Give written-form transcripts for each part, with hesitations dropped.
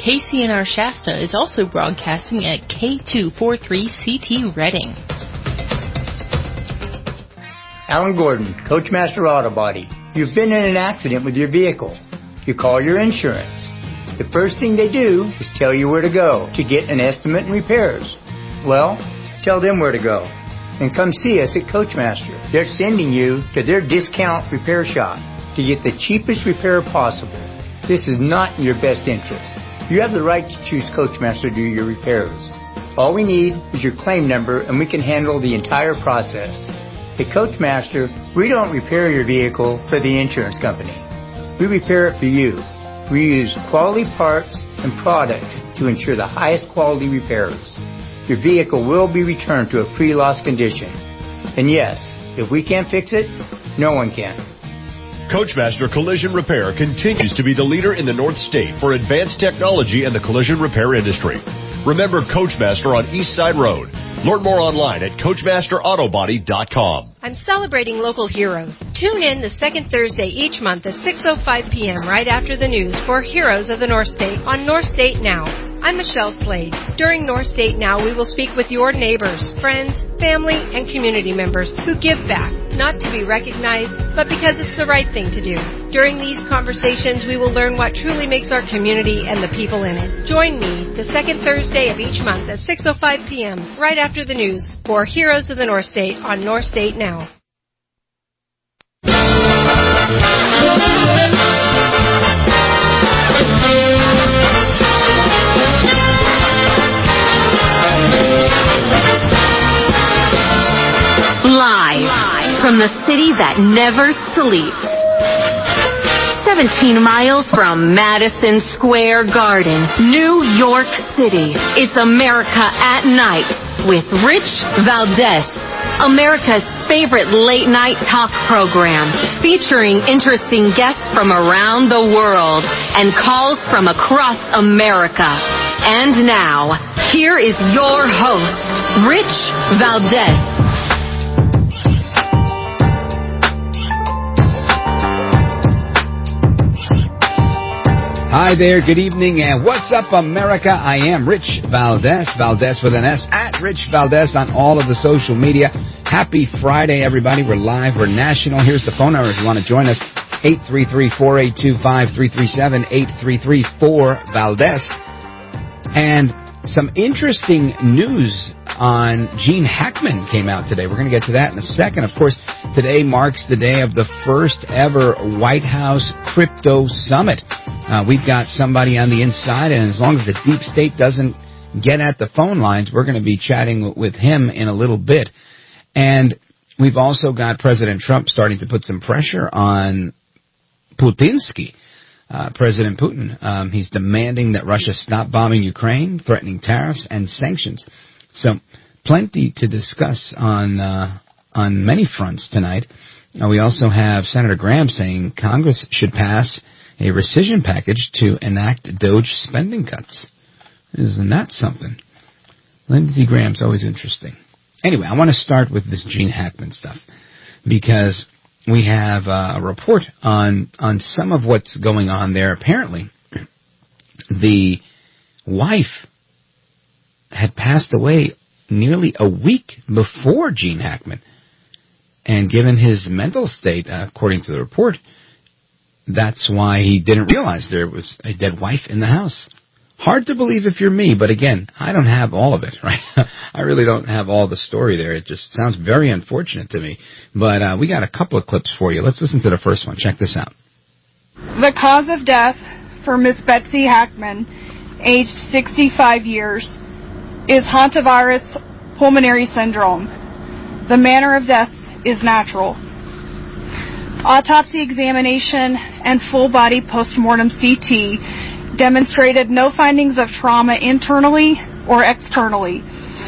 KCNR Shasta is also broadcasting at K243CT Reading. Alan Gordon, Coachmaster Auto Body. You've been in an accident with your vehicle. You call your insurance. The first thing they do is tell you where to go to get an estimate and repairs. Well, tell them where to go. And come see us at Coachmaster. They're sending you to their discount repair shop to get the cheapest repair possible. This is not in your best interest. You have the right to choose Coachmaster to do your repairs. All we need is your claim number and we can handle the entire process. At Coachmaster, we don't repair your vehicle for the insurance company. We repair it for you. We use quality parts and products to ensure the highest quality repairs. Your vehicle will be returned to a pre-loss condition. And yes, if we can't fix it, no one can. Coachmaster Collision Repair continues to be the leader in the North State for advanced technology in the collision repair industry. Remember Coachmaster on East Side Road. Learn more online at CoachmasterAutobody.com. I'm celebrating local heroes. Tune in the second Thursday each month at 6:05 p.m. right after the news for Heroes of the North State on North State Now. I'm Michelle Slade. During North State Now, we will speak with your neighbors, friends, family, and community members who give back, not to be recognized, but because it's the right thing to do. During these conversations, we will learn what truly makes our community and the people in it. Join me the second Thursday of each month at 6:05 p.m. right after the news for Heroes of the North State on North State Now. Live from the city that never sleeps. 17 miles from Madison Square Garden, New York City. It's America at Night with Rich Valdez. America's favorite late-night talk program, featuring interesting guests from around the world and calls from across America. And now, here is your host, Rich Valdez. Hi there, good evening, and what's up, America? I am Rich Valdez, Valdez with an S, at Rich Valdez on all of the social media. Happy Friday, everybody. We're live, we're national. Here's the phone number if you want to join us, 833-482-5337, 833-4-VALDEZ. And some interesting news on Gene Hackman came out today. We're going to get to that in a second. Of course, today marks the day of the first ever White House Crypto Summit. We've got somebody on the inside, and as long as the deep state doesn't get at the phone lines, we're going to be chatting with him in a little bit. And we've also got President Trump starting to put some pressure on Putinsky. President Putin, he's demanding that Russia stop bombing Ukraine, threatening tariffs and sanctions. So plenty to discuss on many fronts tonight. We also have Senator Graham saying Congress should pass a rescission package to enact DOGE spending cuts. Isn't that something? Lindsey Graham's always interesting. Anyway, I want to start with this Gene Hackman stuff because we have a report on some of what's going on there. Apparently, the wife had passed away nearly a week before Gene Hackman. And given his mental state, according to the report, that's why he didn't realize there was a dead wife in the house. Hard to believe if you're me, but again, I don't have all of it, right? I really don't have all the story there. It just sounds very unfortunate to me. But we got a couple of clips for you. Let's listen to the first one. Check this out. The cause of death for Miss Betsy Hackman, aged 65 years, is hantavirus pulmonary syndrome. The manner of death is natural. Autopsy examination and full-body postmortem CT demonstrated no findings of trauma internally or externally,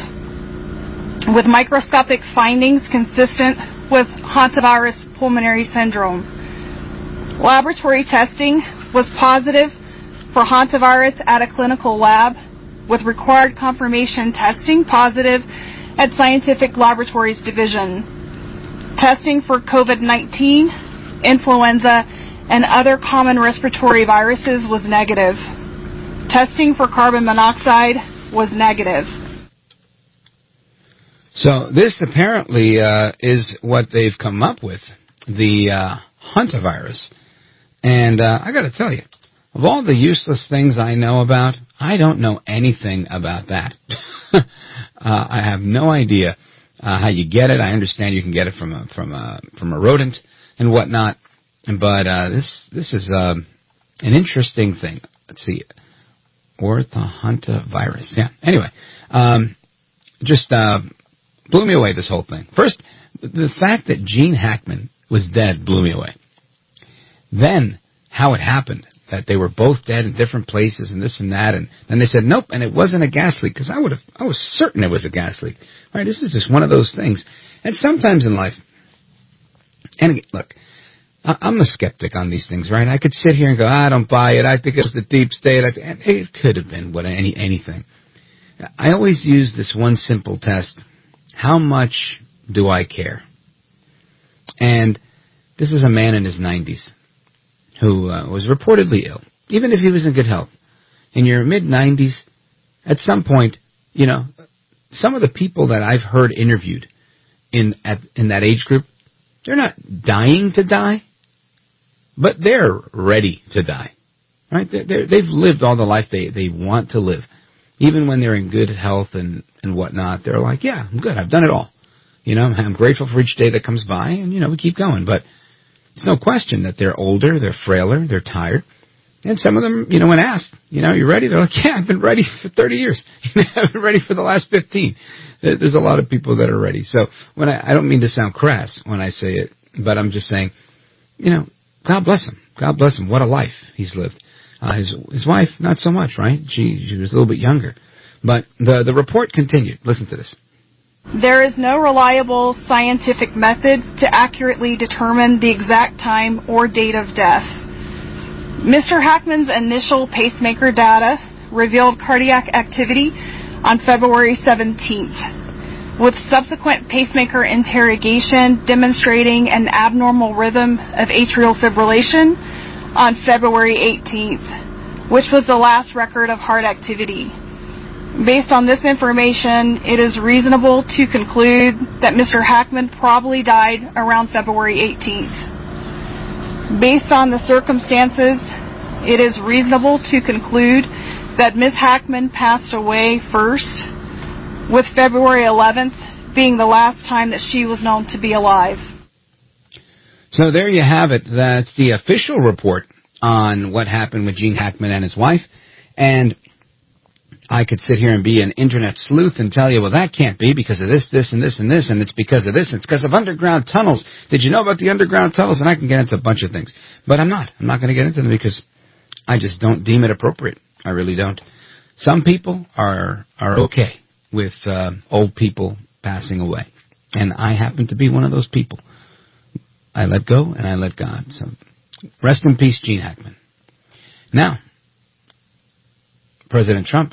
with microscopic findings consistent with hantavirus pulmonary syndrome. Laboratory testing was positive for hantavirus at a clinical lab, with required confirmation testing positive at Scientific Laboratories Division. Testing for COVID-19, influenza, and other common respiratory viruses was negative. testing for carbon monoxide was negative. So this apparently is what they've come up with, the hantavirus. And I got to tell you, of all the useless things I know about, I don't know anything about that. I have no idea how you get it. I understand you can get it from a rodent and whatnot, but this is an interesting thing. Let's see, orthohantavirus. Yeah. Anyway, just blew me away, this whole thing. First, the fact that Gene Hackman was dead blew me away. Then, how it happened, that they were both dead in different places and this and that, and then they said, nope, and it wasn't a gas leak, because I was certain it was a gas leak. All right, this is just one of those things. And sometimes in life, and again, look, I'm a skeptic on these things, right? I could sit here and go, I don't buy it, I think it's the deep state, and it could have been anything. I always use this one simple test: how much do I care? And this is a man in his 90s who was reportedly ill. Even if he was in good health, in your mid-90s, at some point, you know, some of the people that I've heard interviewed in that age group, they're not dying to die, but they're ready to die. Right? They've lived all the life they want to live. Even when they're in good health and whatnot, they're like, yeah, I'm good. I've done it all. You know, I'm grateful for each day that comes by, and, you know, we keep going. But it's no question that they're older, they're frailer, they're tired. And some of them, you know, when asked, you know, you ready? They're like, yeah, I've been ready for 30 years. I've been ready for the last 15. There's a lot of people that are ready. So when I don't mean to sound crass when I say it, but I'm just saying, you know, God bless him. God bless him. What a life he's lived. His wife, not so much, right? She was a little bit younger. But the report continued. Listen to this. There is no reliable scientific method to accurately determine the exact time or date of death. Mr. Hackman's initial pacemaker data revealed cardiac activity on February 17th, with subsequent pacemaker interrogation demonstrating an abnormal rhythm of atrial fibrillation on February 18th, which was the last record of heart activity. Based on this information, it is reasonable to conclude that Mr. Hackman probably died around February 18th. Based on the circumstances, it is reasonable to conclude that Ms. Hackman passed away first, with February 11th being the last time that she was known to be alive. So there you have it. That's the official report on what happened with Gene Hackman and his wife. And I could sit here and be an internet sleuth and tell you, well, that can't be because of this, this, and this, and this, and it's because of this, and it's because of underground tunnels. Did you know about the underground tunnels? And I can get into a bunch of things. But I'm not. I'm not going to get into them because I just don't deem it appropriate. I really don't. Some people are okay with old people passing away. And I happen to be one of those people. I let go and I let God. So rest in peace, Gene Hackman. Now, President Trump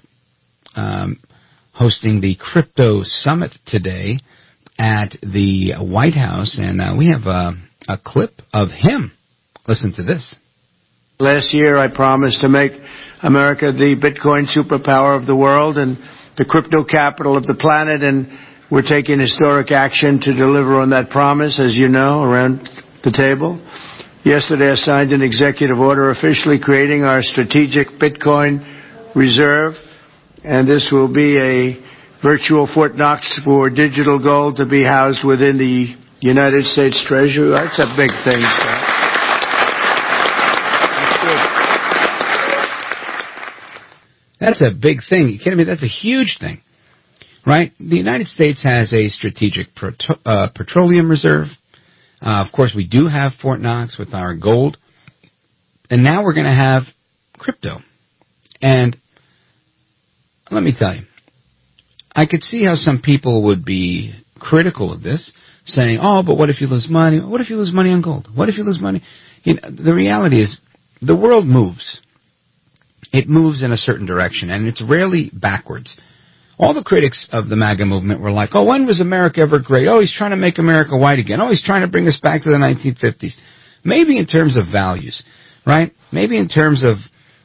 hosting the Crypto Summit today at the White House, and we have a clip of him. Listen to this. Last year, I promised to make America the Bitcoin superpower of the world and the crypto capital of the planet, and we're taking historic action to deliver on that promise, as you know, around the table. Yesterday, I signed an executive order officially creating our strategic Bitcoin reserve, and this will be a virtual Fort Knox for digital gold to be housed within the United States Treasury. That's a big thing, sir. That's a big thing. You kidding me? That's a huge thing, right? The United States has a strategic petroleum reserve. Of course, we do have Fort Knox with our gold. And now we're going to have crypto. And let me tell you, I could see how some people would be critical of this, saying, oh, but what if you lose money? What if you lose money on gold? What if you lose money? You know, the reality is the world moves. It moves in a certain direction, and it's rarely backwards. All the critics of the MAGA movement were like, oh, when was America ever great? Oh, he's trying to make America white again. Oh, he's trying to bring us back to the 1950s. Maybe in terms of values, right? Maybe in terms of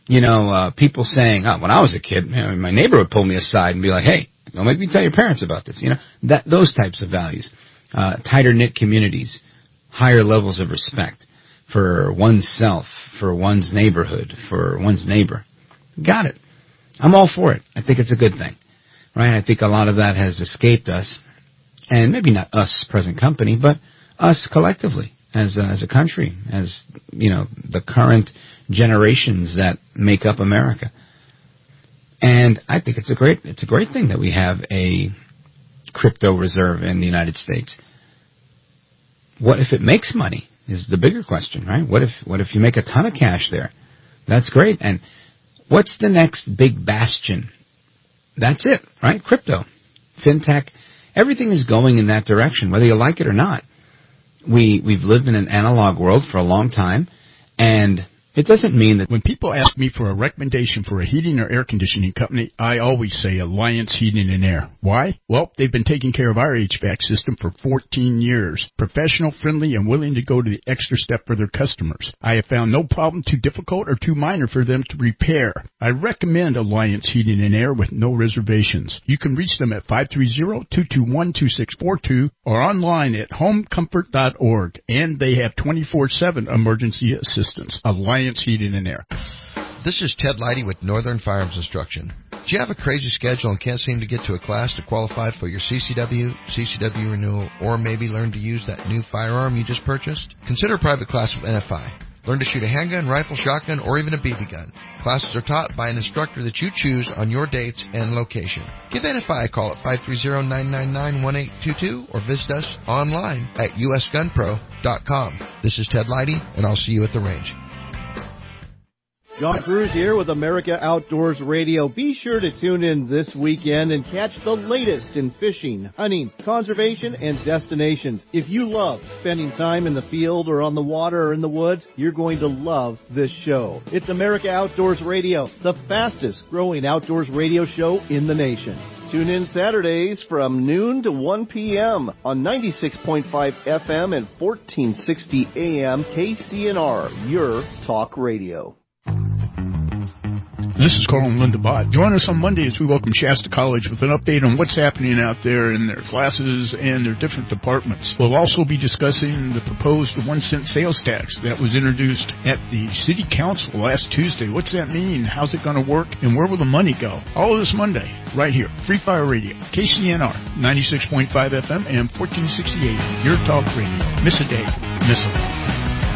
People saying, when I was a kid, my neighbor would pull me aside and be like, hey, don't make me tell your parents about this. Those types of values. Tighter-knit communities, higher levels of respect for oneself, for one's neighborhood, for one's neighbor. Got it. I'm all for it. I think it's a good thing, right? I think a lot of that has escaped us, and maybe not us, present company, but us collectively as a country, as, the current generations that make up America. And I think it's a great thing that we have a crypto reserve in the United States. What if it makes money is the bigger question, right? What if you make a ton of cash there? That's great. And what's the next big bastion? That's it, right? Crypto, fintech, everything is going in that direction, whether you like it or not. We've lived in an analog world for a long time, and it doesn't mean that... When people ask me for a recommendation for a heating or air conditioning company, I always say Alliance Heating and Air. Why? Well, they've been taking care of our HVAC system for 14 years. Professional, friendly, and willing to go to the extra step for their customers. I have found no problem too difficult or too minor for them to repair. I recommend Alliance Heating and Air with no reservations. You can reach them at 530-221-2642 or online at homecomfort.org. And they have 24/7 emergency assistance. Alliance Heating and Air. This is Ted Leidy with Northern Firearms Instruction. Do you have a crazy schedule and can't seem to get to a class to qualify for your CCW renewal, or maybe learn to use that new firearm you just purchased? Consider a private class with NFI. Learn to shoot a handgun, rifle, shotgun, or even a BB gun. Classes are taught by an instructor that you choose on your dates and location. Give NFI a call at 530-999-1822 or visit us online at usgunpro.com. This is Ted Leidy, and I'll see you at the range. John Cruz here with America Outdoors Radio. Be sure to tune in this weekend and catch the latest in fishing, hunting, conservation, and destinations. If you love spending time in the field or on the water or in the woods, you're going to love this show. It's America Outdoors Radio, the fastest growing outdoors radio show in the nation. Tune in Saturdays from noon to 1 p.m. on 96.5 FM and 1460 AM KCNR, your talk radio. This is Carl and Linda Bott. Join us on Monday as we welcome Shasta College with an update on what's happening out there in their classes and their different departments. We'll also be discussing the proposed 1-cent sales tax that was introduced at the City Council last Tuesday. What's that mean? How's it going to work? And where will the money go? All of this Monday, right here. Free Fire Radio, KCNR, 96.5 FM and 1468. Your talk radio. Miss a day, miss a lot.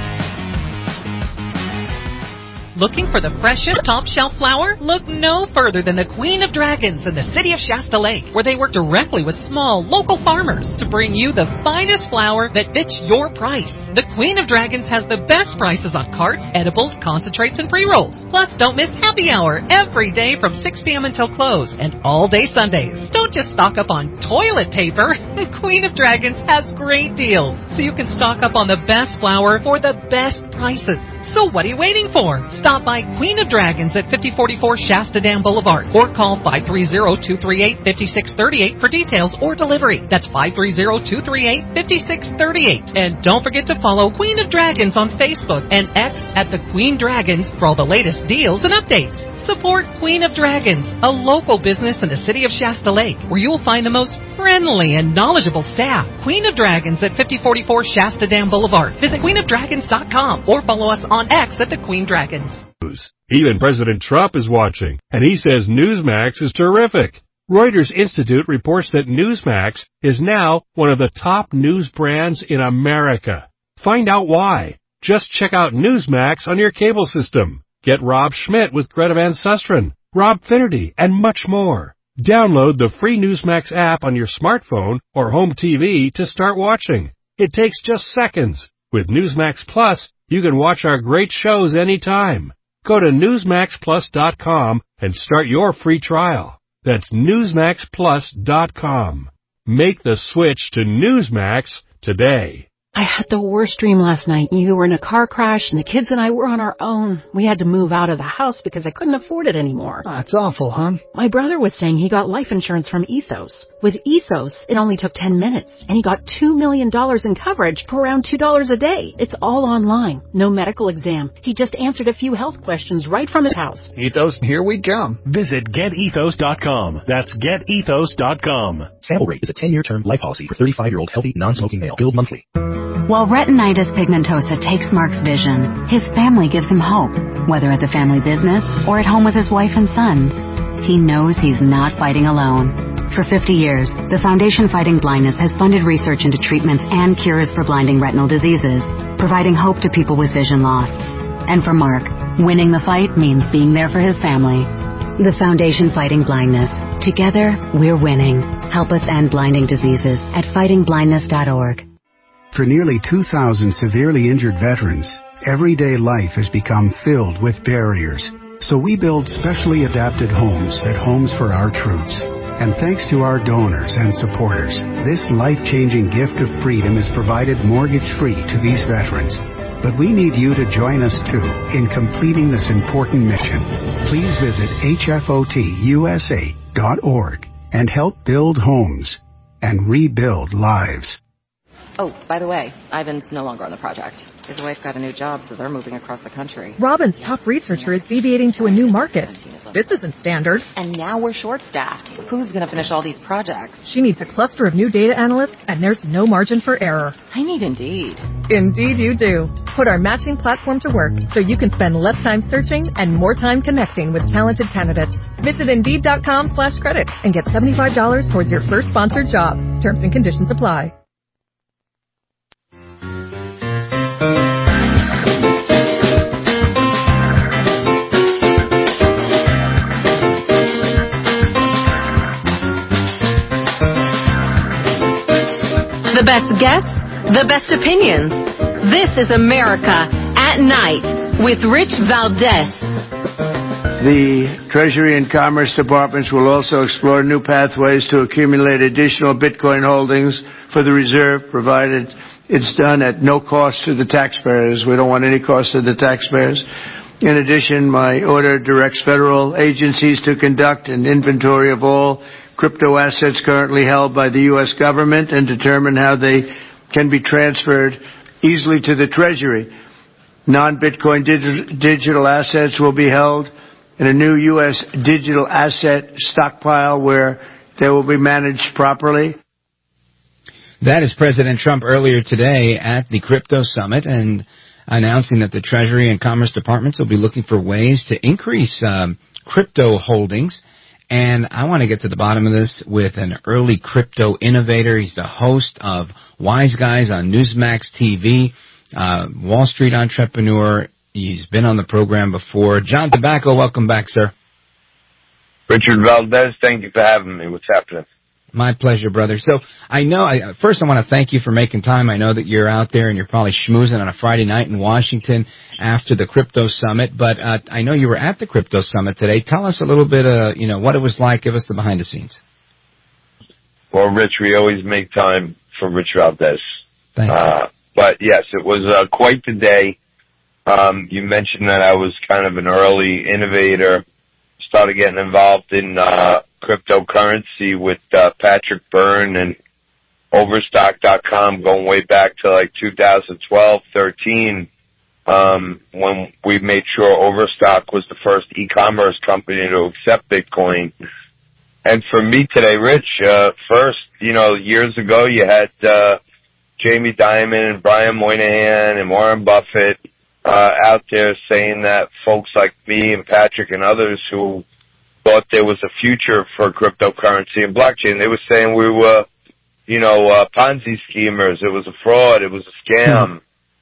Looking for the freshest top-shelf flower? Look no further than the Queen of Dragons in the city of Shasta Lake, where they work directly with small, local farmers to bring you the finest flower that fits your price. The Queen of Dragons has the best prices on carts, edibles, concentrates, and pre-rolls. Plus, don't miss happy hour every day from 6 p.m. until close, and all day Sundays. Don't just stock up on toilet paper. The Queen of Dragons has great deals, so you can stock up on the best flower for the best prices. So what are you waiting for? Stop by Queen of Dragons at 5044 Shasta Dam Boulevard or call 530-238-5638 for details or delivery. That's 530-238-5638. And don't forget to follow Queen of Dragons on Facebook and X at the Queen Dragons for all the latest deals and updates. Support Queen of Dragons, a local business in the city of Shasta Lake, where you will find the most friendly and knowledgeable staff. Queen of Dragons at 5044 Shasta Dam Boulevard. Visit queenofdragons.com or follow us on X at the Queen Dragons. Even President Trump is watching, and he says Newsmax is terrific. Reuters Institute reports that Newsmax is now one of the top news brands in America. Find out why. Just check out Newsmax on your cable system. Get Rob Schmidt with Greta Van Susteren, Rob Finnerty, and much more. Download the free Newsmax app on your smartphone or home TV to start watching. It takes just seconds. With Newsmax Plus, you can watch our great shows anytime. Go to NewsmaxPlus.com and start your free trial. That's NewsmaxPlus.com. Make the switch to Newsmax today. I had the worst dream last night. You were in a car crash, and the kids and I were on our own. We had to move out of the house because I couldn't afford it anymore. That's awful, hon. My brother was saying he got life insurance from Ethos. With Ethos, it only took 10 minutes, and he got $2 million in coverage for around $2 a day. It's all online. No medical exam. He just answered a few health questions right from his house. Ethos, here we come. Visit GetEthos.com. That's GetEthos.com. Sample rate is a 10-year term life policy for 35-year-old healthy, non-smoking male. Billed monthly. While retinitis pigmentosa takes Mark's vision, his family gives him hope, whether at the family business or at home with his wife and sons. He knows he's not fighting alone. For 50 years, the Foundation Fighting Blindness has funded research into treatments and cures for blinding retinal diseases, providing hope to people with vision loss. And for Mark, winning the fight means being there for his family. The Foundation Fighting Blindness. Together, we're winning. Help us end blinding diseases at fightingblindness.org. For nearly 2,000 severely injured veterans, everyday life has become filled with barriers. So we build specially adapted homes at Homes for Our Troops. And thanks to our donors and supporters, this life-changing gift of freedom is provided mortgage-free to these veterans. But we need you to join us, too, in completing this important mission. Please visit hfotusa.org and help build homes and rebuild lives. Oh, by the way, Ivan's no longer on the project. His wife got a new job, so they're moving across the country. Robin's top researcher is deviating to a new market. This isn't standard. And now we're short-staffed. Who's going to finish all these projects? She needs a cluster of new data analysts, and there's no margin for error. I need Indeed. Indeed you do. Put our matching platform to work so you can spend less time searching and more time connecting with talented candidates. Visit Indeed.com/credit and get $75 towards your first sponsored job. Terms and conditions apply. The best guests, the best opinions. This is America at Night with Rich Valdez. The Treasury and Commerce Departments will also explore new pathways to accumulate additional Bitcoin holdings for the reserve, provided it's done at no cost to the taxpayers. We don't want any cost to the taxpayers. In addition, my order directs federal agencies to conduct an inventory of all crypto assets currently held by the U.S. government and determine how they can be transferred easily to the Treasury. Non-Bitcoin digital assets will be held in a new U.S. digital asset stockpile where they will be managed properly. That is President Trump earlier today at the Crypto Summit and announcing that the Treasury and Commerce Departments will be looking for ways to increase crypto holdings. And I want to get to the bottom of this with an early crypto innovator. He's the host of Wise Guys on Newsmax TV, Wall Street entrepreneur. He's been on the program before. John Tobacco, welcome back, sir. Richard Valdez, thank you for having me. What's happening? My pleasure, brother. So first I want to thank you for making time. I know that you're out there and you're probably schmoozing on a Friday night in Washington after the Crypto Summit. But I know you were at the Crypto Summit today. Tell us a little bit, what it was like. Give us the behind the scenes. Well, Rich, we always make time for Rich Valdez. Thank you. But yes, it was quite the day. You mentioned that I was kind of an early innovator. Started getting involved in cryptocurrency with Patrick Byrne and Overstock.com going way back to like 2012-13 when we made sure Overstock was the first e-commerce company to accept Bitcoin. And for me today, Rich, first, years ago you had Jamie Dimon and Brian Moynihan and Warren Buffett out there saying that folks like me and Patrick and others who thought there was a future for cryptocurrency and blockchain, they were saying we were, Ponzi schemers. It was a fraud. It was a scam.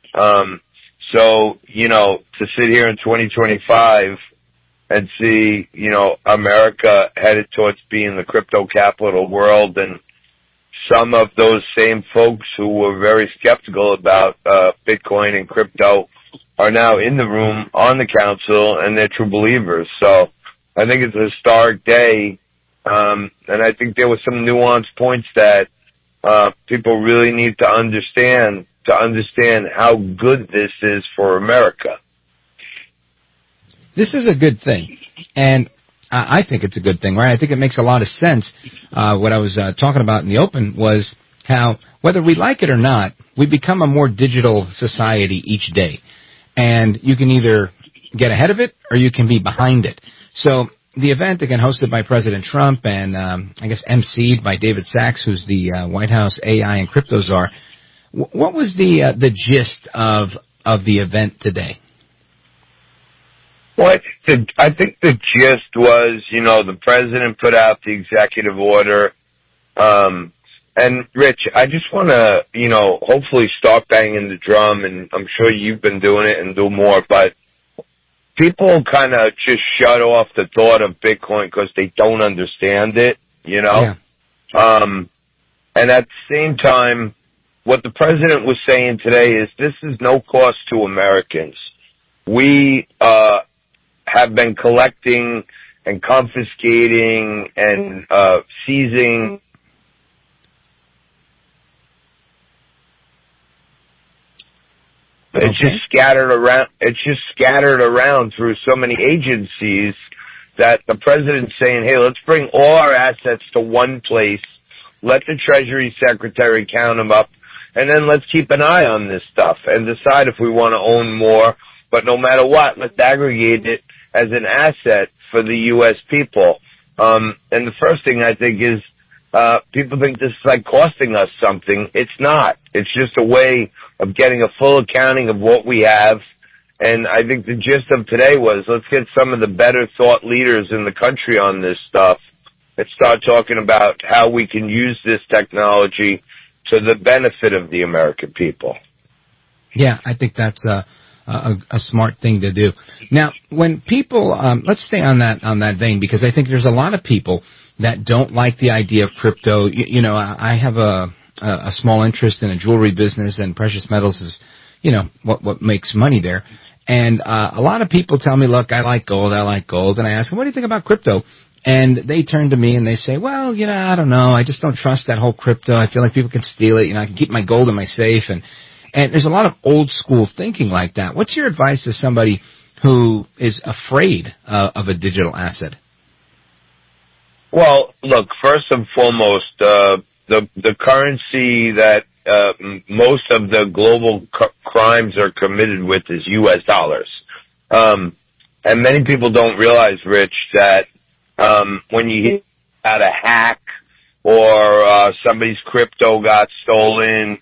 So, to sit here in 2025 and see, America headed towards being the crypto capital world, and some of those same folks who were very skeptical about Bitcoin and crypto are now in the room on the council, and they're true believers. So I think it's a historic day, and I think there were some nuanced points that people really need to understand to understand how good this is for America. This is a good thing, and I think it's a good thing, right? I think it makes a lot of sense. What I was talking about in the open was how, whether we like it or not, we become a more digital society each day. And you can either get ahead of it or you can be behind it. So the event, again, hosted by President Trump and I guess emceed by David Sachs, who's the White House AI and crypto czar. What was the gist of the event today? Well, I think the gist was, the president put out the executive order. And Rich, I just want to, hopefully start banging the drum, and I'm sure you've been doing it and do more, but people kind of just shut off the thought of Bitcoin because they don't understand it, Yeah. And at the same time, what the president was saying today is this is no cost to Americans. We have been collecting and confiscating and seizing. It's just scattered around. It's just scattered around through so many agencies that the president's saying, "Hey, let's bring all our assets to one place. Let the Treasury Secretary count them up, and then let's keep an eye on this stuff and decide if we want to own more. But no matter what, let's aggregate it as an asset for the U.S. people." And the first thing I think is people think this is like costing us something. It's not. It's just a way of getting a full accounting of what we have. And I think the gist of today was let's get some of the better thought leaders in the country on this stuff and start talking about how we can use this technology to the benefit of the American people. Yeah, I think that's a smart thing to do. Now, when people, let's stay on that vein, because I think there's a lot of people that don't like the idea of crypto. I have a small interest in a jewelry business, and precious metals is, what makes money there. And a lot of people tell me, look, I like gold. And I ask them, what do you think about crypto? And they turn to me and they say, well, I don't know. I just don't trust that whole crypto. I feel like people can steal it. I can keep my gold in my safe. And there's a lot of old school thinking like that. What's your advice to somebody who is afraid of a digital asset? Well, look, first and foremost, the currency that most of the global crimes are committed with is U.S. dollars. And many people don't realize, Rich, that when you hear about a hack or somebody's crypto got stolen,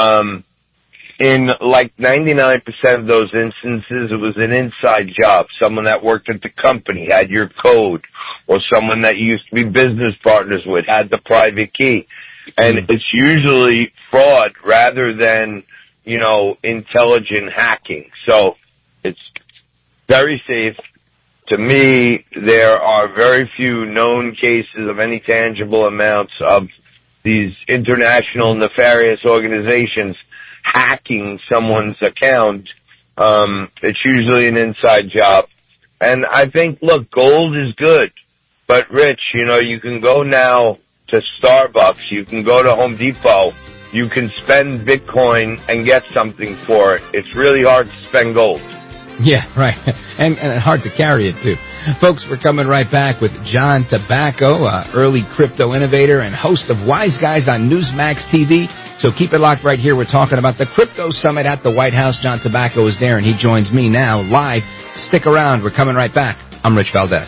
in like 99% of those instances, it was an inside job. Someone that worked at the company had your code, or someone that you used to be business partners with had the private key. And it's usually fraud rather than, intelligent hacking. So it's very safe. To me, there are very few known cases of any tangible amounts of these international nefarious organizations hacking someone's account. It's usually an inside job. And I think, look, gold is good. But, Rich, you can go now to Starbucks. You can go to Home Depot. You can spend Bitcoin and get something for it. It's really hard to spend gold. Yeah, right. And hard to carry it, too. Folks, we're coming right back with John Tabacco, early crypto innovator and host of Wise Guys on Newsmax TV. So keep it locked right here. We're talking about the Crypto Summit at the White House. John Tabacco is there, and he joins me now live. Stick around. We're coming right back. I'm Rich Valdez.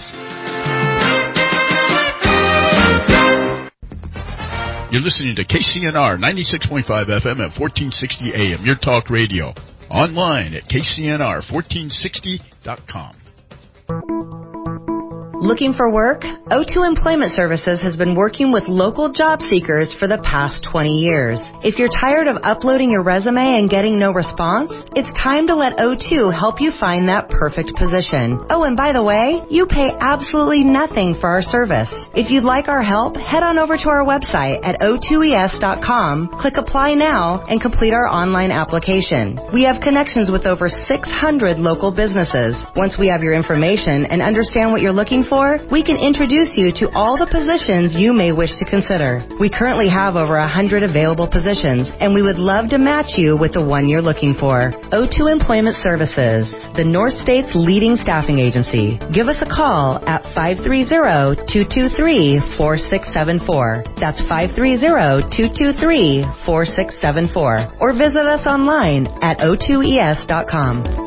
You're listening to KCNR 96.5 FM at 1460 AM, your talk radio. Online at KCNR1460.com. Looking for work? O2 Employment Services has been working with local job seekers for the past 20 years. If you're tired of uploading your resume and getting no response, it's time to let O2 help you find that perfect position. Oh, and by the way, you pay absolutely nothing for our service. If you'd like our help, head on over to our website at o2es.com, click Apply Now, and complete our online application. We have connections with over 600 local businesses. Once we have your information and understand what you're looking for, for, we can introduce you to all the positions you may wish to consider. We currently have over 100 available positions, and we would love to match you with the one you're looking for. O2 Employment Services, the North State's leading staffing agency. Give us a call at 530-223-4674. That's 530-223-4674. Or visit us online at o2es.com.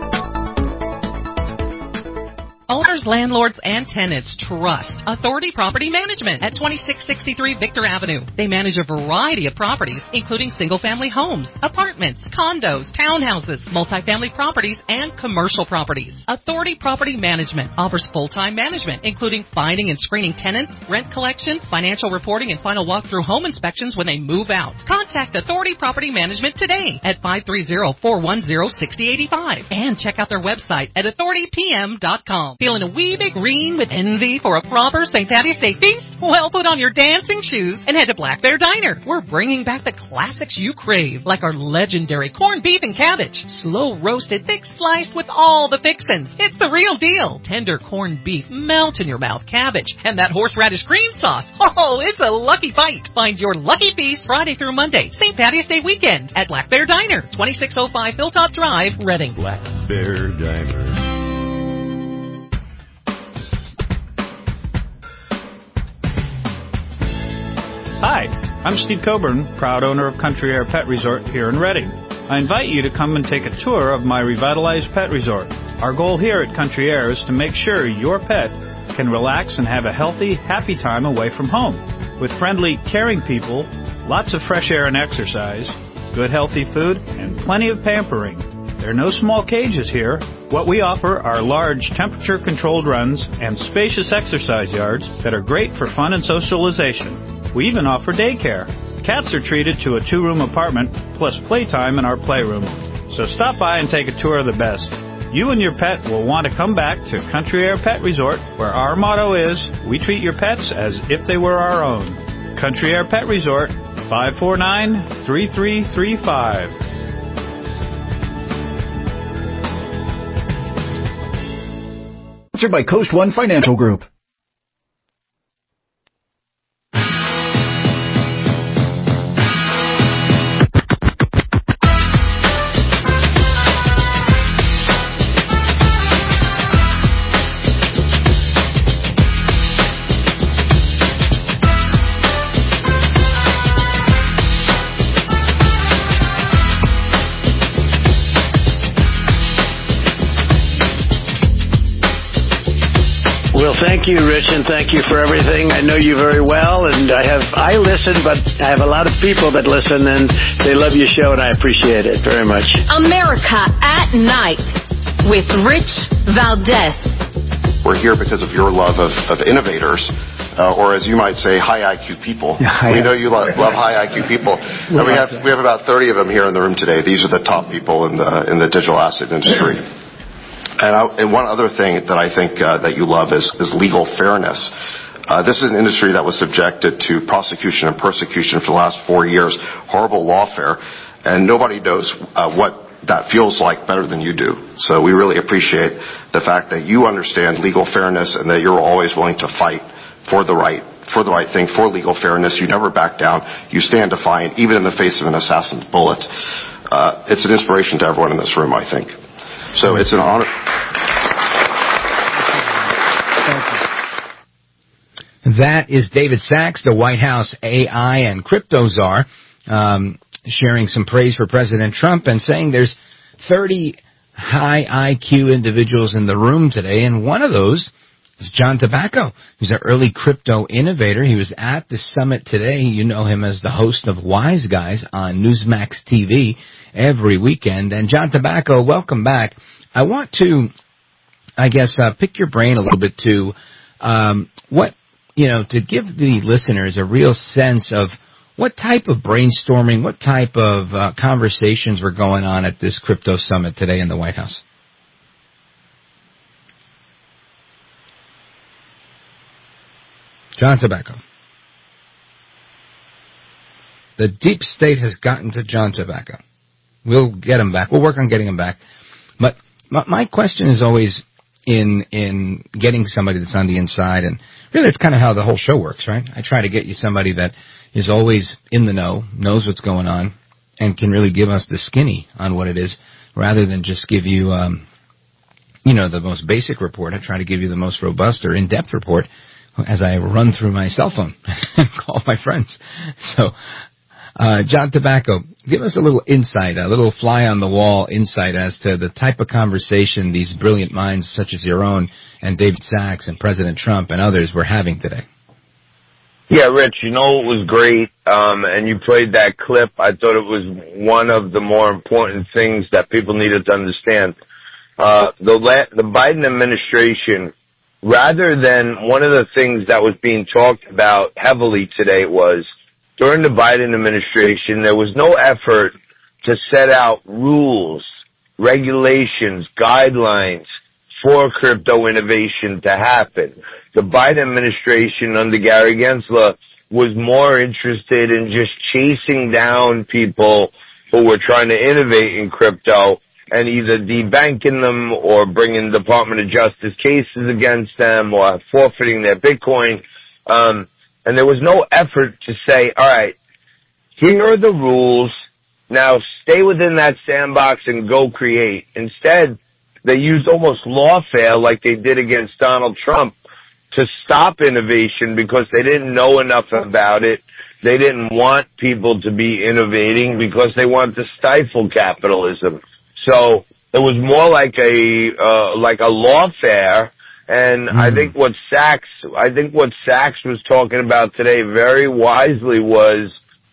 Owners, landlords, and tenants trust Authority Property Management at 2663 Victor Avenue. They manage a variety of properties, including single-family homes, apartments, condos, townhouses, multifamily properties, and commercial properties. Authority Property Management offers full-time management, including finding and screening tenants, rent collection, financial reporting, and final walkthrough home inspections when they move out. Contact Authority Property Management today at 530-410-6085 and check out their website at authoritypm.com. Feeling a wee bit green with envy for a proper St. Patty's Day feast? Well, put on your dancing shoes and head to Black Bear Diner. We're bringing back the classics you crave, like our legendary corned beef and cabbage, slow roasted, thick sliced with all the fixins. It's the real deal. Tender corned beef, melt in your mouth cabbage, and that horseradish cream sauce. Oh, it's a lucky bite. Find your lucky feast Friday through Monday, St. Patty's Day weekend at Black Bear Diner, 2605 Hilltop Drive, Reading. Black Bear Diner. Hi, I'm Steve Coburn, proud owner of Country Air Pet Resort here in Reading. I invite you to come and take a tour of my revitalized pet resort. Our goal here at Country Air is to make sure your pet can relax and have a healthy, happy time away from home. With friendly, caring people, lots of fresh air and exercise, good healthy food, and plenty of pampering. There are no small cages here. What we offer are large temperature-controlled runs and spacious exercise yards that are great for fun and socialization. We even offer daycare. Cats are treated to a 2-room apartment plus playtime in our playroom. So stop by and take a tour of the best. You and your pet will want to come back to Country Air Pet Resort, where our motto is, we treat your pets as if they were our own. Country Air Pet Resort, 549-3335. Sponsored by Coast One Financial Group. Thank you, Rich, and thank you for everything. I know you very well, and I listen, but I have a lot of people that listen, and they love your show, and I appreciate it very much. America at Night with Rich Valdez. We're here because of your love of innovators, or as you might say, high IQ people. We know you love high IQ people. And we have about 30 of them here in the room today. These are the top people in the digital asset industry. And one other thing that I think that you love is legal fairness. This is an industry that was subjected to prosecution and persecution for the last 4 years, horrible lawfare, and nobody knows what that feels like better than you do. So we really appreciate the fact that you understand legal fairness and that you're always willing to fight for the right thing, for legal fairness. You never back down. You stand defiant, even in the face of an assassin's bullet. It's an inspiration to everyone in this room, I think. So it's an honor. That is David Sachs, the White House AI and crypto czar, sharing some praise for President Trump and saying there's 30 high IQ individuals in the room today, and one of those is John Tabacco, who's an early crypto innovator. He was at the summit today. You know him as the host of Wise Guys on Newsmax TV every weekend. And John Tabacco, welcome back. I want to, pick your brain a little bit to to give the listeners a real sense of what type of brainstorming, what type of conversations were going on at this crypto summit today in the White House. John Tabacco. The deep state has gotten to John Tabacco. We'll get him back. We'll work on getting him back. But my question is always, in getting somebody that's on the inside. And really, that's kind of how the whole show works, right? I try to get you somebody that is always in the know, knows what's going on, and can really give us the skinny on what it is, rather than just give you, the most basic report. I try to give you the most robust or in-depth report as I run through my cell phone and call my friends. So, John Tabacco, give us a little insight, a little fly-on-the-wall insight as to the type of conversation these brilliant minds such as your own and David Sachs and President Trump and others were having today. Yeah, Rich, it was great, and you played that clip. I thought it was one of the more important things that people needed to understand. The Biden administration, rather than one of the things that was being talked about heavily today was, during the Biden administration, there was no effort to set out rules, regulations, guidelines for crypto innovation to happen. The Biden administration under Gary Gensler was more interested in just chasing down people who were trying to innovate in crypto and either debanking them or bringing Department of Justice cases against them or forfeiting their Bitcoin. And there was no effort to say, all right, here are the rules. Now stay within that sandbox and go create. Instead, they used almost lawfare like they did against Donald Trump to stop innovation because they didn't know enough about it. They didn't want people to be innovating because they wanted to stifle capitalism. So it was more like a lawfare. And I think what Sachs was talking about today very wisely was,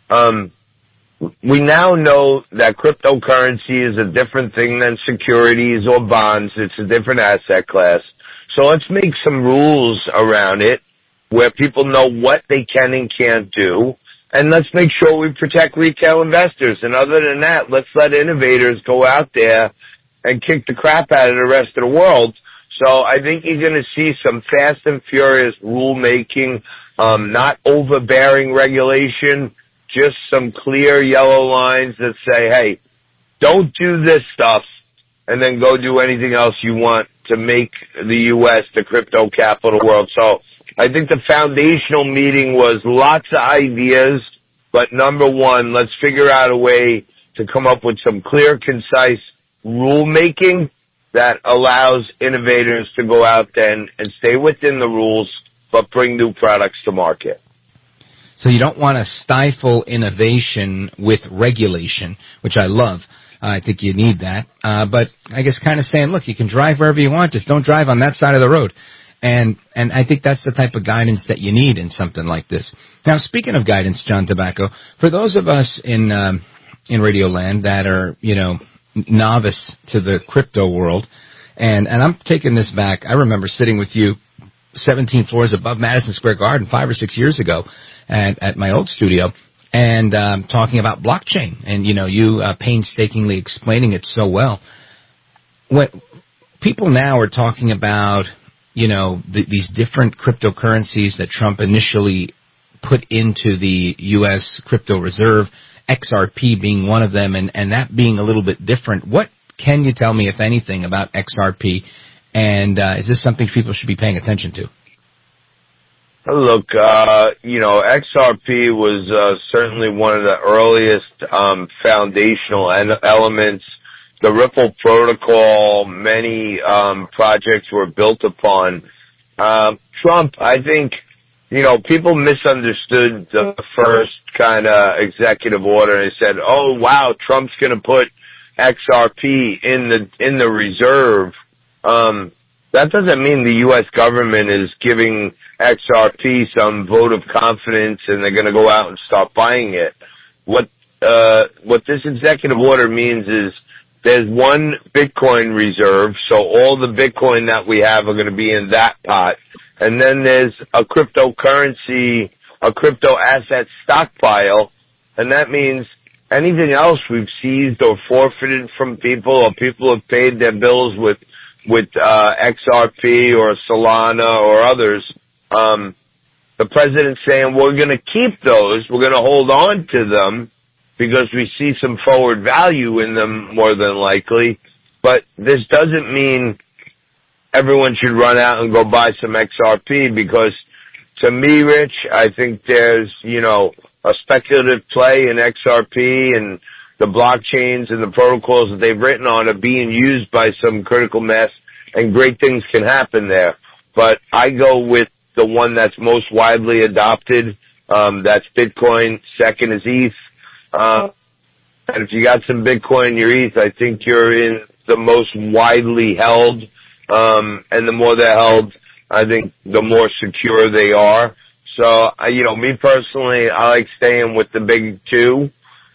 we now know that cryptocurrency is a different thing than securities or bonds. It's a different asset class. So let's make some rules around it where people know what they can and can't do. And let's make sure we protect retail investors. And other than that, let's let innovators go out there and kick the crap out of the rest of the world. So I think you're going to see some fast and furious rulemaking, not overbearing regulation, just some clear yellow lines that say, hey, don't do this stuff and then go do anything else you want to make the U.S. the crypto capital world. So I think the foundational meeting was lots of ideas, but number one, let's figure out a way to come up with some clear, concise rulemaking that allows innovators to go out there and stay within the rules, but bring new products to market. So you don't want to stifle innovation with regulation, which I love. I think you need that. But I guess kind of saying, look, you can drive wherever you want, just don't drive on that side of the road. And I think that's the type of guidance that you need in something like this. Now, speaking of guidance, John Tabacco, for those of us in Radio Land that are, novice to the crypto world, and I'm taking this back. I remember sitting with you 17 floors above Madison Square Garden 5 or 6 years ago at my old studio, and talking about blockchain, and you painstakingly explaining it so well. What people now are talking about, these different cryptocurrencies that Trump initially put into the U.S. crypto reserve, XRP being one of them, and that being a little bit different. What can you tell me, if anything, about XRP, and is this something people should be paying attention to? Look, XRP was certainly one of the earliest foundational elements. The Ripple protocol, many projects were built upon. Trump, I think, people misunderstood the first kind of executive order and said, oh, wow, Trump's going to put XRP in the reserve. That doesn't mean the U.S. government is giving XRP some vote of confidence and they're going to go out and start buying it. What this executive order means is there's one Bitcoin reserve, so all the Bitcoin that we have are going to be in that pot. And then there's a cryptocurrency, a crypto asset stockpile, and that means anything else we've seized or forfeited from people, or people have paid their bills with XRP or Solana or others. The president's saying we're going to keep those, we're going to hold on to them because we see some forward value in them more than likely. But this doesn't mean everyone should run out and go buy some XRP because, to me, Rich, I think there's, a speculative play in XRP, and the blockchains and the protocols that they've written on are being used by some critical mass, and great things can happen there. But I go with the one that's most widely adopted. That's Bitcoin. Second is ETH. And if you got some Bitcoin in your ETH, I think you're in the most widely held. And the more they're held, I think the more secure they are. So, me personally, I like staying with the big two.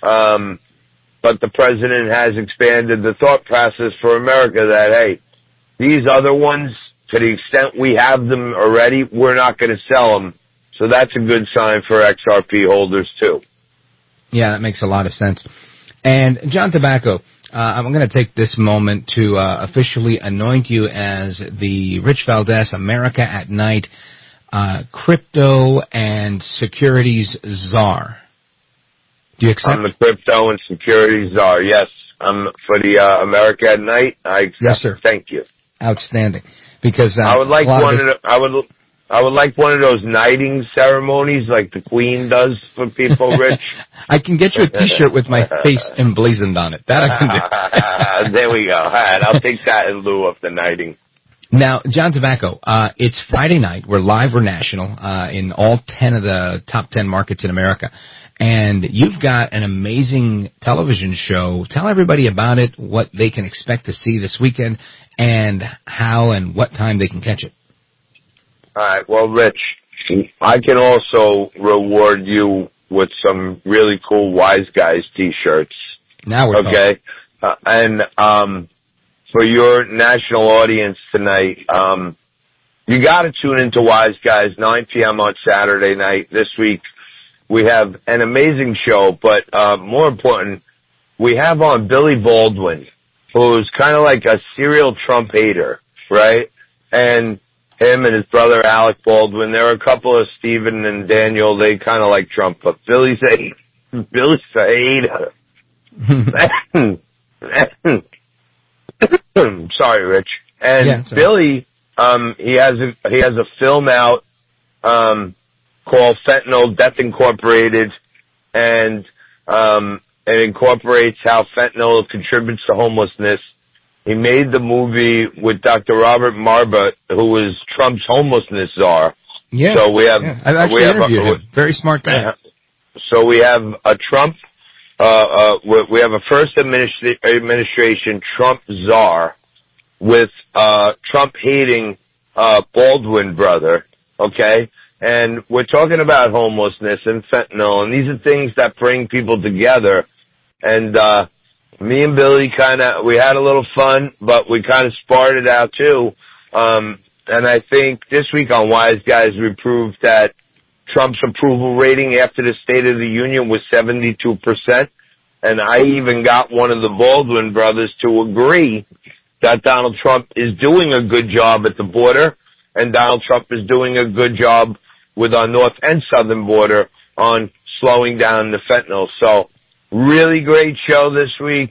But the president has expanded the thought process for America that, hey, these other ones, to the extent we have them already, we're not going to sell them. So that's a good sign for XRP holders, too. Yeah, that makes a lot of sense. And, John Tabacco, I'm going to take this moment to officially anoint you as the Rich Valdez America at Night crypto and securities czar. Do you accept? I'm the crypto and securities czar, yes. I'm for the America at Night. I accept. Yes, sir. Thank you. Outstanding. Because I would like I would like one of those knighting ceremonies like the Queen does for people, Rich. I can get you a T-shirt with my face emblazoned on it. That I can do. There we go. All right, I'll take that in lieu of the knighting. Now, John Tabacco, it's Friday night. We're live. We're national in all 10 of the top 10 markets in America. And you've got an amazing television show. Tell everybody about it, what they can expect to see this weekend, and how and what time they can catch it. All right. Well, Rich, I can also reward you with some really cool Wise Guys T-shirts. Now we're okay. And for your national audience tonight, you got to tune into Wise Guys 9 p.m. on Saturday night this week. We have an amazing show, but more important, we have on Billy Baldwin, who's kind of like a serial Trump hater, right? And him and his brother Alec Baldwin, there are a couple of Stephen and Daniel, they kind of like Trump, but Billy's a hater. Sorry, Rich. And Billy, he has a film out, called Fentanyl Death Incorporated, and it incorporates how fentanyl contributes to homelessness. He made the movie with Dr. Robert Marbut, who was Trump's homelessness czar. Yeah. So we have, I've actually interviewed him. Very smart guy. So we have a Trump, we have a first administration Trump czar with Trump hating Baldwin brother. Okay. And we're talking about homelessness and fentanyl, and these are things that bring people together. And me and Billy we had a little fun, but we kind of sparred it out too. And I think this week on Wise Guys, we proved that Trump's approval rating after the State of the Union was 72%. And I even got one of the Baldwin brothers to agree that Donald Trump is doing a good job at the border, and Donald Trump is doing a good job with our north and southern border on slowing down the fentanyl. So, really great show this week.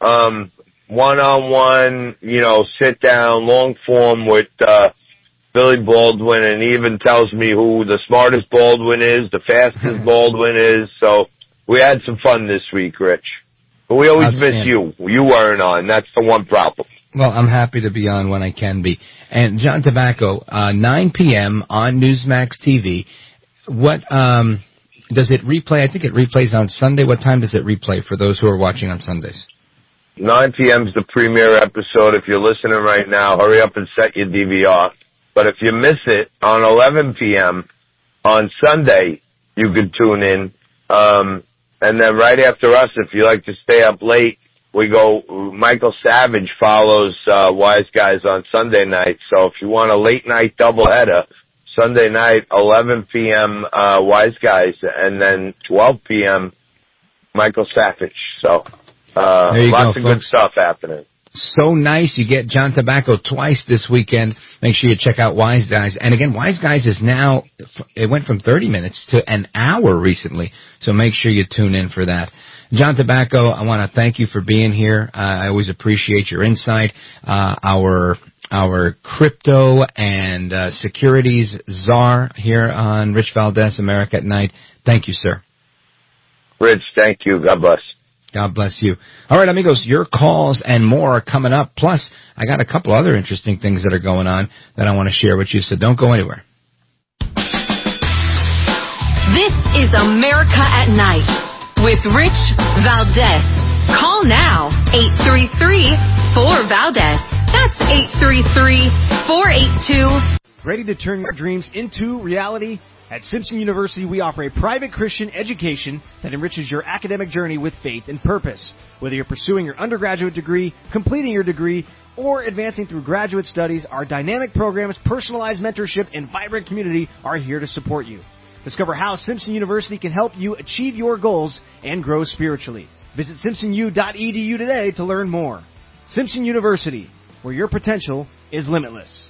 One-on-one, sit down, long form with Billy Baldwin, and he even tells me who the smartest Baldwin is, the fastest Baldwin is. So, we had some fun this week, Rich. But we always miss you. You weren't on. That's the one problem. Well, I'm happy to be on when I can be. And John Tabacco, 9 p.m. on Newsmax TV. What does it replay? I think it replays on Sunday. What time does it replay for those who are watching on Sundays? 9 p.m. is the premiere episode. If you're listening right now, hurry up and set your DVR. But if you miss it on 11 p.m. on Sunday, you could tune in. And then right after us, if you like to stay up late, Michael Savage follows Wise Guys on Sunday night. So if you want a late night doubleheader, Sunday night, 11 p.m. Wise Guys, and then 12 p.m. Michael Savage. So lots of good stuff happening. So nice. You get John Tabacco twice this weekend. Make sure you check out Wise Guys. And again, Wise Guys is now, it went from 30 minutes to an hour recently. So make sure you tune in for that. John Tabacco, I want to thank you for being here. I always appreciate your insight. Our our crypto and securities czar here on Rich Valdez, America at Night. Thank you, sir. Rich, thank you. God bless. God bless you. All right, amigos, your calls and more are coming up. Plus, I got a couple other interesting things that are going on that I want to share with you, so don't go anywhere. This is America at Night with Rich Valdez. Call now, 833-4VALDEZ. That's 833-482. Ready to turn your dreams into reality? At Simpson University, we offer a private Christian education that enriches your academic journey with faith and purpose. Whether you're pursuing your undergraduate degree, completing your degree, or advancing through graduate studies, our dynamic programs, personalized mentorship, and vibrant community are here to support you. Discover how Simpson University can help you achieve your goals and grow spiritually. Visit simpsonu.edu today to learn more. Simpson University, where your potential is limitless.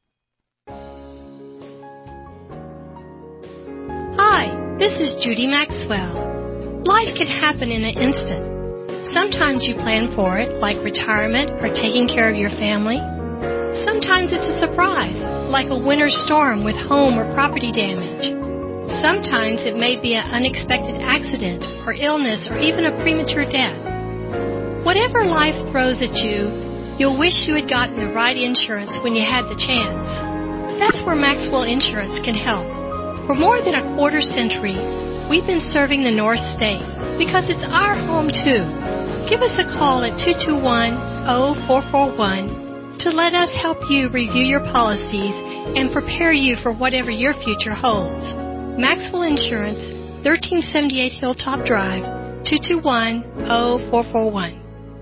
Hi, this is Judy Maxwell. Life can happen in an instant. Sometimes you plan for it, like retirement or taking care of your family. Sometimes it's a surprise, like a winter storm with home or property damage. Sometimes it may be an unexpected accident or illness or even a premature death. Whatever life throws at you, you'll wish you had gotten the right insurance when you had the chance. That's where Maxwell Insurance can help. For more than a quarter century, we've been serving the North State because it's our home too. Give us a call at 221-0441 to let us help you review your policies and prepare you for whatever your future holds. Maxwell Insurance, 1378 Hilltop Drive, 221-0441.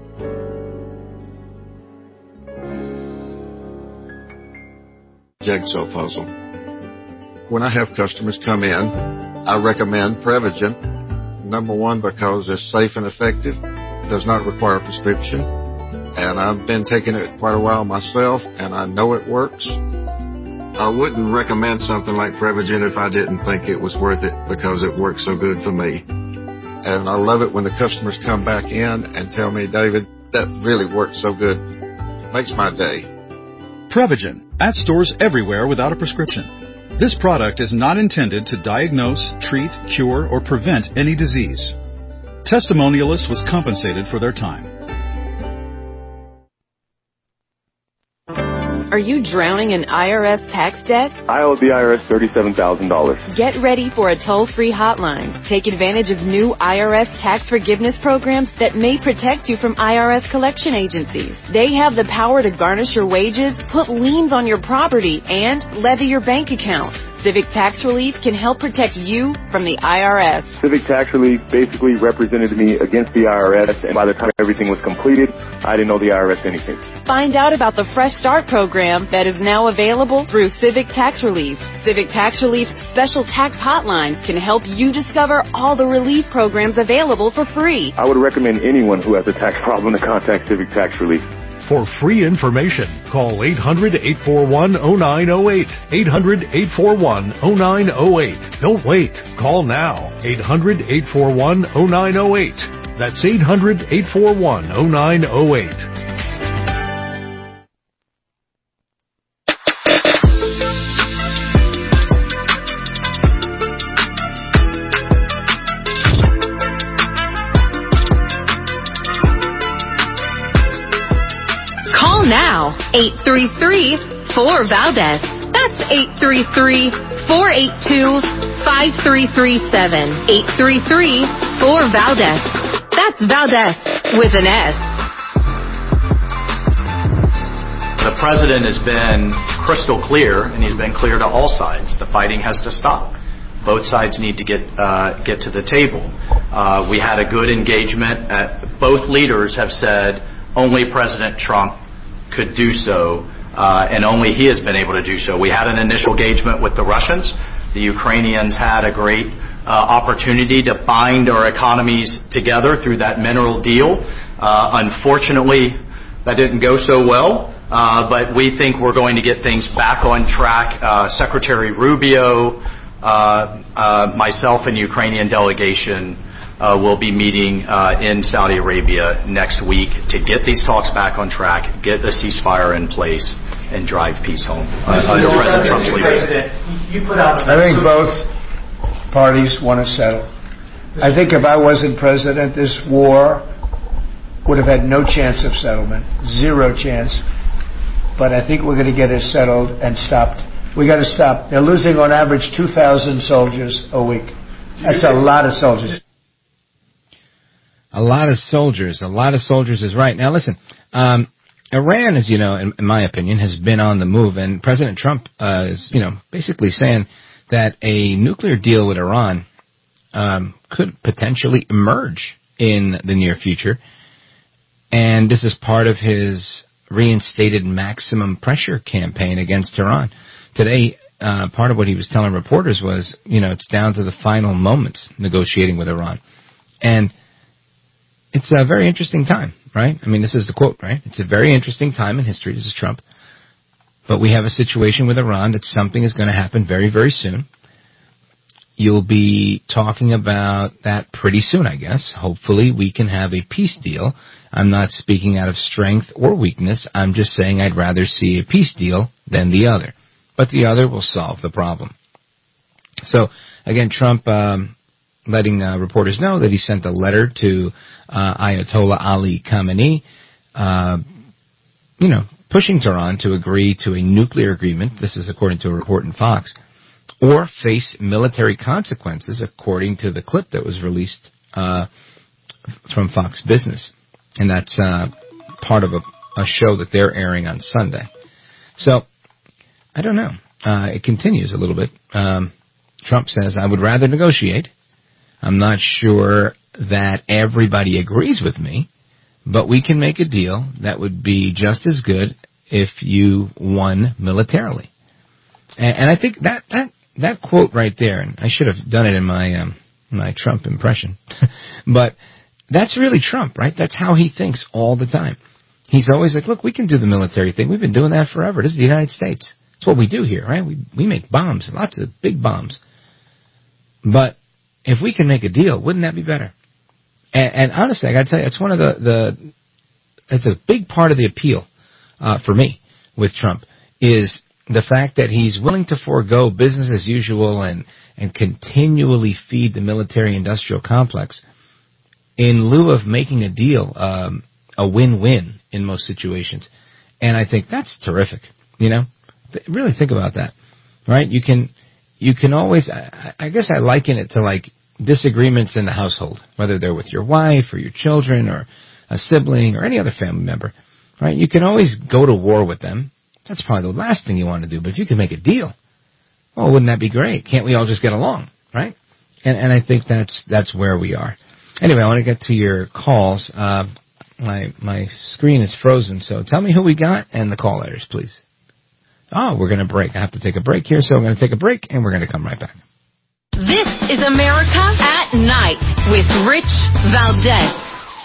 Jigsaw puzzle. When I have customers come in, I recommend Prevagen. Number one, because it's safe and effective, does not require a prescription, and I've been taking it quite a while myself, and I know it works. I wouldn't recommend something like Prevagen if I didn't think it was worth it because it works so good for me. And I love it when the customers come back in and tell me, David, that really works so good. Makes my day. Prevagen, at stores everywhere without a prescription. This product is not intended to diagnose, treat, cure, or prevent any disease. Testimonialists was compensated for their time. Are you drowning in IRS tax debt? I owe the IRS $37,000. Get ready for a toll-free hotline. Take advantage of new IRS tax forgiveness programs that may protect you from IRS collection agencies. They have the power to garnish your wages, put liens on your property, and levy your bank account. Civic Tax Relief can help protect you from the IRS. Civic Tax Relief basically represented me against the IRS, and by the time everything was completed, I didn't owe the IRS anything. Find out about the Fresh Start program that is now available through Civic Tax Relief. Civic Tax Relief's special tax hotline can help you discover all the relief programs available for free. I would recommend anyone who has a tax problem to contact Civic Tax Relief. For free information, call 800-841-0908. 800-841-0908. Don't wait. Call now. 800-841-0908. That's 800-841-0908. Now, 833-4VALDEZ. That's 833-482-5337. 833-4VALDEZ. That's Valdez with an S. The president has been crystal clear, and he's been clear to all sides. The fighting has to stop. Both sides need to get to the table. We had a good engagement. Both leaders have said only President Trump could do so, and only he has been able to do so. We had an initial engagement with the Russians. The Ukrainians had a great opportunity to bind our economies together through that mineral deal. Unfortunately, that didn't go so well, but we think we're going to get things back on track. Secretary Rubio, myself, and Ukrainian delegation will be meeting in Saudi Arabia next week to get these talks back on track, get a ceasefire in place, and drive peace home under President Trump's leadership. I think both parties want to settle. I think if I wasn't president, this war would have had no chance of settlement, zero chance. But I think we're going to get it settled and stopped. We got to stop. They're losing on average 2,000 soldiers a week. That's a lot of soldiers. A lot of soldiers is right. Now listen, Iran, as you know, in my opinion, has been on the move, and President Trump is, basically saying that a nuclear deal with Iran could potentially emerge in the near future, and this is part of his reinstated maximum pressure campaign against Iran. Today, part of what he was telling reporters was, it's down to the final moments negotiating with Iran. And it's a very interesting time, right? I mean, this is the quote, right? It's a very interesting time in history. This is Trump. But we have a situation with Iran that something is going to happen very, very soon. You'll be talking about that pretty soon, I guess. Hopefully we can have a peace deal. I'm not speaking out of strength or weakness. I'm just saying I'd rather see a peace deal than the other. But the other will solve the problem. So, again, Trump letting reporters know that he sent a letter to Ayatollah Ali Khamenei, pushing Tehran to agree to a nuclear agreement. This is according to a report in Fox. Or face military consequences, according to the clip that was released from Fox Business. And that's part of a show that they're airing on Sunday. So, I don't know. It continues a little bit. Trump says, I would rather negotiate. I'm not sure that everybody agrees with me, but we can make a deal that would be just as good if you won militarily. And I think that quote right there, and I should have done it in my Trump impression, but that's really Trump, right? That's how he thinks all the time. He's always like, look, we can do the military thing. We've been doing that forever. This is the United States. It's what we do here, right? We make bombs, lots of big bombs. But if we can make a deal, wouldn't that be better? And honestly, I got to tell you, it's one of it's a big part of the appeal for me with Trump is the fact that he's willing to forego business as usual and continually feed the military-industrial complex in lieu of making a deal, a win-win in most situations. And I think that's terrific, Really think about that, right? You can always, I guess I liken it to like disagreements in the household, whether they're with your wife or your children or a sibling or any other family member, right? You can always go to war with them. That's probably the last thing you want to do. But if you can make a deal, well, wouldn't that be great? Can't we all just get along, right? And I think that's where we are. Anyway, I want to get to your calls. My screen is frozen, so tell me who we got and the call letters, please. Oh, we're going to break. I have to take a break here, so I'm going to take a break, and we're going to come right back. This is America at Night with Rich Valdez.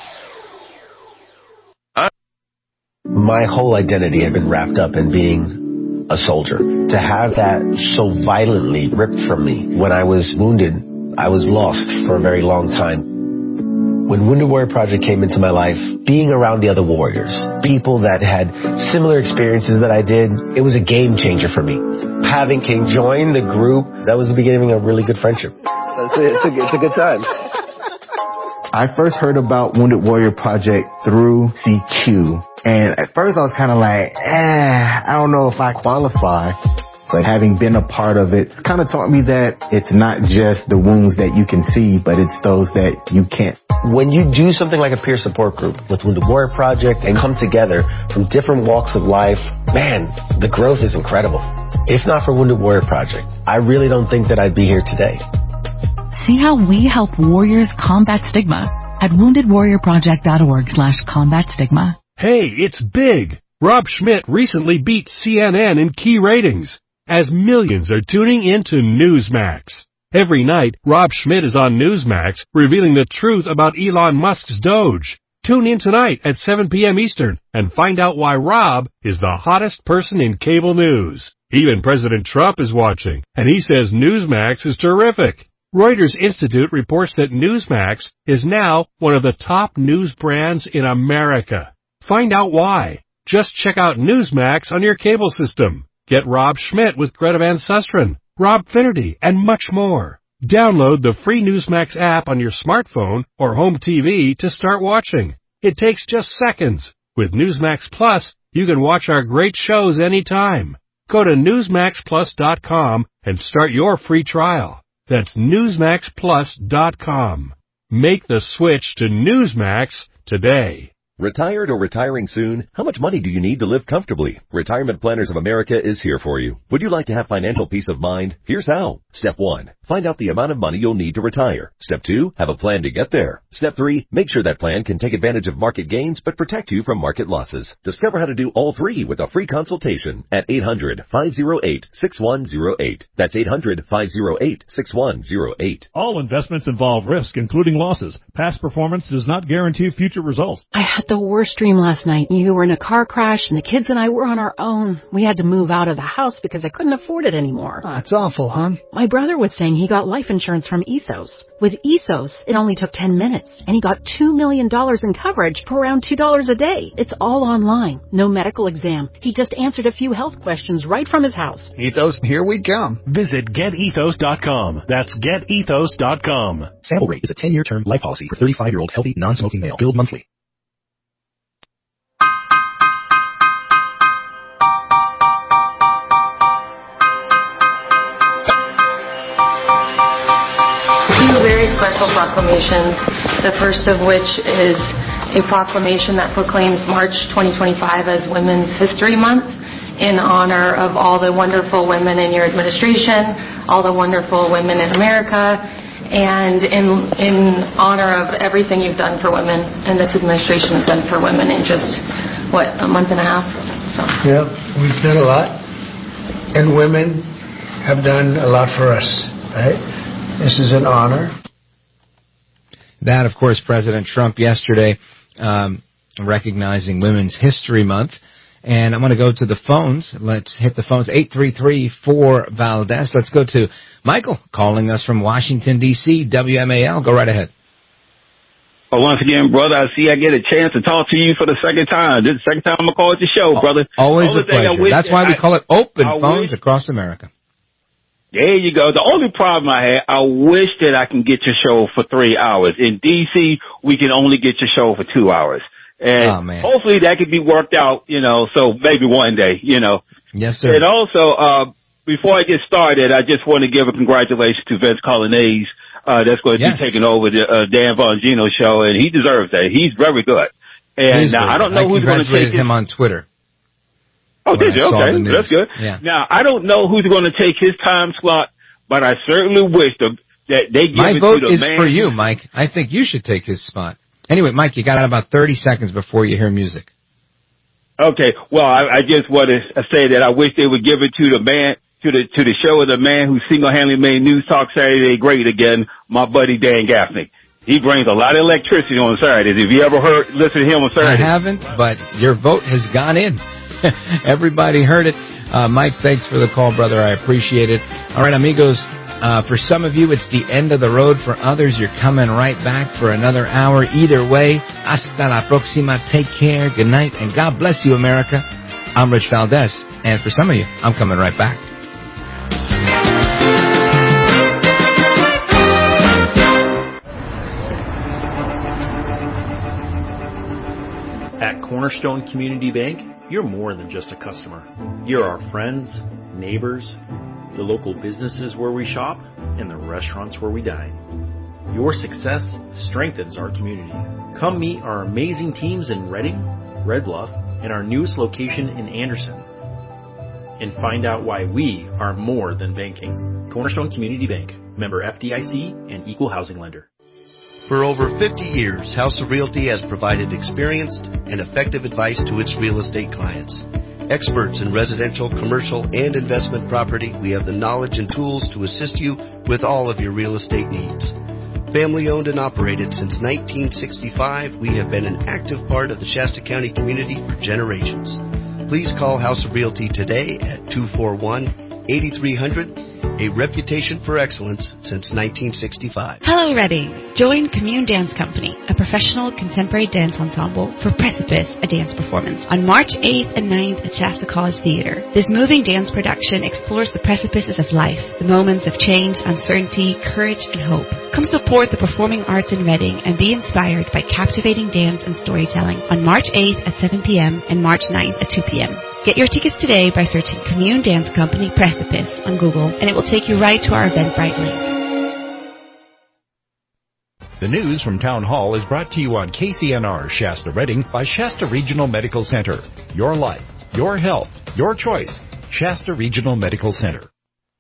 My whole identity had been wrapped up in being a soldier. To have that so violently ripped from me when I was wounded, I was lost for a very long time. When Wounded Warrior Project came into my life, being around the other warriors, people that had similar experiences that I did, it was a game changer for me. Having King join the group, that was the beginning of a really good friendship. It's a good time. I first heard about Wounded Warrior Project through CQ. And at first I was kind of like, I don't know if I qualify. But having been a part of it, it's kind of taught me that it's not just the wounds that you can see, but it's those that you can't. When you do something like a peer support group with Wounded Warrior Project and come together from different walks of life, man, the growth is incredible. If not for Wounded Warrior Project, I really don't think that I'd be here today. See how we help warriors combat stigma at woundedwarriorproject.org/combat stigma. Hey, it's big. Rob Schmidt recently beat CNN in key ratings, as millions are tuning into Newsmax. Every night, Rob Schmidt is on Newsmax, revealing the truth about Elon Musk's Doge. Tune in tonight at 7 p.m. Eastern and find out why Rob is the hottest person in cable news. Even President Trump is watching, and he says Newsmax is terrific. Reuters Institute reports that Newsmax is now one of the top news brands in America. Find out why. Just check out Newsmax on your cable system. Get Rob Schmidt with Greta Van Susteren, Rob Finnerty, and much more. Download the free Newsmax app on your smartphone or home TV to start watching. It takes just seconds. With Newsmax Plus, you can watch our great shows anytime. Go to NewsmaxPlus.com and start your free trial. That's NewsmaxPlus.com. Make the switch to Newsmax today. Retired or retiring soon? How much money do you need to live comfortably? Retirement Planners of America is here for you. Would you like to have financial peace of mind? Here's how. Step 1. Find out the amount of money you'll need to retire. Step 2. Have a plan to get there. Step 3. Make sure that plan can take advantage of market gains but protect you from market losses. Discover how to do all three with a free consultation at 800-508-6108. That's 800-508-6108. All investments involve risk, including losses. Past performance does not guarantee future results. I had the worst dream last night. You were in a car crash and the kids and I were on our own. We had to move out of the house because I couldn't afford it anymore. It's awful, hon. My brother was saying he got life insurance from Ethos. With Ethos, it only took 10 minutes, and he got $2 million in coverage for around $2 a day. It's all online. No medical exam. He just answered a few health questions right from his house. Ethos, here we come. Visit GetEthos.com. That's GetEthos.com. Sample Rate is a 10-year term life policy for 35-year-old healthy, non-smoking male. Billed monthly. Special proclamations, the first of which is a proclamation that proclaims March 2025 as Women's History Month in honor of all the wonderful women in your administration, all the wonderful women in America, and in honor of everything you've done for women and this administration has done for women in just, a month and a half? So. Yeah, we've done a lot, and women have done a lot for us, right? This is an honor. That, of course, President Trump yesterday recognizing Women's History Month. And I'm going to go to the phones. Let's hit the phones. 833-4-VALDEZ. Let's go to Michael calling us from Washington, D.C., WMAL. Go right ahead. Well, once again, brother, I get a chance to talk to you for the second time. This is the second time I'm going to call it the show, brother. Always a pleasure. That's why we call it Open Phones across America. There you go. The only problem I had, I wish that I can get your show for 3 hours. In D.C., we can only get your show for 2 hours. And hopefully that could be worked out, so maybe one day, Yes, sir. And also, before I get started, I just want to give a congratulations to Vince Colonnese, that's going to be taking over the Dan Bongino show, and he deserves that. He's very good. And now, I don't know who's going to take him on Twitter. Oh, did you? Okay, that's good. Yeah. Now, I don't know who's going to take his time slot, but I certainly wish that they give My it vote to the is man. for you, Mike. I think you should take his spot. Anyway, Mike, you got about 30 seconds before you hear music. Okay, well, I just want to say that I wish they would give it to the man, to the show of the man who single-handedly made News Talk Saturday great again, my buddy Dan Gaffney. He brings a lot of electricity on Saturdays. If you ever listen to him on Saturdays. I haven't, but your vote has gone in. Everybody heard it. Mike, thanks for the call, brother. I appreciate it. All right, amigos, for some of you, it's the end of the road. For others, you're coming right back for another hour. Either way, hasta la próxima. Take care. Good night, and God bless you, America. I'm Rich Valdez, and for some of you, I'm coming right back. At Cornerstone Community Bank, you're more than just a customer. You're our friends, neighbors, the local businesses where we shop, and the restaurants where we dine. Your success strengthens our community. Come meet our amazing teams in Redding, Red Bluff, and our newest location in Anderson. And find out why we are more than banking. Cornerstone Community Bank, member FDIC and equal housing lender. For over 50 years, House of Realty has provided experienced and effective advice to its real estate clients. Experts in residential, commercial, and investment property, we have the knowledge and tools to assist you with all of your real estate needs. Family owned and operated since 1965, we have been an active part of the Shasta County community for generations. Please call House of Realty today at 241-8300 a reputation for excellence since 1965. Hello, Reading. Join Commune Dance Company, a professional contemporary dance ensemble, for Precipice, a dance performance, on March 8th and 9th at Shasta College Theater. This moving dance production explores the precipices of life, the moments of change, uncertainty, courage, and hope. Come support the performing arts in Reading and be inspired by captivating dance and storytelling on March 8th at 7 p.m. and March 9th at 2 p.m. Get your tickets today by searching Commune Dance Company Precipice on Google, and it will take you right to our Eventbrite link. The news from Town Hall is brought to you on KCNR Shasta Reading by Shasta Regional Medical Center. Your life, your health, your choice. Shasta Regional Medical Center.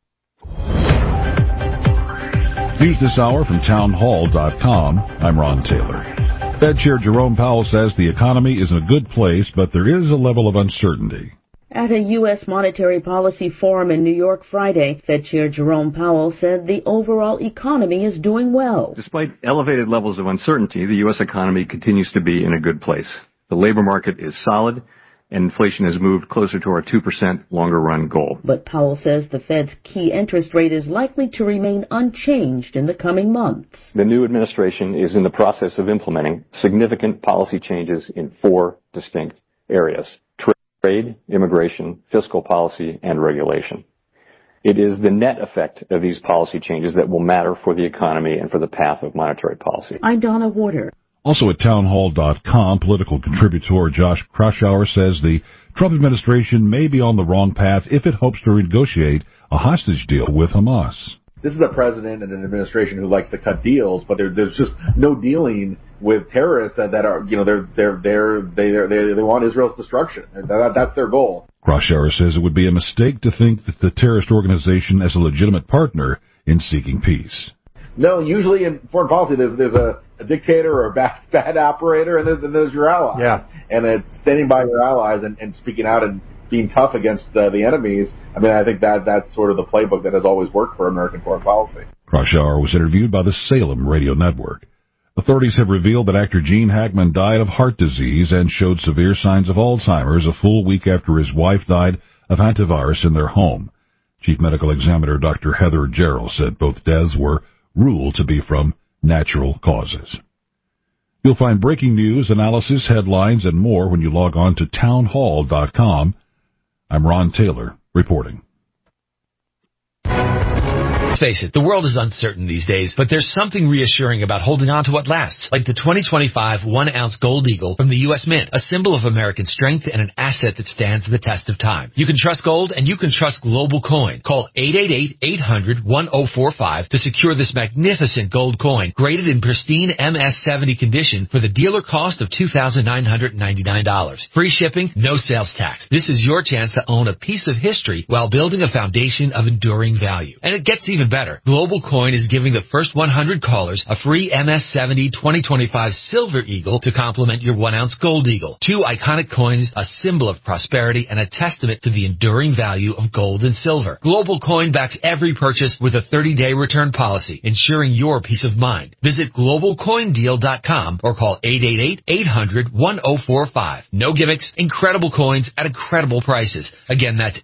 News this hour from townhall.com. I'm Ron Taylor. Fed Chair Jerome Powell says the economy is in a good place, but there is a level of uncertainty. At a U.S. Monetary Policy Forum in New York Friday, Fed Chair Jerome Powell said the overall economy is doing well. Despite elevated levels of uncertainty, the U.S. economy continues to be in a good place. The labor market is solid, and inflation has moved closer to our 2% longer-run goal. But Powell says the Fed's key interest rate is likely to remain unchanged in the coming months. The new administration is in the process of implementing significant policy changes in 4 distinct areas: trade, immigration, fiscal policy, and regulation. It is the net effect of these policy changes that will matter for the economy and for the path of monetary policy. I'm Donna Warder. Also at townhall.com, political contributor Josh Kraushaar says the Trump administration may be on the wrong path if it hopes to negotiate a hostage deal with Hamas. This is a president and an administration who likes to cut deals, but there's just no dealing with terrorists that are, they want Israel's destruction. That's their goal. Kraushaar says it would be a mistake to think that the terrorist organization as a legitimate partner in seeking peace. No, usually in foreign policy, there's a dictator or a bad operator, and then there's your ally. Yeah. And standing by your allies and speaking out and being tough against the enemies. I mean, I think that's sort of the playbook that has always worked for American foreign policy. Kraushaar was interviewed by the Salem Radio Network. Authorities have revealed that actor Gene Hackman died of heart disease and showed severe signs of Alzheimer's a full week after his wife died of hantavirus in their home. Chief Medical Examiner Dr. Heather Jarrell said both deaths were ruled to be from natural causes. You'll find breaking news, analysis, headlines, and more when you log on to townhall.com. I'm Ron Taylor, reporting. Face it, the world is uncertain these days, but there's something reassuring about holding on to what lasts, like the 2025 1-ounce Gold Eagle from the U.S. Mint, a symbol of American strength and an asset that stands the test of time. You can trust gold, and you can trust Global Coin. Call 888-800-1045 to secure this magnificent gold coin, graded in pristine MS-70 condition for the dealer cost of $2,999. Free shipping, no sales tax. This is your chance to own a piece of history while building a foundation of enduring value. And it gets even better. Global Coin is giving the first 100 callers a free MS-70 2025 Silver Eagle to complement your 1-ounce Gold Eagle. 2 iconic coins, a symbol of prosperity and a testament to the enduring value of gold and silver. Global Coin backs every purchase with a 30-day return policy, ensuring your peace of mind. Visit globalcoindeal.com or call 888-800-1045. No gimmicks, incredible coins at incredible prices. Again, that's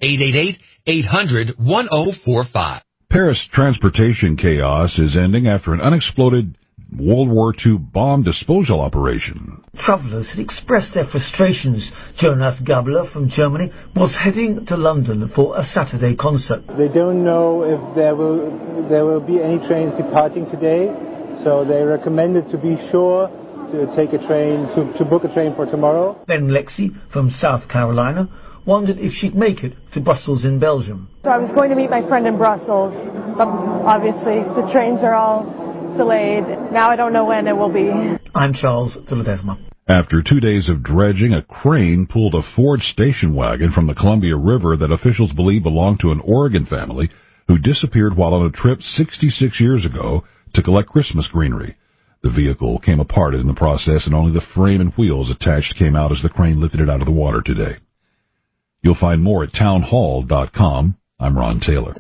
888-800-1045. Paris transportation chaos is ending after an unexploded World War II bomb disposal operation. Travellers had expressed their frustrations. Jonas Gabler from Germany was heading to London for a Saturday concert. They don't know if there will be any trains departing today, so they recommended to be sure to take a train, to book a train for tomorrow. Then Lexi from South Carolina wondered if she'd make it to Brussels in Belgium. So I was going to meet my friend in Brussels, but obviously the trains are all delayed. Now I don't know when it will be. I'm Charles Philadelphia. After 2 days of dredging, a crane pulled a Ford station wagon from the Columbia River that officials believe belonged to an Oregon family who disappeared while on a trip 66 years ago to collect Christmas greenery. The vehicle came apart in the process, and only the frame and wheels attached came out as the crane lifted it out of the water today. You'll find more at townhall.com. I'm Ron Taylor.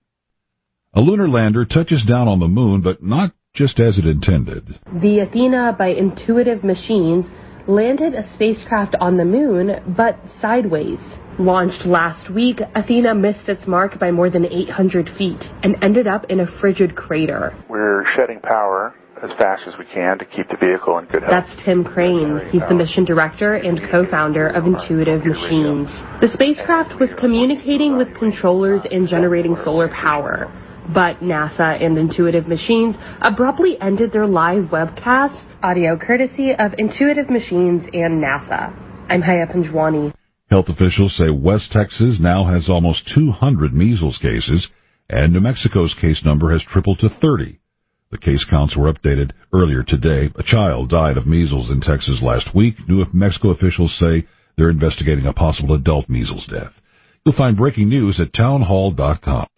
A lunar lander touches down on the moon, but not just as it intended. The Athena by Intuitive Machines landed a spacecraft on the moon, but sideways. Launched last week, Athena missed its mark by more than 800 feet and ended up in a frigid crater. We're shedding power as fast as we can to keep the vehicle in good health. That's Tim Crane. He's the mission director and co-founder of Intuitive Machines. The spacecraft was communicating with controllers and generating solar power. But NASA and Intuitive Machines abruptly ended their live webcast, audio courtesy of Intuitive Machines and NASA. I'm Haya Panjwani. Health officials say West Texas now has almost 200 measles cases, and New Mexico's case number has tripled to 30. The case counts were updated earlier today. A child died of measles in Texas last week. New Mexico officials say they're investigating a possible adult measles death. You'll find breaking news at townhall.com.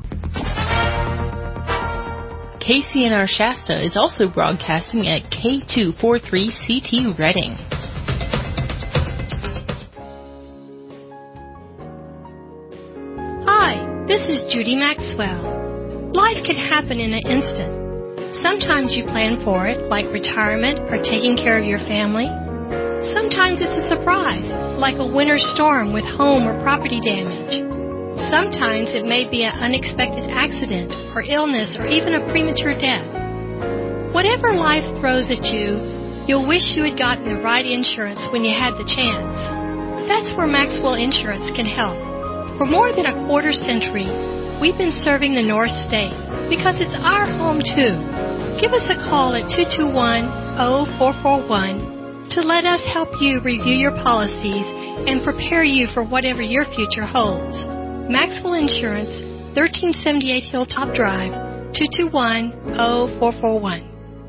KCNR Shasta is also broadcasting at K243CT Reading. Hi, this is Judy Maxwell. Life can happen in an instant. Sometimes you plan for it, like retirement or taking care of your family. Sometimes it's a surprise, like a winter storm with home or property damage. Sometimes it may be an unexpected accident or illness or even a premature death. Whatever life throws at you, you'll wish you had gotten the right insurance when you had the chance. That's where Maxwell Insurance can help. For more than a quarter century, we've been serving the North State because it's our home too. Give us a call at 221-0441 to let us help you review your policies and prepare you for whatever your future holds. Maxwell Insurance, 1378 Hilltop Drive, 221-0441.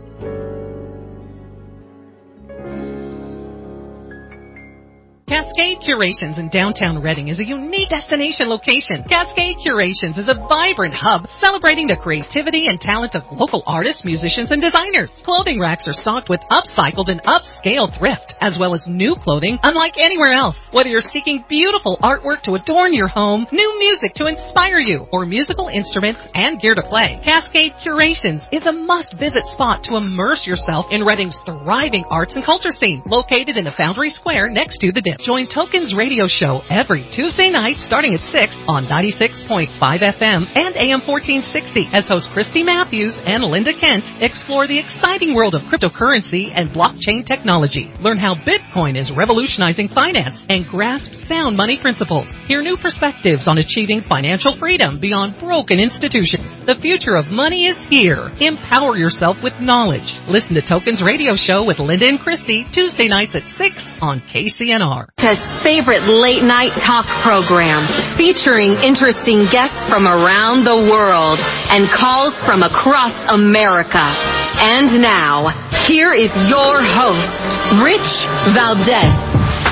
Cascade Curations in downtown Reading is a unique destination location. Cascade Curations is a vibrant hub celebrating the creativity and talent of local artists, musicians, and designers. Clothing racks are stocked with upcycled and upscale thrift, as well as new clothing unlike anywhere else. Whether you're seeking beautiful artwork to adorn your home, new music to inspire you, or musical instruments and gear to play, Cascade Curations is a must-visit spot to immerse yourself in Reading's thriving arts and culture scene, located in the Foundry Square next to the Dip. Join Tokens Radio Show every Tuesday night starting at 6 on 96.5 FM and AM 1460 as hosts Christy Matthews and Linda Kent explore the exciting world of cryptocurrency and blockchain technology. Learn how Bitcoin is revolutionizing finance and grasp sound money principles. Hear new perspectives on achieving financial freedom beyond broken institutions. The future of money is here. Empower yourself with knowledge. Listen to Tokens Radio Show with Linda and Christy Tuesday nights at 6 on KCNR. America's favorite late-night talk program, featuring interesting guests from around the world and calls from across America. And now, here is your host, Rich Valdez.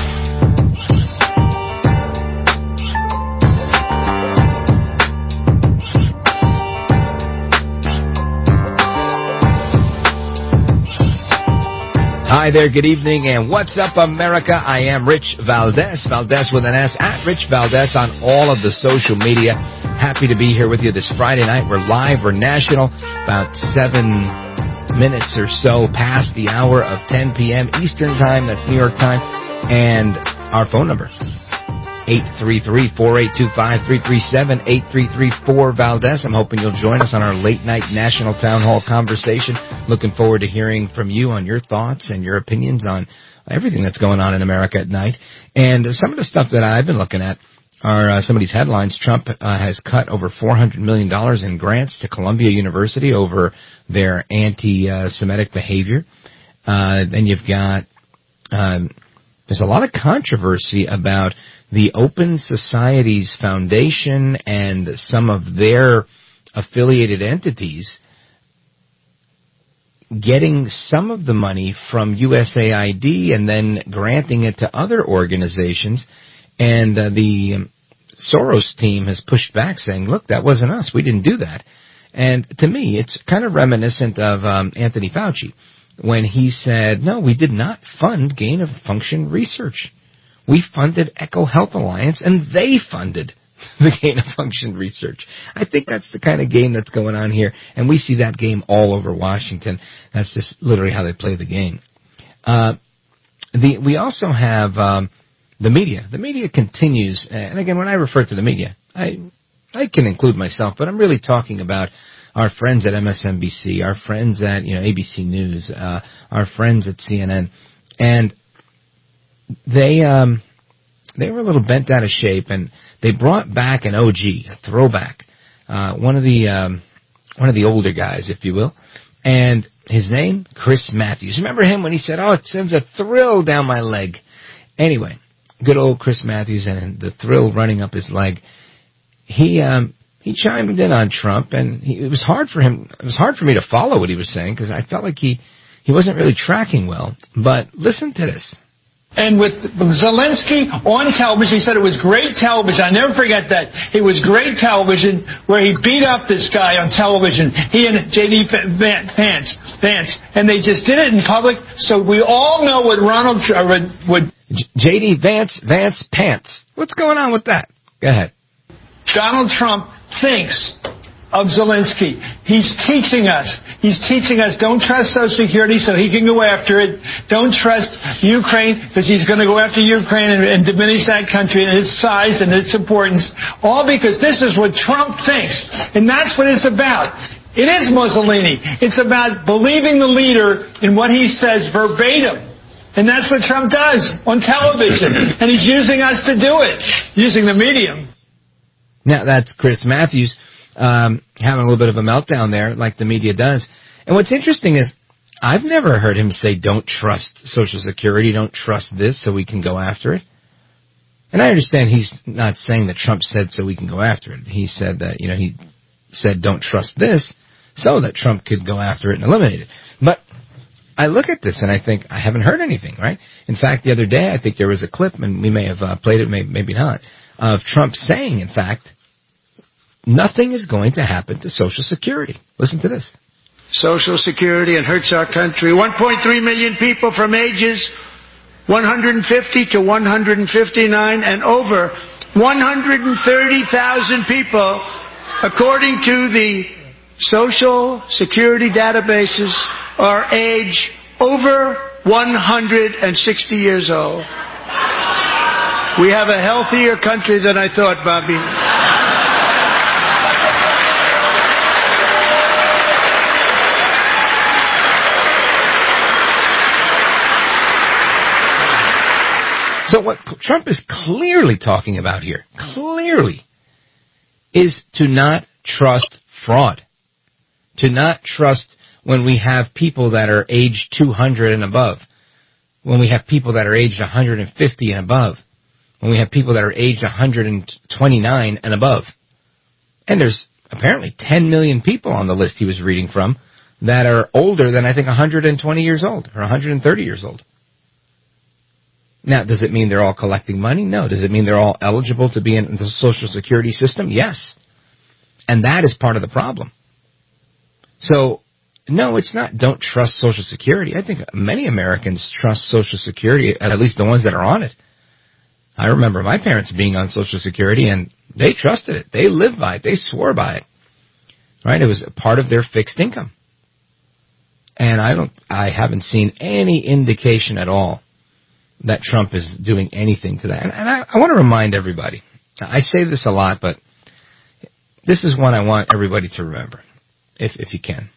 Hi there, good evening, and what's up, America? I am Rich Valdez, Valdez with an S, at Rich Valdez on all of the social media. Happy to be here with you this Friday night. We're live, we're national, about 7 minutes or so past the hour of 10 p.m. Eastern Time, that's New York time, and our phone number, 833-4825-337-8334 Valdez. I'm hoping you'll join us on our late night national town hall conversation. Looking forward to hearing from you on your thoughts and your opinions on everything that's going on in America at night. And some of the stuff that I've been looking at are some of these headlines. Trump has cut over $400 million in grants to Columbia University over their anti-Semitic behavior. Then you've got, there's a lot of controversy about the Open Societies Foundation and some of their affiliated entities getting some of the money from USAID and then granting it to other organizations. And the Soros team has pushed back saying, look, that wasn't us. We didn't do that. And to me, it's kind of reminiscent of Anthony Fauci when he said, no, we did not fund gain-of-function research. We funded EcoHealth Alliance, and they funded the gain-of-function research. I think that's the kind of game that's going on here, and we see that game all over Washington. That's just literally how they play the game. We also have the media continues, and again, when I refer to the media, I can include myself, but I'm really talking about our friends at MSNBC, our friends at ABC News, our friends at CNN, and they were a little bent out of shape, and they brought back an OG, a throwback, one of the older guys, if you will, and his name, Chris Matthews. Remember him when he said, "Oh, it sends a thrill down my leg." Anyway, good old Chris Matthews and the thrill running up his leg. He chimed in on Trump, and it was hard for him. It was hard for me to follow what he was saying because I felt like he wasn't really tracking well. But listen to this. And with Zelensky on television, he said it was great television. I never forget that. It was great television where he beat up this guy on television. He and J.D. Vance. And they just did it in public, so we all know what Ronald would... J.D. Vance Pants. What's going on with that? Go ahead. Donald Trump thinks of Zelensky. He's teaching us don't trust Social Security so he can go after it. Don't trust Ukraine because he's going to go after Ukraine and diminish that country and its size and its importance. All because this is what Trump thinks. And that's what it's about. It is Mussolini. It's about believing the leader in what he says verbatim. And that's what Trump does on television. And he's using us to do it, using the medium. Now, that's Chris Matthews. Having a little bit of a meltdown there, like the media does. And what's interesting is I've never heard him say, don't trust Social Security, don't trust this so we can go after it. And I understand he's not saying that Trump said so we can go after it. He said that, he said don't trust this so that Trump could go after it and eliminate it. But I look at this and I think I haven't heard anything, right? In fact, the other day I think there was a clip, and we may have played it, maybe not, of Trump saying, in fact, nothing is going to happen to Social Security. Listen to this. Social Security, it hurts our country. 1.3 million people from ages 150 to 159 and over 130,000 people, according to the Social Security databases, are age over 160 years old. We have a healthier country than I thought, Bobby. So what Trump is clearly talking about here, is to not trust fraud. To not trust when we have people that are age 200 and above. When we have people that are aged 150 and above. When we have people that are aged 129 and above. And there's apparently 10 million people on the list he was reading from that are older than, I think, 120 years old or 130 years old. Now, does it mean they're all collecting money? No. Does it mean they're all eligible to be in the Social Security system? Yes. And that is part of the problem. So, no, it's not don't trust Social Security. I think many Americans trust Social Security, at least the ones that are on it. I remember my parents being on Social Security, and they trusted it. They lived by it. They swore by it. Right? It was a part of their fixed income. And I haven't seen any indication at all that Trump is doing anything to that. And I want to remind everybody, I say this a lot, but this is one I want everybody to remember, if you can.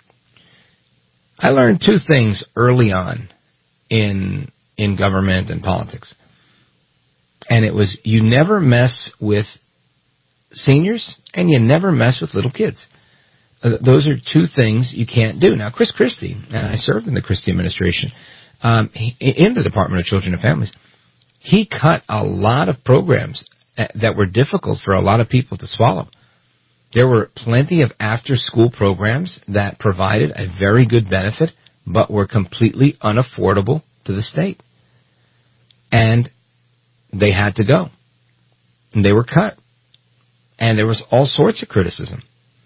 I learned two things early on in government and politics. And it was you never mess with seniors and you never mess with little kids. Those are two things you can't do. Now, Chris Christie, I served in the Christie administration, in the Department of Children and Families, he cut a lot of programs that were difficult for a lot of people to swallow. There were plenty of after-school programs that provided a very good benefit, but were completely unaffordable to the state. And they had to go. And they were cut. And there was all sorts of criticism.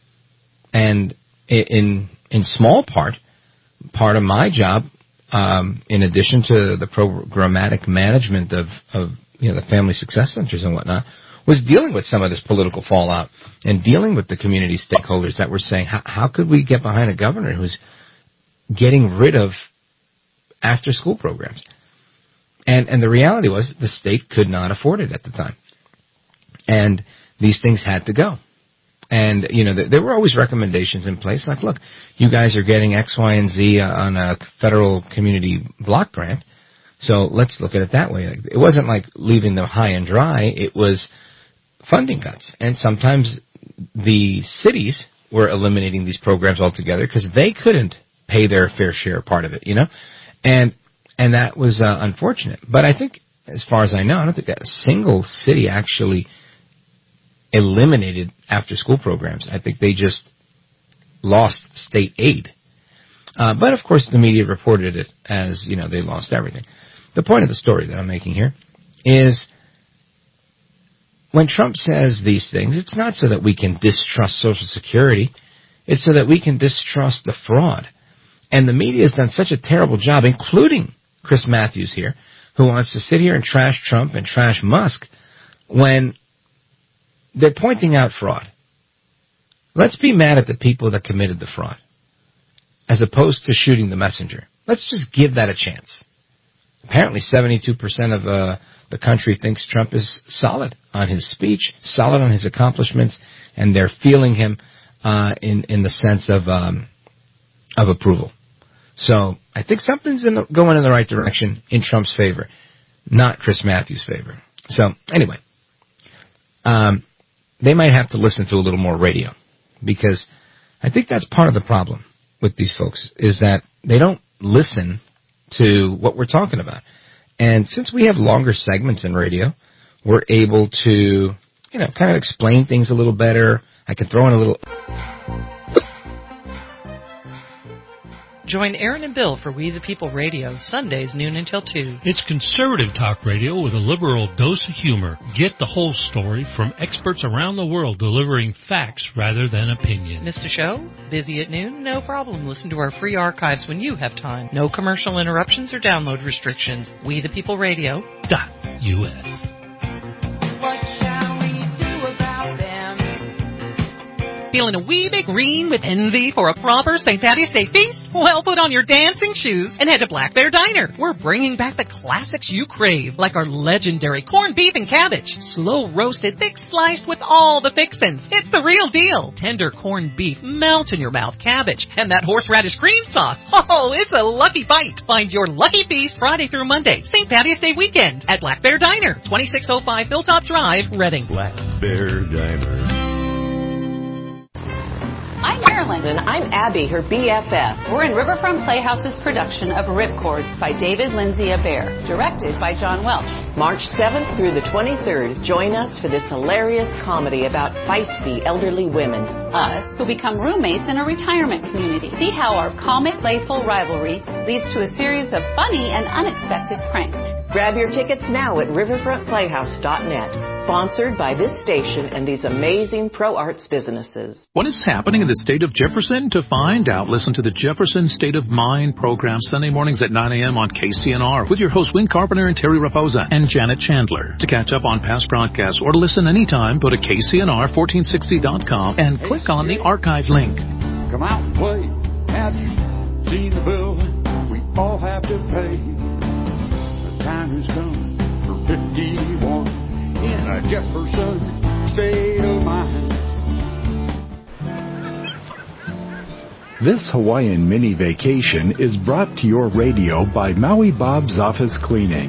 And in small part of my job, in addition to the programmatic management of the family success centers and whatnot, was dealing with some of this political fallout and dealing with the community stakeholders that were saying, how could we get behind a governor who's getting rid of after-school programs? And the reality was the state could not afford it at the time. And these things had to go. And, there were always recommendations in place, like, look, you guys are getting X, Y, and Z on a federal community block grant, so let's look at it that way. It wasn't like leaving them high and dry. It was funding cuts. And sometimes the cities were eliminating these programs altogether because they couldn't pay their fair share part of it, And that was unfortunate. But I think, as far as I know, I don't think that a single city actually eliminated after-school programs. I think they just lost state aid. But, of course, the media reported it as, they lost everything. The point of the story that I'm making here is when Trump says these things, it's not so that we can distrust Social Security. It's so that we can distrust the fraud. And the media has done such a terrible job, including Chris Matthews here, who wants to sit here and trash Trump and trash Musk when they're pointing out fraud. Let's be mad at the people that committed the fraud, as opposed to shooting the messenger. Let's just give that a chance. Apparently 72% of the country thinks Trump is solid on his speech, solid on his accomplishments, and they're feeling him in the sense of approval. So I think something's going in the right direction in Trump's favor, not Chris Matthews' favor. So anyway, they might have to listen to a little more radio, because I think that's part of the problem with these folks, is that they don't listen to what we're talking about. And since we have longer segments in radio, we're able to, kind of explain things a little better. I can throw in a little... Join Aaron and Bill for We the People Radio, Sundays noon until 2. It's conservative talk radio with a liberal dose of humor. Get the whole story from experts around the world delivering facts rather than opinion. Missed a show? Busy at noon? No problem. Listen to our free archives when you have time. No commercial interruptions or download restrictions. We the People Radio.us. Feeling a wee bit green with envy for a proper St. Patty's Day feast? Well, put on your dancing shoes and head to Black Bear Diner. We're bringing back the classics you crave, like our legendary corned beef and cabbage, slow roasted, thick sliced with all the fixins. It's the real deal. Tender corned beef, melt in your mouth cabbage, and that horseradish cream sauce. Oh, it's a lucky bite. Find your lucky feast Friday through Monday, St. Patty's Day weekend at Black Bear Diner, 2605 Hilltop Drive, Reading. Black Bear Diner. I'm Marilyn. And I'm Abby, her BFF. We're in Riverfront Playhouse's production of Ripcord by David Lindsay Abaire, directed by John Welch. March 7th through the 23rd, join us for this hilarious comedy about feisty elderly women, us, who become roommates in a retirement community. See how our comic, playful rivalry leads to a series of funny and unexpected pranks. Grab your tickets now at riverfrontplayhouse.net. Sponsored by this station and these amazing pro arts businesses. What is happening in the state of Jefferson? To find out, listen to the Jefferson State of Mind program Sunday mornings at 9 a.m. on KCNR with your hosts Win Carpenter and Terry Raposa and Janet Chandler. To catch up on past broadcasts or to listen anytime, go to KCNR1460.com and click on the archive link. Come out and play. Have you seen the bill we all have to pay? The time has come for 51. In a Jefferson state of mind. This Hawaiian mini vacation is brought to your radio by Maui Bob's Office Cleaning.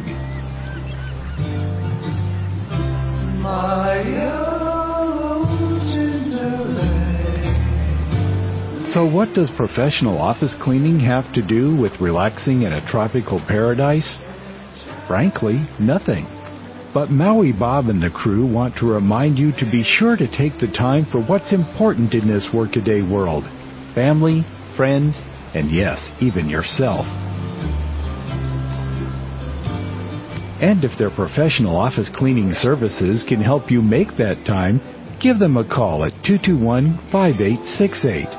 So what does professional office cleaning have to do with relaxing in a tropical paradise? Frankly, nothing. But Maui Bob and the crew want to remind you to be sure to take the time for what's important in this workaday world. Family, friends, and yes, even yourself. And if their professional office cleaning services can help you make that time, give them a call at 221-5868.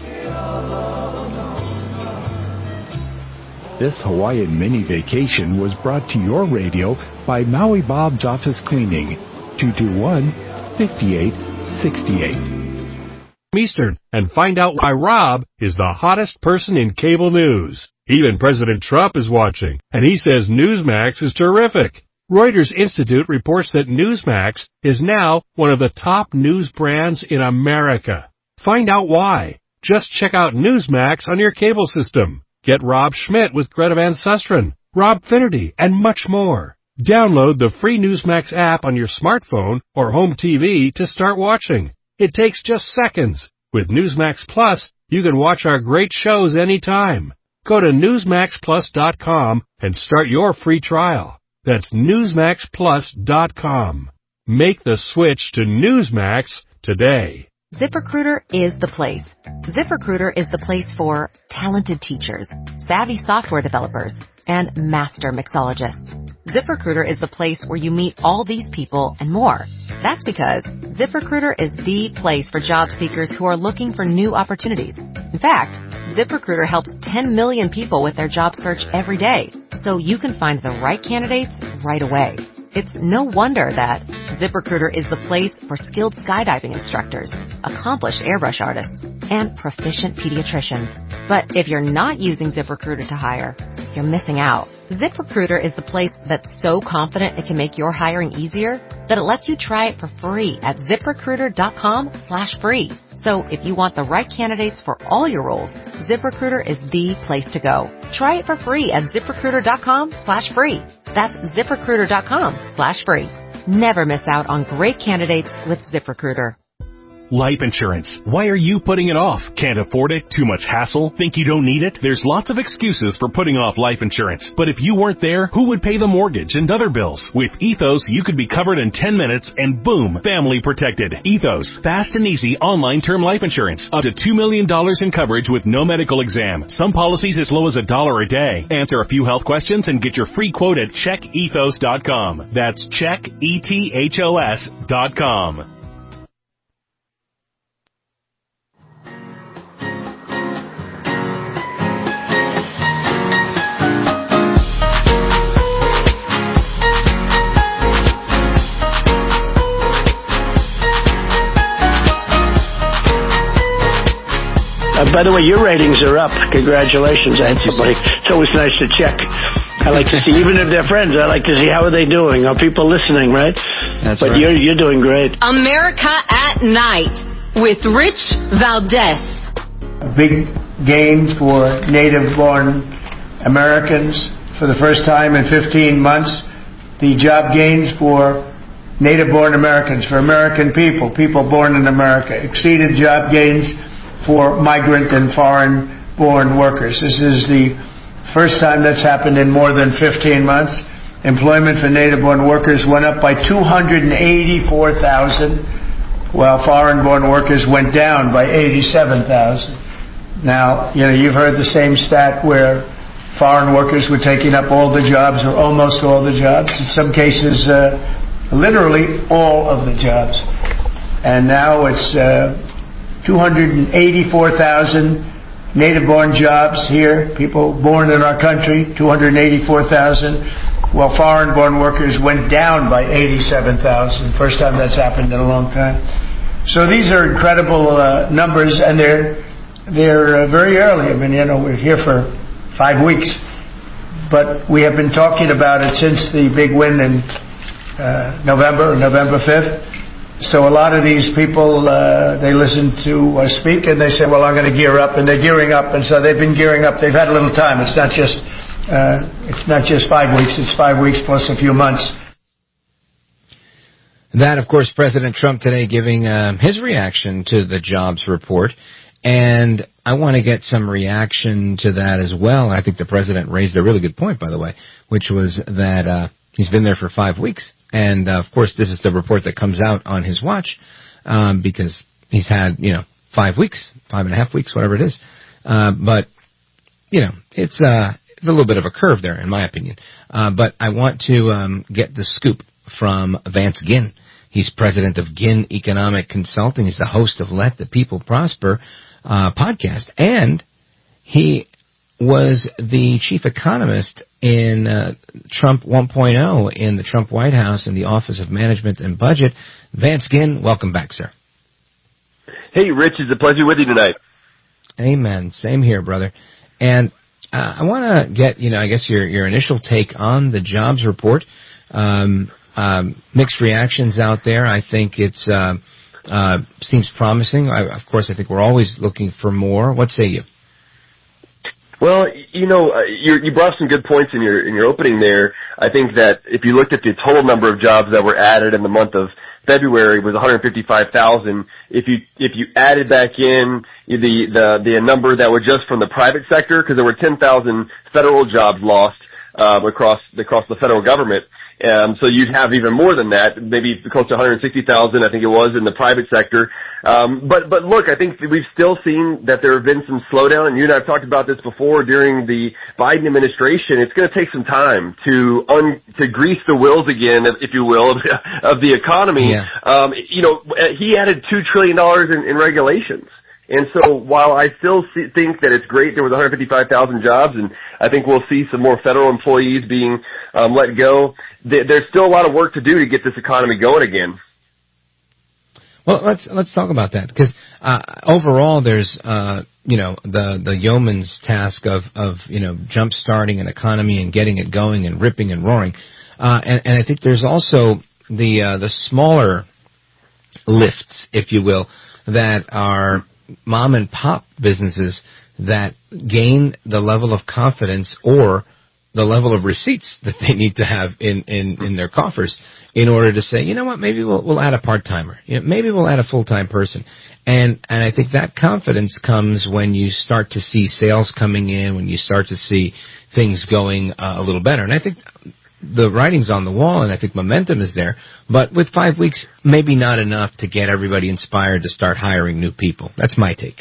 This Hawaiian mini vacation was brought to your radio by Maui Bob's Office Cleaning, 221-5868. Eastern and find out why Rob is the hottest person in cable news. Even President Trump is watching, and he says Newsmax is terrific. Reuters Institute reports that Newsmax is now one of the top news brands in America. Find out why. Just check out Newsmax on your cable system. Get Rob Schmidt with Greta Van Susteren, Rob Finnerty, and much more. Download the free Newsmax app on your smartphone or home TV to start watching. It takes just seconds. With Newsmax Plus, you can watch our great shows anytime. Go to NewsmaxPlus.com and start your free trial. That's NewsmaxPlus.com. Make the switch to Newsmax today. ZipRecruiter is the place. ZipRecruiter is the place for talented teachers, savvy software developers, and master mixologists. ZipRecruiter is the place where you meet all these people and more. That's because ZipRecruiter is the place for job seekers who are looking for new opportunities. In fact, ZipRecruiter helps 10 million people with their job search every day, so you can find the right candidates right away. It's no wonder that ZipRecruiter is the place for skilled skydiving instructors, accomplished airbrush artists, and proficient pediatricians. But if you're not using ZipRecruiter to hire, you're missing out. ZipRecruiter is the place that's so confident it can make your hiring easier that it lets you try it for free at ZipRecruiter.com/free. So if you want the right candidates for all your roles, ZipRecruiter is the place to go. Try it for free at ZipRecruiter.com/free. That's ZipRecruiter.com/free. Never miss out on great candidates with ZipRecruiter. Life insurance. Why are you putting it off? Can't afford it? Too much hassle? Think you don't need it? There's lots of excuses for putting off life insurance. But if you weren't there, who would pay the mortgage and other bills? With Ethos, you could be covered in 10 minutes and boom, family protected. Ethos. Fast and easy online term life insurance. Up to $2 million in coverage with no medical exam. Some policies as low as $1 a day. Answer a few health questions and get your free quote at checkethos.com. That's checkethos.com. By the way, your ratings are up. Congratulations, everybody. It's always nice to check. I like to see, even if they're friends, I like to see how are they doing. Are people listening, right? That's but right. You're doing great. America at Night with Rich Valdez. A big gain for native-born Americans for the first time in 15 months. The job gains for native-born Americans, for American people born in America, exceeded job gains for migrant and foreign-born workers. This is the first time that's happened in more than 15 months. Employment for native-born workers went up by 284,000, while foreign-born workers went down by 87,000. Now, you've heard the same stat where foreign workers were taking up all the jobs or almost all the jobs. In some cases, literally all of the jobs. And now it's 284,000 native-born jobs here, people born in our country, 284,000, while foreign-born workers went down by 87,000. First time that's happened in a long time. So these are incredible numbers, and they're very early. I mean, we're here for 5 weeks, but we have been talking about it since the big win in November 5th. So a lot of these people, they listen to us speak and they say, well, I'm going to gear up, and they're gearing up, and so they've been gearing up. They've had a little time. It's not just 5 weeks. It's 5 weeks plus a few months. That, of course, President Trump today giving his reaction to the jobs report. And I want to get some reaction to that as well. I think the president raised a really good point, by the way, which was that he's been there for 5 weeks. And, of course, this is the report that comes out on his watch because he's had, 5 weeks, 5.5 weeks, whatever it is. But, it's a little bit of a curve there, in my opinion. But I want to get the scoop from Vance Ginn. He's president of Ginn Economic Consulting. He's the host of Let the People Prosper podcast. And he was the chief economist in Trump 1.0 in the Trump White House in the Office of Management and Budget. Vance Ginn, welcome back, sir. Hey, Rich, it's a pleasure with you tonight. Amen. Same here, brother. And I want to get, I guess your initial take on the jobs report. Mixed reactions out there. I think it's seems promising. Of course, I think we're always looking for more. What say you? Well, you brought some good points in your opening there. I think that if you looked at the total number of jobs that were added in the month of February was 155,000. If you added back in the number that were just from the private sector, because there were 10,000 federal jobs lost across the federal government. So you'd have even more than that, maybe close to 160,000, I think it was, in the private sector. But look, I think we've still seen that there have been some slowdown, and you and I have talked about this before during the Biden administration. It's going to take some time to grease the wheels again, if you will, of the economy. Yeah. He added $2 trillion in regulations. And so while I still think that it's great there was 155,000 jobs, and I think we'll see some more federal employees being let go, there's still a lot of work to do to get this economy going again. Well, let's talk about that, because overall there's the yeoman's task of jump starting an economy and getting it going and ripping and roaring, and I think there's also the smaller lifts, if you will, that are mom and pop businesses that gain the level of confidence or the level of receipts that they need to have in their coffers in order to say, you know what, maybe we'll add a part-timer. Maybe we'll add a full-time person. And I think that confidence comes when you start to see sales coming in, when you start to see things going a little better. And I think the writing's on the wall, and I think momentum is there. But with 5 weeks, maybe not enough to get everybody inspired to start hiring new people. That's my take.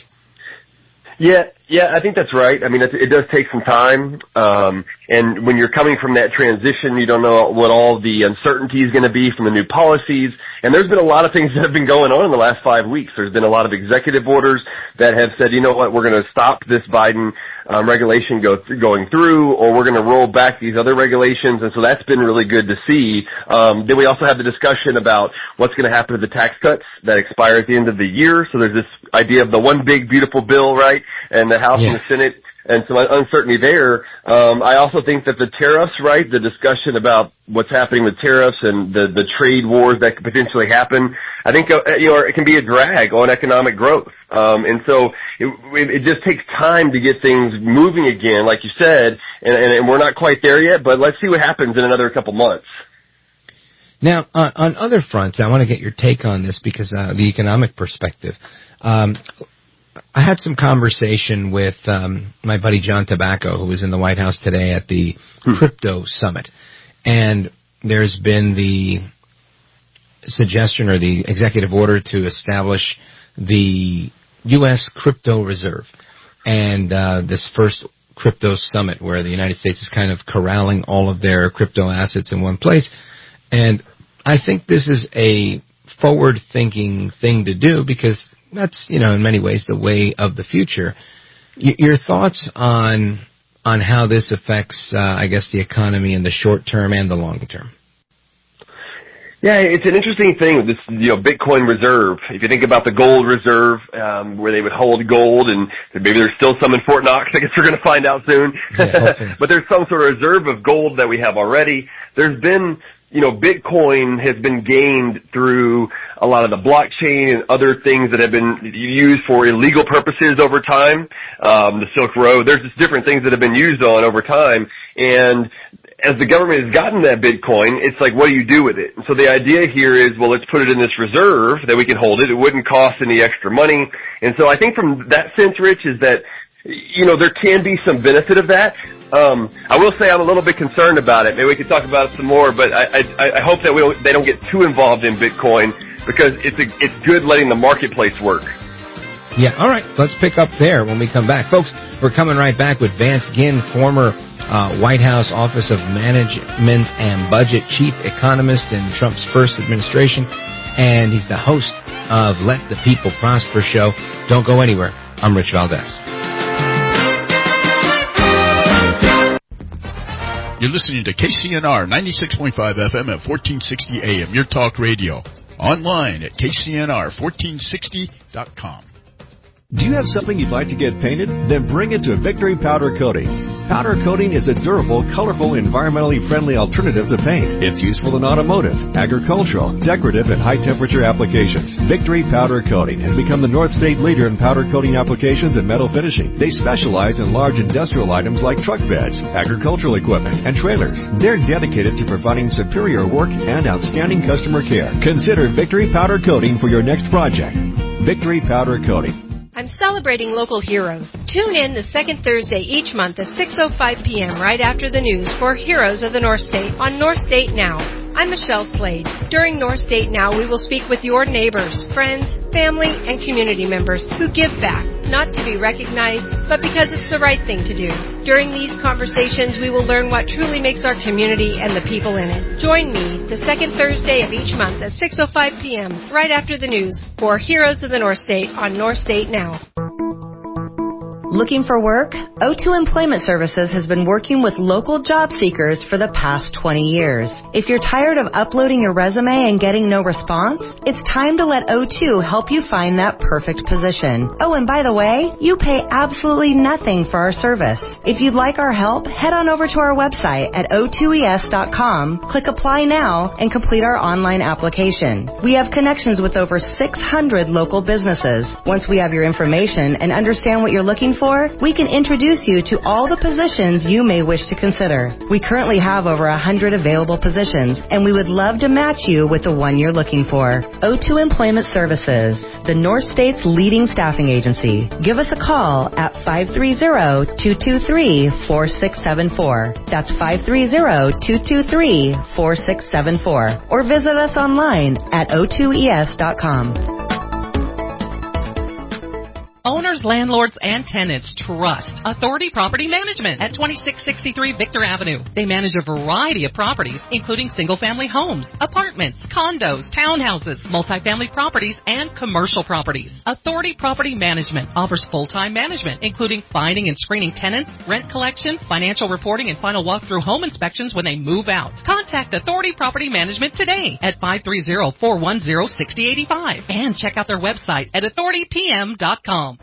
Yeah, I think that's right. I mean, it does take some time. And when you're coming from that transition, you don't know what all the uncertainty is going to be from the new policies. And there's been a lot of things that have been going on in the last 5 weeks. There's been a lot of executive orders that have said, you know what, we're going to stop this Biden regulation going through, or we're going to roll back these other regulations. And so that's been really good to see. Then we also have the discussion about what's going to happen to the tax cuts that expire at the end of the year. So there's this idea of the one big beautiful bill, right? And the House and the Senate, and some uncertainty there. I also think that the tariffs, right, the discussion about what's happening with tariffs and the trade wars that could potentially happen, I think, it can be a drag on economic growth. And so it just takes time to get things moving again, like you said, and we're not quite there yet, but let's see what happens in another couple months. Now, on other fronts, I want to get your take on this because the economic perspective. I had some conversation with my buddy John Tabacco, who was in the White House today at the Crypto Summit. And there's been the suggestion or the executive order to establish the U.S. Crypto Reserve. And this first Crypto Summit where the United States is kind of corralling all of their crypto assets in one place. And I think this is a forward-thinking thing to do because that's, in many ways the way of the future. Your thoughts on how this affects, I guess, the economy in the short term and the long term? Yeah, it's an interesting thing with this, Bitcoin reserve. If you think about the gold reserve, where they would hold gold, and maybe there's still some in Fort Knox. I guess we're going to find out soon. Yeah, but there's some sort of reserve of gold that we have already. There's been, Bitcoin has been gained through a lot of the blockchain and other things that have been used for illegal purposes over time. The Silk Road, there's just different things that have been used on over time. And as the government has gotten that Bitcoin, it's like, what do you do with it? And so the idea here is, well, let's put it in this reserve that we can hold it. It wouldn't cost any extra money. And so I think from that sense, Rich, is that, there can be some benefit of that. I will say I'm a little bit concerned about it. Maybe we could talk about it some more, but I hope that they don't get too involved in Bitcoin because it's good letting the marketplace work. Yeah, all right. Let's pick up there when we come back. Folks, we're coming right back with Vance Ginn, former White House Office of Management and Budget Chief Economist in Trump's first administration, and he's the host of Let the People Prosper show. Don't go anywhere. I'm Rich Valdez. You're listening to KCNR 96.5 FM at 1460 AM, your talk radio. Online at KCNR1460 victorypowdercoating.com. Do you have something you'd like to get painted? Then bring it to Victory Powder Coating. Powder coating is a durable, colorful, environmentally friendly alternative to paint. It's useful in automotive, agricultural, decorative, and high-temperature applications. Victory Powder Coating has become the North State leader in powder coating applications and metal finishing. They specialize in large industrial items like truck beds, agricultural equipment, and trailers. They're dedicated to providing superior work and outstanding customer care. Consider Victory Powder Coating for your next project. Victory Powder Coating. I'm celebrating local heroes. Tune in the second Thursday each month at 6:05 p.m. right after the news for Heroes of the North State on North State Now. I'm Michelle Slade. During North State Now, we will speak with your neighbors, friends, family, and community members who give back, not to be recognized, but because it's the right thing to do. During these conversations, we will learn what truly makes our community and the people in it. Join me the second Thursday of each month at 6:05 p.m. right after the news for Heroes of the North State on North State Now. Looking for work? O2 Employment Services has been working with local job seekers for the past 20 years. If you're tired of uploading your resume and getting no response, it's time to let O2 help you find that perfect position. Oh, and by the way, you pay absolutely nothing for our service. If you'd like our help, head on over to our website at o2es.com, click Apply Now, and complete our online application. We have connections with over 600 local businesses. Once we have your information and understand what you're looking for, we can introduce you to all the positions you may wish to consider. We currently have over 100 available positions, and we would love to match you with the one you're looking for. O2 Employment Services, the North State's leading staffing agency. Give us a call at 530-223-4674. That's 530-223-4674. Or visit us online at o2es.com. Owners, landlords, and tenants trust Authority Property Management at 2663 Victor Avenue. They manage a variety of properties, including single-family homes, apartments, condos, townhouses, multifamily properties, and commercial properties. Authority Property Management offers full-time management, including finding and screening tenants, rent collection, financial reporting, and final walkthrough home inspections when they move out. Contact Authority Property Management today at 530-410-6085 and check out their website at authoritypm.com.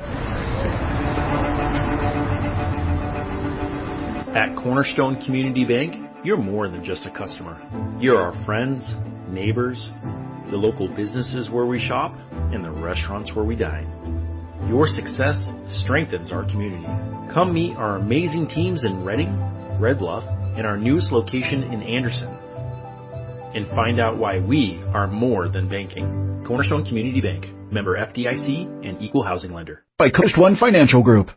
At Cornerstone Community Bank, you're more than just a customer. You're our friends, neighbors, the local businesses where we shop, and the restaurants where we dine. Your success strengthens our community. Come meet our amazing teams in Reading, Red Bluff, and our newest location in Anderson. And find out why we are more than banking. Cornerstone Community Bank, member FDIC and equal housing lender. By Coast One Financial Group.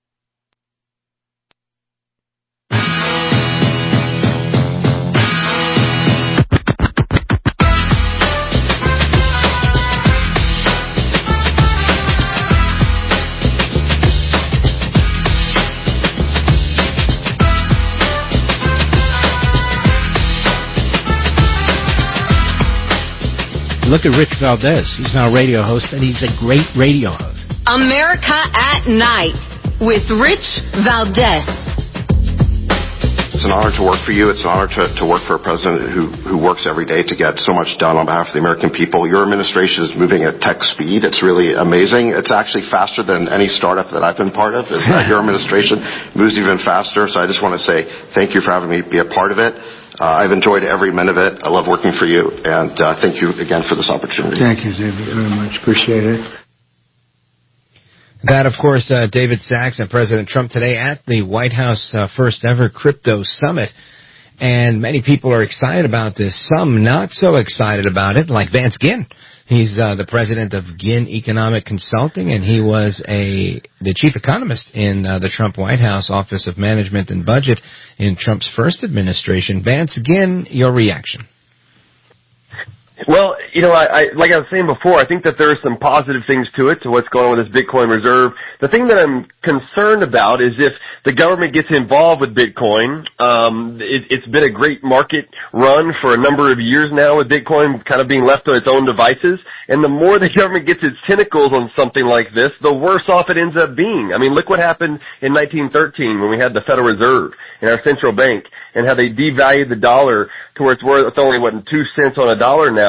Look at Rich Valdez. He's now a radio host, and he's a great radio host. America at Night with Rich Valdez. It's an honor to work for you. It's an honor to work for a president who works every day to get so much done on behalf of the American people. Your administration is moving at tech speed. It's really amazing. It's actually faster than any startup that I've been part of. Your administration moves even faster. So I just want to say thank you for having me be a part of it. I've enjoyed every minute of it. I love working for you, and thank you again for this opportunity. Thank you, David, very much. Appreciate it. That, of course, David Sachs and President Trump today at the White House first ever crypto summit. And many people are excited about this. Some not so excited about it, like Vance Ginn. He's the president of Ginn Economic Consulting, and he was the chief economist in the Trump White House Office of Management and Budget in Trump's first administration. Vance Ginn, your reaction? Well, I like I was saying before, I think that there are some positive things to it, to what's going on with this Bitcoin reserve. The thing that I'm concerned about is if the government gets involved with Bitcoin. It's been a great market run for a number of years now with Bitcoin kind of being left on its own devices. And the more the government gets its tentacles on something like this, the worse off it ends up being. I mean, look what happened in 1913 when we had the Federal Reserve in our central bank, and how they devalued the dollar to where it's worth only, 2 cents on a dollar now compared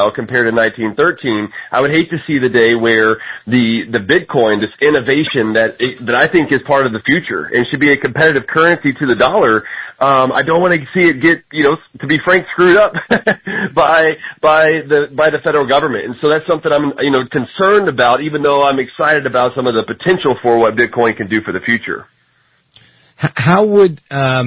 in 1913. I would hate to see the day where the Bitcoin, this innovation that I think is part of the future and should be a competitive currency to the dollar, I don't want to see it get, to be frank, screwed up by the federal government. And so that's something I'm, concerned about, even though I'm excited about some of the potential for what Bitcoin can do for the future. How would,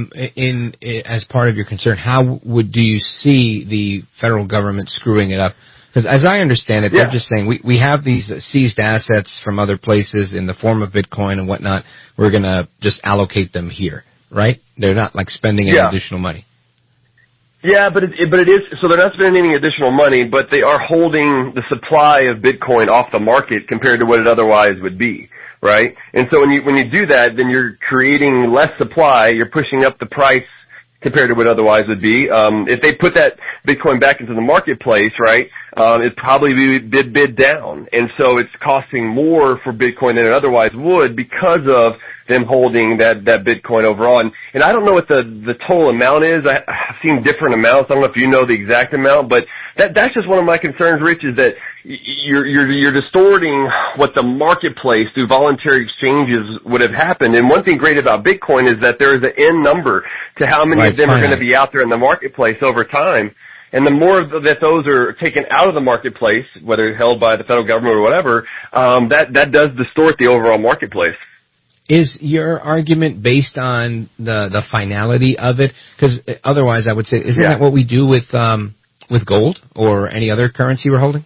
as part of your concern, do you see the federal government screwing it up? Because as I understand it, they're just saying we have these seized assets from other places in the form of Bitcoin and whatnot. We're going to just allocate them here, right? They're not like spending any additional money. Yeah, but it is, so they're not spending any additional money, but they are holding the supply of Bitcoin off the market compared to what it otherwise would be. Right? And so when you do that, then you're creating less supply, you're pushing up the price compared to what it otherwise would be. If they put that Bitcoin back into the marketplace, right, it'd probably be bid down. And so it's costing more for Bitcoin than it otherwise would because of them holding that Bitcoin overall. And I don't know what the total amount is. I've seen different amounts. I don't know if you know the exact amount, but that's just one of my concerns, Rich, is that you're distorting what the marketplace through voluntary exchanges would have happened. And one thing great about Bitcoin is that there is an end number to how many of them are going to be out there in the marketplace over time. And the more that those are taken out of the marketplace, whether held by the federal government or whatever, that does distort the overall marketplace. Is your argument based on the finality of it? Because otherwise, I would say, isn't that what we do with gold or any other currency we're holding?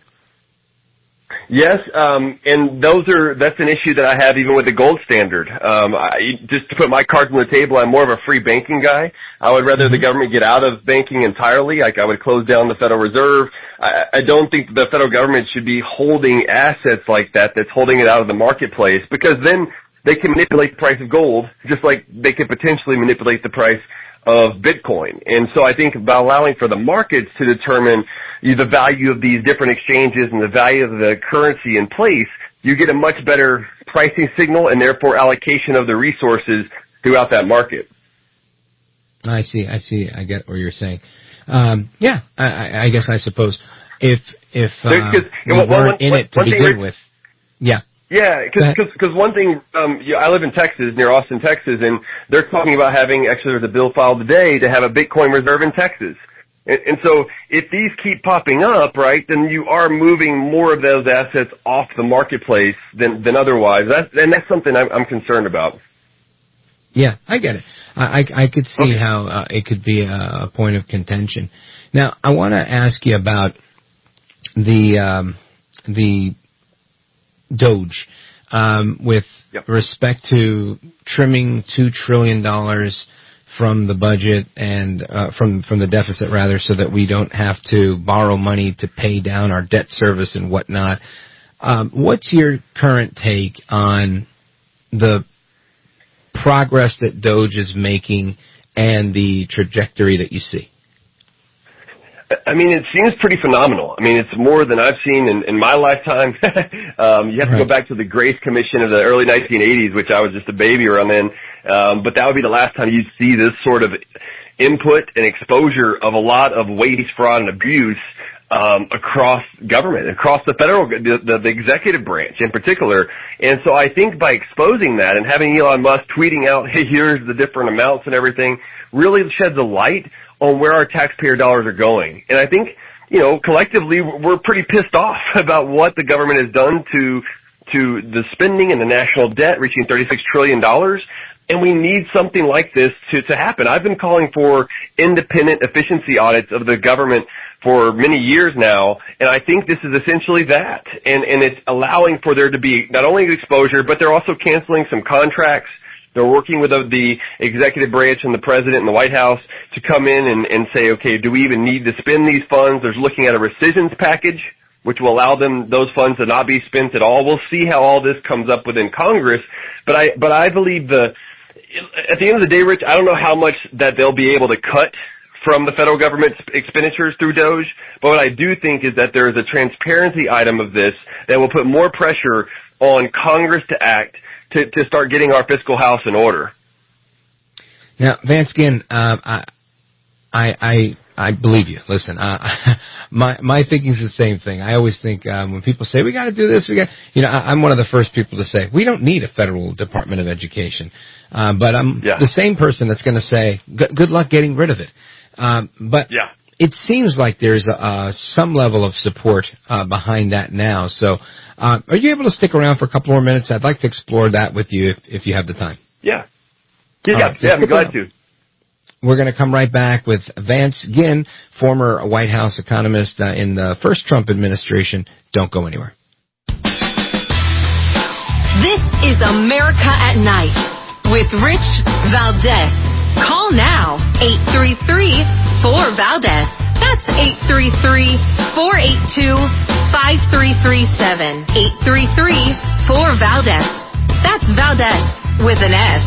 Yes, and that's an issue that I have even with the gold standard. Just to put my cards on the table, I'm more of a free banking guy. I would rather the government get out of banking entirely. Like I would close down the Federal Reserve. I don't think the federal government should be holding assets like that's holding it out of the marketplace, because then they can manipulate the price of gold just like they could potentially manipulate the price of Bitcoin. And so I think by allowing for the markets to determine the value of these different exchanges and the value of the currency in place, you get a much better pricing signal and therefore allocation of the resources throughout that market. I see. I get what you're saying. I guess I suppose if we weren't in it to begin with. Yeah. Yeah, because one thing, I live in Texas, near Austin, Texas, and they're talking about actually there's a bill filed today to have a Bitcoin reserve in Texas. And so if these keep popping up, right, then you are moving more of those assets off the marketplace than otherwise. That's something I'm concerned about. Yeah, I get it. I could see how it could be a point of contention. Now, I want to ask you about the Doge, with respect to trimming $2 trillion from the budget and from the deficit, rather, so that we don't have to borrow money to pay down our debt service and whatnot. What's your current take on the progress that Doge is making and the trajectory that you see? I mean, it seems pretty phenomenal. I mean, it's more than I've seen in my lifetime. You have to go back to the Grace Commission of the early 1980s, which I was just a baby around then. But that would be the last time you'd see this sort of input and exposure of a lot of waste, fraud, and abuse across government, across the federal, the executive branch in particular. And so I think by exposing that and having Elon Musk tweeting out, hey, here's the different amounts and everything, really sheds a light on where our taxpayer dollars are going. And I think, collectively we're pretty pissed off about what the government has done to the spending and the national debt reaching $36 trillion. And we need something like this to happen. I've been calling for independent efficiency audits of the government for many years now, and I think this is essentially that. And it's allowing for there to be not only exposure, but they're also canceling some contracts. They're working with the executive branch and the president and the White House to come in and say, okay, do we even need to spend these funds? There's looking at a rescissions package, which will allow those funds to not be spent at all. We'll see how all this comes up within Congress. But I believe at the end of the day, Rich, I don't know how much that they'll be able to cut from the federal government's expenditures through Doge. But what I do think is that there is a transparency item of this that will put more pressure on Congress to act to start getting our fiscal house in order. Now, Vance Ginn, I believe you. Listen, my thinking is the same thing. I always think when people say we got to do this, I'm one of the first people to say we don't need a federal Department of Education, but I'm the same person that's going to say good luck getting rid of it. But it seems like there's some level of support behind that now. So, are you able to stick around for a couple more minutes? I'd like to explore that with you if you have the time. Yeah, I'm glad to. We're going to come right back with Vance Ginn, former White House economist in the first Trump administration. Don't go anywhere. This is America at Night with Rich Valdez. Call now, 833-4VALDEZ. That's 833-482-5337. 833-4VALDEZ. That's Valdez with an S.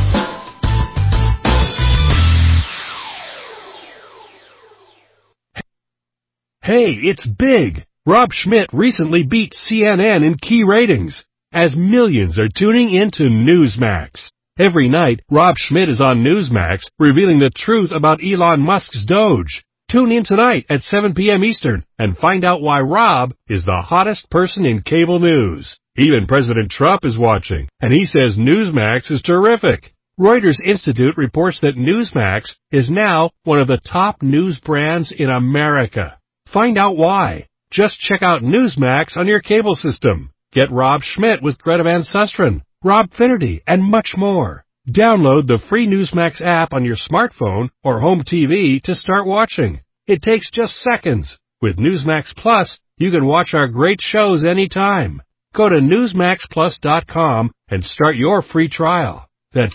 Hey, it's big! Rob Schmidt recently beat CNN in key ratings, as millions are tuning into Newsmax. Every night, Rob Schmidt is on Newsmax, revealing the truth about Elon Musk's Doge. Tune in tonight at 7 p.m. Eastern and find out why Rob is the hottest person in cable news. Even President Trump is watching, and he says Newsmax is terrific. Reuters Institute reports that Newsmax is now one of the top news brands in America. Find out why. Just check out Newsmax on your cable system. Get Rob Schmidt with Greta Van Susteren, Rob Finnerty, and much more. Download the free Newsmax app on your smartphone or home TV to start watching. It takes just seconds. With Newsmax Plus, you can watch our great shows anytime. Go to NewsmaxPlus.com and start your free trial. That's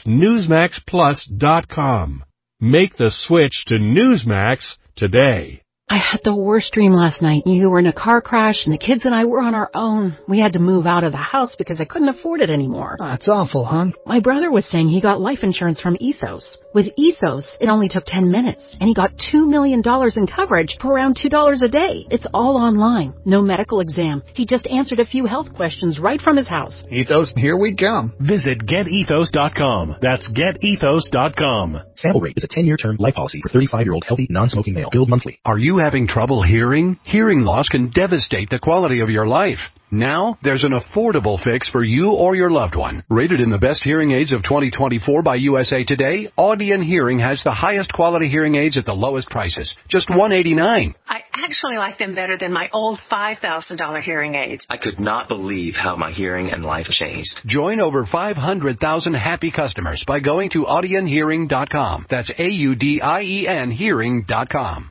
NewsmaxPlus.com. Make the switch to Newsmax today. I had the worst dream last night. You were in a car crash, and the kids and I were on our own. We had to move out of the house because I couldn't afford it anymore. That's awful, hon. My brother was saying he got life insurance from Ethos. With Ethos, it only took 10 minutes, and he got $2 million in coverage for around $2 a day. It's all online. No medical exam. He just answered a few health questions right from his house. Ethos, here we come. Visit GetEthos.com. That's GetEthos.com. Sample rate is a 10-year term life policy for 35-year-old healthy, non-smoking male. Billed monthly. Are you having trouble hearing? Hearing loss can devastate the quality of your life. Now, there's an affordable fix for you or your loved one. Rated in the best hearing aids of 2024 by USA Today, Audion Hearing has the highest quality hearing aids at the lowest prices. Just $189. I actually like them better than my old $5,000 hearing aids. I could not believe how my hearing and life changed. Join over 500,000 happy customers by going to AudionHearing.com. That's AUDIEN Hearing.com.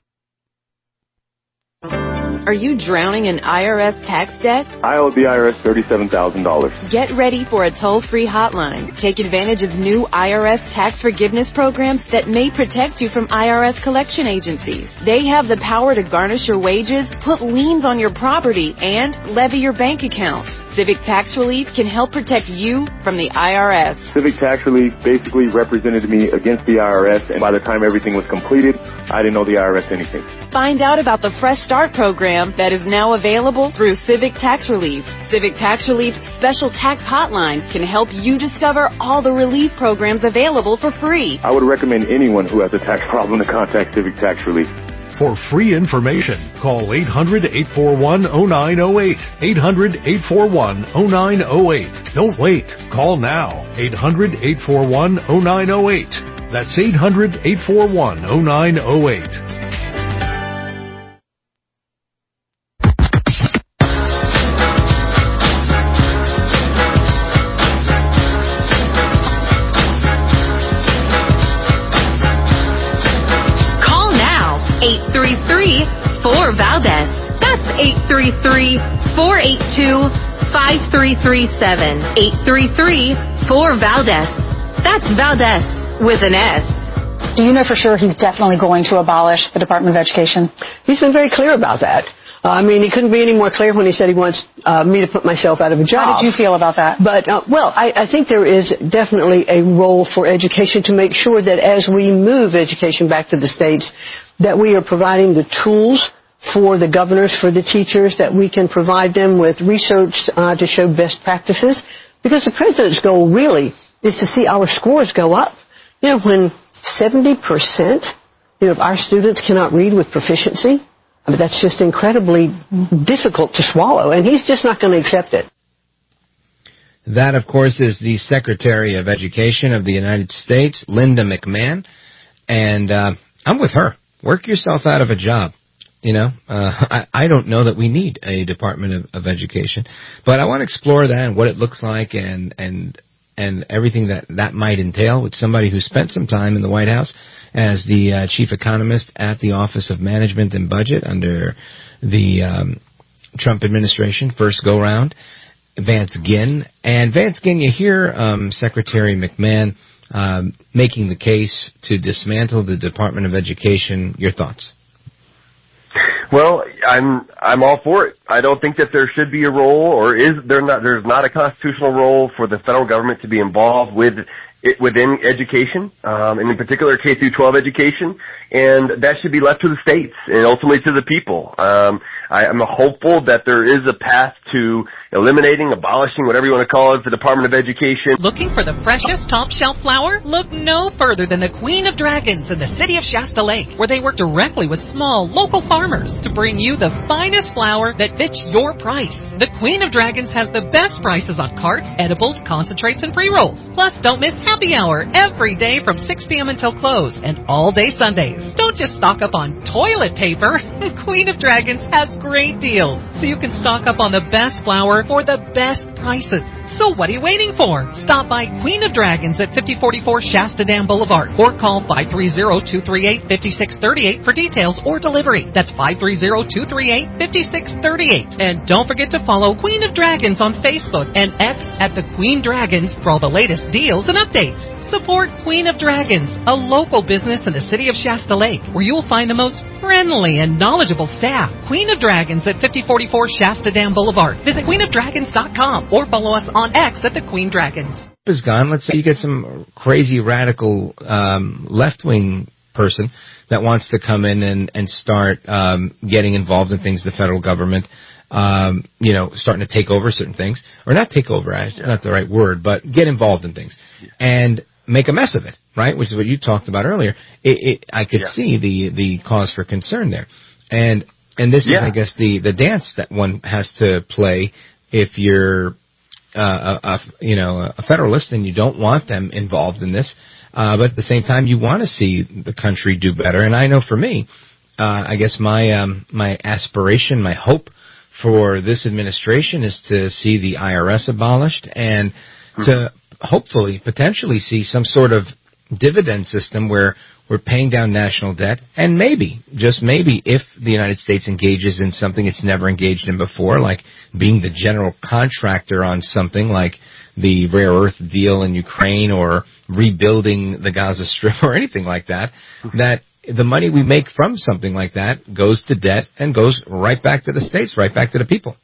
Are you drowning in IRS tax debt? I owe the IRS $37,000. Get ready for a toll-free hotline. Take advantage of new IRS tax forgiveness programs that may protect you from IRS collection agencies. They have the power to garnish your wages, put liens on your property, and levy your bank account. Civic Tax Relief can help protect you from the IRS. Civic Tax Relief basically represented me against the IRS, and by the time everything was completed, I didn't owe the IRS anything. Find out about the Fresh Start program that is now available through Civic Tax Relief. Civic Tax Relief's special tax hotline can help you discover all the relief programs available for free. I would recommend anyone who has a tax problem to contact Civic Tax Relief. For free information, call 800-841-0908. 800-841-0908. Don't wait. Call now. 800-841-0908. That's 800-841-0908. Call now. 833-4VALDEZ. That's 833-482-5337. 833-4VALDEZ. That's Valdez with an S. Do you know for sure he's definitely going to abolish the Department of Education? He's been very clear about that. He couldn't be any more clear when he said he wants me to put myself out of a job. How did you feel about that? But, I think there is definitely a role for education to make sure that as we move education back to the states, that we are providing the tools for the governors, for the teachers, that we can provide them with research to show best practices. Because the president's goal really is to see our scores go up. When 70% of our students cannot read with proficiency, I mean, that's just incredibly difficult to swallow, and he's just not going to accept it. That, of course, is the Secretary of Education of the United States, Linda McMahon, and I'm with her. Work yourself out of a job. You know, I don't know that we need a Department of Education, but I want to explore that and what it looks like and everything that might entail with somebody who spent some time in the White House as the chief economist at the Office of Management and Budget under the Trump administration, first go-round, Vance Ginn. And Vance Ginn, you hear Secretary McMahon making the case to dismantle the Department of Education. Your thoughts? Well, I'm all for it. I don't think that there should be a role, or there's not a constitutional role for the federal government to be involved within education, and in particular K through 12 education, and that should be left to the states and ultimately to the people. I'm hopeful that there is a path to eliminating, abolishing, whatever you want to call it, the Department of Education. Looking for the freshest top-shelf flour? Look no further than the Queen of Dragons in the city of Shasta Lake, where they work directly with small, local farmers to bring you the finest flour that fits your price. The Queen of Dragons has the best prices on carts, edibles, concentrates, and pre-rolls. Plus, don't miss happy hour every day from 6 p.m. until close, and all day Sundays. Don't just stock up on toilet paper. Queen of Dragons has great deals, so you can stock up on the best flour for the best prices. So what are you waiting for? Stop by Queen of Dragons at 5044 Shasta Dam Boulevard or call 530-238-5638 for details or delivery. That's 530-238-5638. And don't forget to follow Queen of Dragons on Facebook and X at the Queen Dragons for all the latest deals and updates. Support Queen of Dragons, a local business in the city of Shasta Lake, where you will find the most friendly and knowledgeable staff. Queen of Dragons at 5044 Shasta Dam Boulevard. Visit queenofdragons.com or follow us on X at the Queen Dragons. Is gone. Let's say you get some crazy radical left-wing person that wants to come in and start getting involved in things, the federal government, starting to take over certain things, or not take over, not the right word, but get involved in things and make a mess of it, right? Which is what you talked about earlier. I could see the cause for concern there, and this is, I guess, the dance that one has to play if you're a federalist and you don't want them involved in this, but at the same time you want to see the country do better. And I know for me, I guess my aspiration, my hope for this administration is to see the IRS abolished and to hopefully, potentially see some sort of dividend system where we're paying down national debt, and maybe, just maybe, if the United States engages in something it's never engaged in before, like being the general contractor on something like the rare earth deal in Ukraine or rebuilding the Gaza Strip or anything like that, that the money we make from something like that goes to debt and goes right back to the states, right back to the people.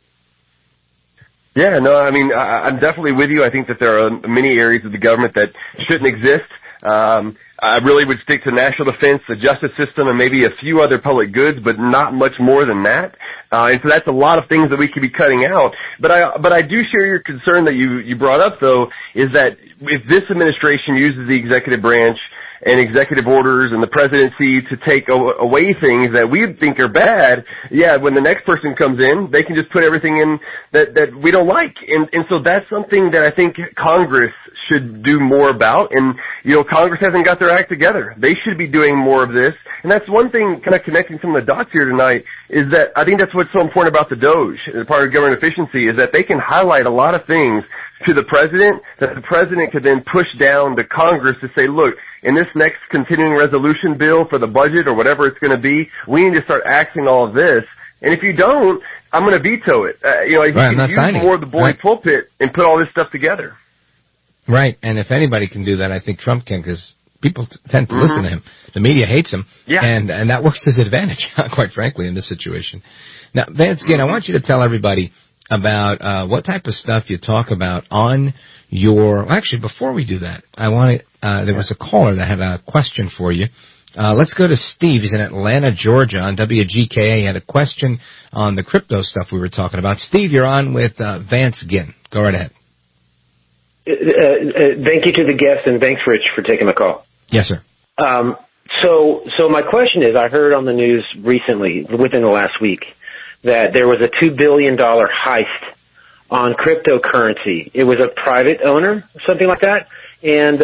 Yeah, no, I mean, I'm definitely with you. I think that there are many areas of the government that shouldn't exist. I really would stick to national defense, the justice system, and maybe a few other public goods, but not much more than that. And so that's a lot of things that we could be cutting out. But I do share your concern that you brought up, though, is that if this administration uses the executive branch and executive orders and the presidency to take away things that we think are bad, when the next person comes in, they can just put everything in that we don't like. And so that's something that I think Congress should do more about. And, Congress hasn't got their act together. They should be doing more of this. And that's one thing, kind of connecting some of the dots here tonight, is that I think that's what's so important about the DOJ, the Department of Government Efficiency, is that they can highlight a lot of things to the president that the president could then push down to Congress to say, look, in this next continuing resolution bill for the budget or whatever it's going to be, we need to start axing all of this. And if you don't, I'm going to veto it. You can use more of the boy pulpit and put all this stuff together. Right, and if anybody can do that, I think Trump can, because people tend to listen to him. The media hates him, and that works to his advantage, quite frankly, in this situation. Now, Vance Ginn, I want you to tell everybody about what type of stuff you talk about on your... Actually, before we do that, I want to... there was a caller that had a question for you. Let's go to Steve. He's in Atlanta, Georgia, on WGKA. He had a question on the crypto stuff we were talking about. Steve, you're on with Vance Ginn. Go right ahead. Thank you to the guest, and thanks, Rich, for taking the call. Yes, sir. So my question is, I heard on the news recently, within the last week, that there was a $2 billion heist on cryptocurrency. It was a private owner, something like that, and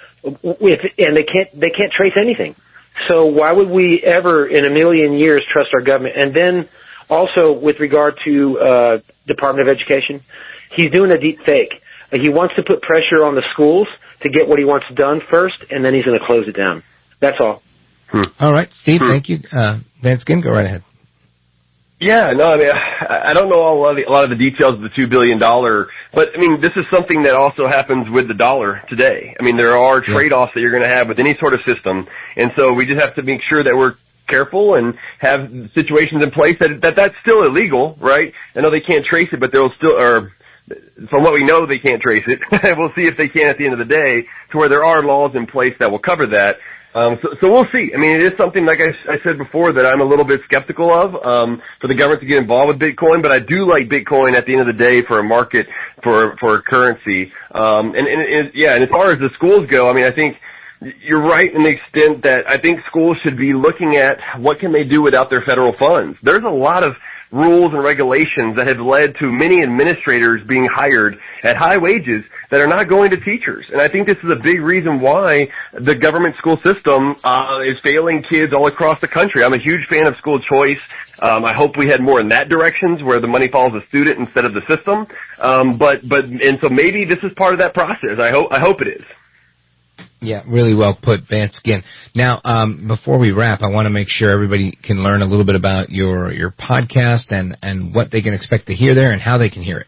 they can't trace anything. So why would we ever in a million years trust our government? And then also with regard to Department of Education, he's doing a deep fake. He wants to put pressure on the schools to get what he wants done first, and then he's going to close it down. That's all. All right, Steve, thank you. Vance Ginn, go right ahead. Yeah, no, I mean, I don't know a lot of the details of the $2 billion, but, I mean, this is something that also happens with the dollar today. I mean, there are trade-offs that you're going to have with any sort of system, and so we just have to make sure that we're careful and have situations in place that's still illegal, right? I know they can't trace it, but they'll still, or from what we know, they can't trace it. We'll see if they can at the end of the day, to where there are laws in place that will cover that. So we'll see. I mean, it is something, like I said before, that I'm a little bit skeptical of, for the government to get involved with Bitcoin, but I do like Bitcoin at the end of the day for a market, for a currency. And as far as the schools go, I mean, I think you're right in the extent that I think schools should be looking at what can they do without their federal funds. There's a lot of rules and regulations that have led to many administrators being hired at high wages that are not going to teachers. And I think this is a big reason why the government school system is failing kids all across the country. I'm a huge fan of school choice. I hope we had more in that direction, where the money follows the student instead of the system. And so maybe this is part of that process. I hope it is. Yeah, really well put, Vance Ginn. Now, before we wrap, I want to make sure everybody can learn a little bit about your podcast and what they can expect to hear there and how they can hear it.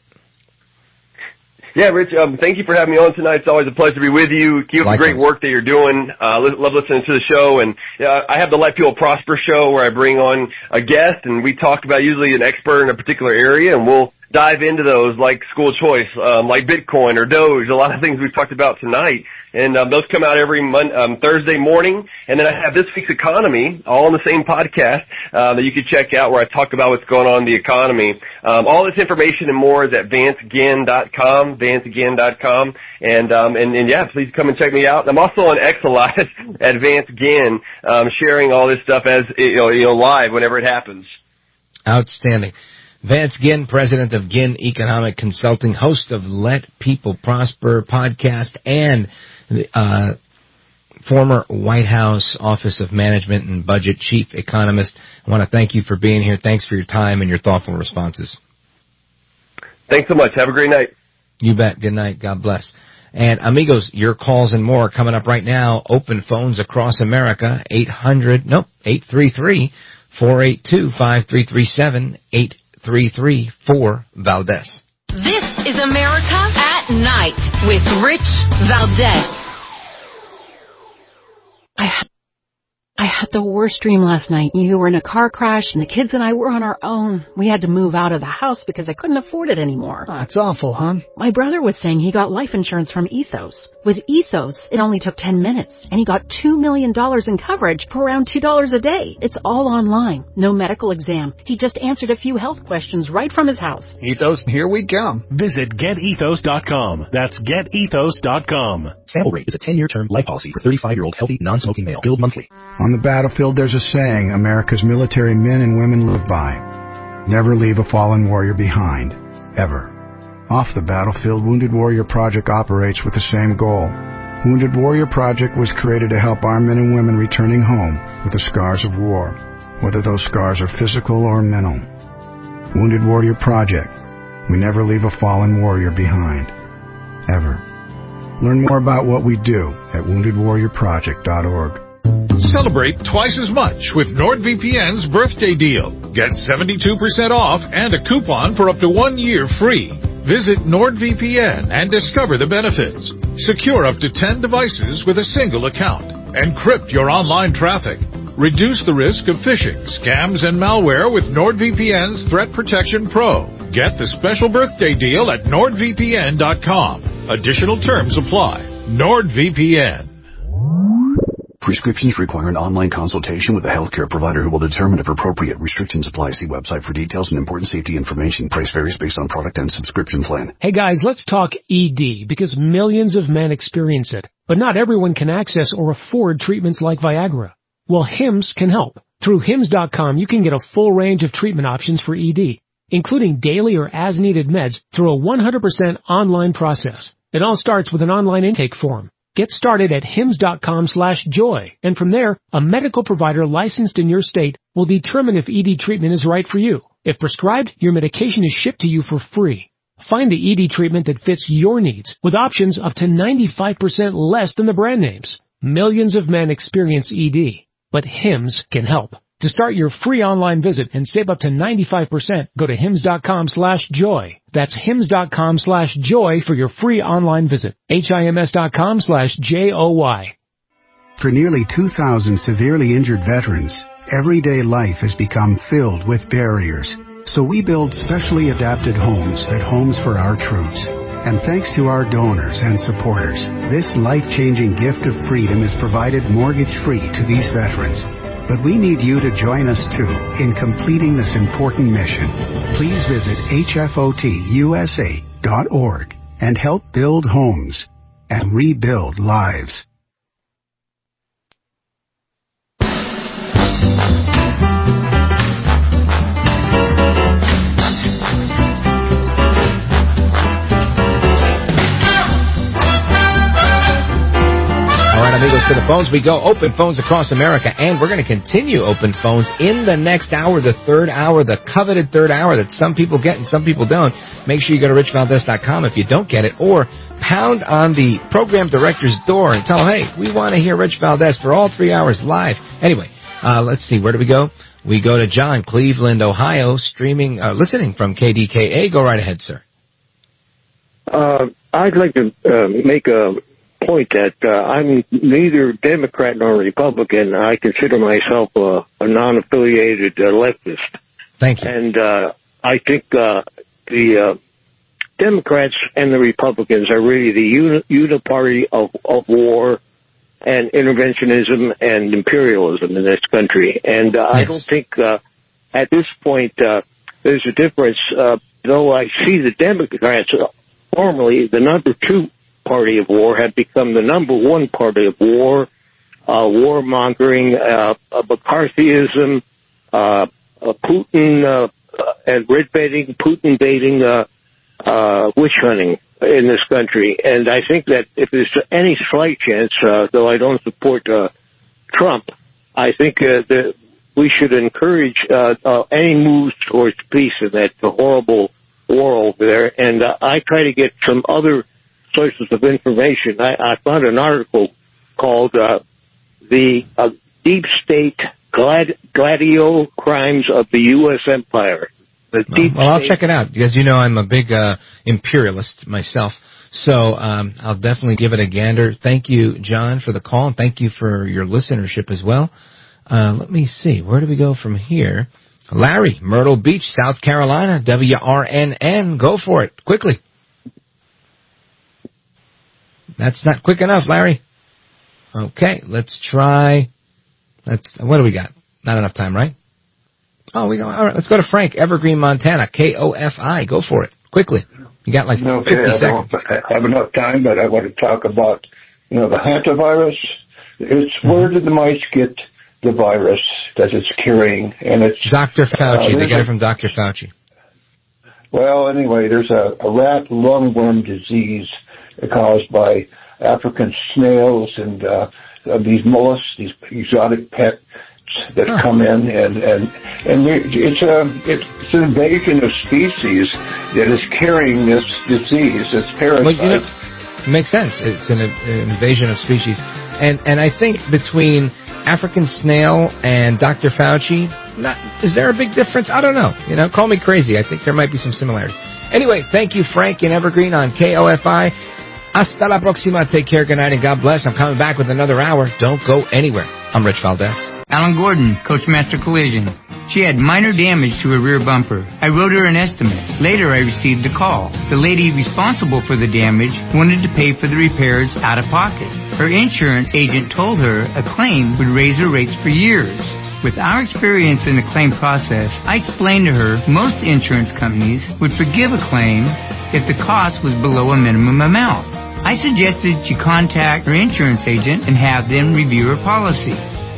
Yeah, Rich, thank you for having me on tonight. It's always a pleasure to be with you. Keep up the great work that you're doing. Love listening to the show. And I have the Let People Prosper show, where I bring on a guest, and we talk about usually an expert in a particular area, and we'll dive into those, like school choice, like Bitcoin or Doge, a lot of things we've talked about tonight. And those come out every Thursday morning. And then I have This Week's Economy, all on the same podcast, that you can check out, where I talk about what's going on in the economy. All this information and more is at VanceGinn.com, VanceGinn.com. And yeah, please come and check me out. I'm also on X a lot at Vance Ginn, sharing all this stuff as, live whenever it happens. Outstanding. Vance Ginn, president of Ginn Economic Consulting, host of Let People Prosper podcast, and former White House Office of Management and Budget chief economist. I want to thank you for being here. Thanks for your time and your thoughtful responses. Thanks so much. Have a great night. You bet. Good night. God bless. And amigos, your calls and more are coming up right now. Open phones across America, 833-482-5337, 833-4-VALDEZ. This is America at Night with Rich Valdez. I had the worst dream last night. You were in a car crash, and the kids and I were on our own. We had to move out of the house because I couldn't afford it anymore. That's awful, hon. My brother was saying he got life insurance from Ethos. With Ethos, it only took 10 minutes, and he got $2 million in coverage for around $2 a day. It's all online. No medical exam. He just answered a few health questions right from his house. Ethos, here we come. Visit GetEthos.com. That's GetEthos.com. Sample rate is a 10-year term life policy for 35-year-old healthy, non-smoking male. Billed monthly. On the battlefield, there's a saying America's military men and women live by. Never leave a fallen warrior behind. Ever. Off the battlefield, Wounded Warrior Project operates with the same goal. Wounded Warrior Project was created to help our men and women returning home with the scars of war, whether those scars are physical or mental. Wounded Warrior Project. We never leave a fallen warrior behind. Ever. Learn more about what we do at woundedwarriorproject.org. Celebrate twice as much with NordVPN's birthday deal. Get 72% off and a coupon for up to 1 year free. Visit NordVPN and discover the benefits. Secure up to 10 devices with a single account. Encrypt your online traffic. Reduce the risk of phishing, scams, and malware with NordVPN's Threat Protection Pro. Get the special birthday deal at NordVPN.com. Additional terms apply. NordVPN. Prescriptions require an online consultation with a healthcare provider who will determine if appropriate. Restrictions apply. See website for details and important safety information. Price varies based on product and subscription plan. Hey guys, let's talk ED, because millions of men experience it. But not everyone can access or afford treatments like Viagra. Well, HIMS can help. Through HIMS.com, you can get a full range of treatment options for ED, including daily or as-needed meds through a 100% online process. It all starts with an online intake form. Get started at HIMS.com/joy, and from there, a medical provider licensed in your state will determine if ED treatment is right for you. If prescribed, your medication is shipped to you for free. Find the ED treatment that fits your needs, with options up to 95% less than the brand names. Millions of men experience ED, but HIMS can help. To start your free online visit and save up to 95%, go to HIMS.com/joy. That's HIMS.com/joy for your free online visit. HIMS.com/JOY. For nearly 2,000 severely injured veterans, everyday life has become filled with barriers. So we build specially adapted homes at Homes for Our Troops. And thanks to our donors and supporters, this life-changing gift of freedom is provided mortgage-free to these veterans. But we need you to join us, too, in completing this important mission. Please visit hfotusa.org and help build homes and rebuild lives. All right, amigos, to the phones we go. Open phones across America, and we're going to continue open phones in the next hour, the third hour, the coveted third hour that some people get and some people don't. Make sure you go to richvaldez.com if you don't get it, or pound on the program director's door and tell him, hey, we want to hear Rich Valdez for all 3 hours live. Anyway, let's see, where do we go? We go to John, Cleveland, Ohio, listening from KDKA. Go right ahead, sir. I'd like to make a point that I'm neither Democrat nor Republican. I consider myself a non-affiliated leftist. Thank you. And I think the Democrats and the Republicans are really the uniparty of war and interventionism and imperialism in this country. And I don't think at this point there's a difference, though I see the Democrats, formerly the number two party of war, have become the number one party of war, warmongering, McCarthyism, Putin and red baiting, Putin baiting, witch hunting in this country. And I think that if there's any slight chance, though I don't support Trump, I think that we should encourage any moves towards peace in that horrible war over there. And I try to get some other sources of information. I found an article called The Deep State Gladio Crimes of the U.S. Empire. I'll check it out, because you know I'm a big imperialist myself. So I'll definitely give it a gander. Thank you, John, for the call, and thank you for your listenership as well. Let me see. Where do we go from here? Larry, Myrtle Beach, South Carolina, WRNN. Go for it, quickly. That's not quick enough, Larry. Okay, let's try. What do we got? Not enough time, right? Oh, we go. All right, let's go to Frank, Evergreen, Montana, KOFI. Go for it, quickly. You got like 50 seconds. I don't have enough time, but I want to talk about, the hantavirus. It's where did the mice get the virus that it's carrying? And it's Dr. Fauci. They get it from Dr. Fauci. Well, anyway, there's a rat lungworm disease caused by African snails and these mollusks, these exotic pets that come in, and it's an invasion of species that is carrying this disease, this parasite. Well, it makes sense. It's an invasion of species, and I think between African snail and Dr. Fauci, is there a big difference? I don't know. Call me crazy. I think there might be some similarities. Anyway, thank you, Frank in Evergreen on KOFI. Hasta la próxima. Take care, good night, and God bless. I'm coming back with another hour. Don't go anywhere. I'm Rich Valdez. Alan Gordon, Coachmaster Collision. She had minor damage to her rear bumper. I wrote her an estimate. Later, I received a call. The lady responsible for the damage wanted to pay for the repairs out of pocket. Her insurance agent told her a claim would raise her rates for years. With our experience in the claim process, I explained to her most insurance companies would forgive a claim if the cost was below a minimum amount. I suggested she contact her insurance agent and have them review her policy.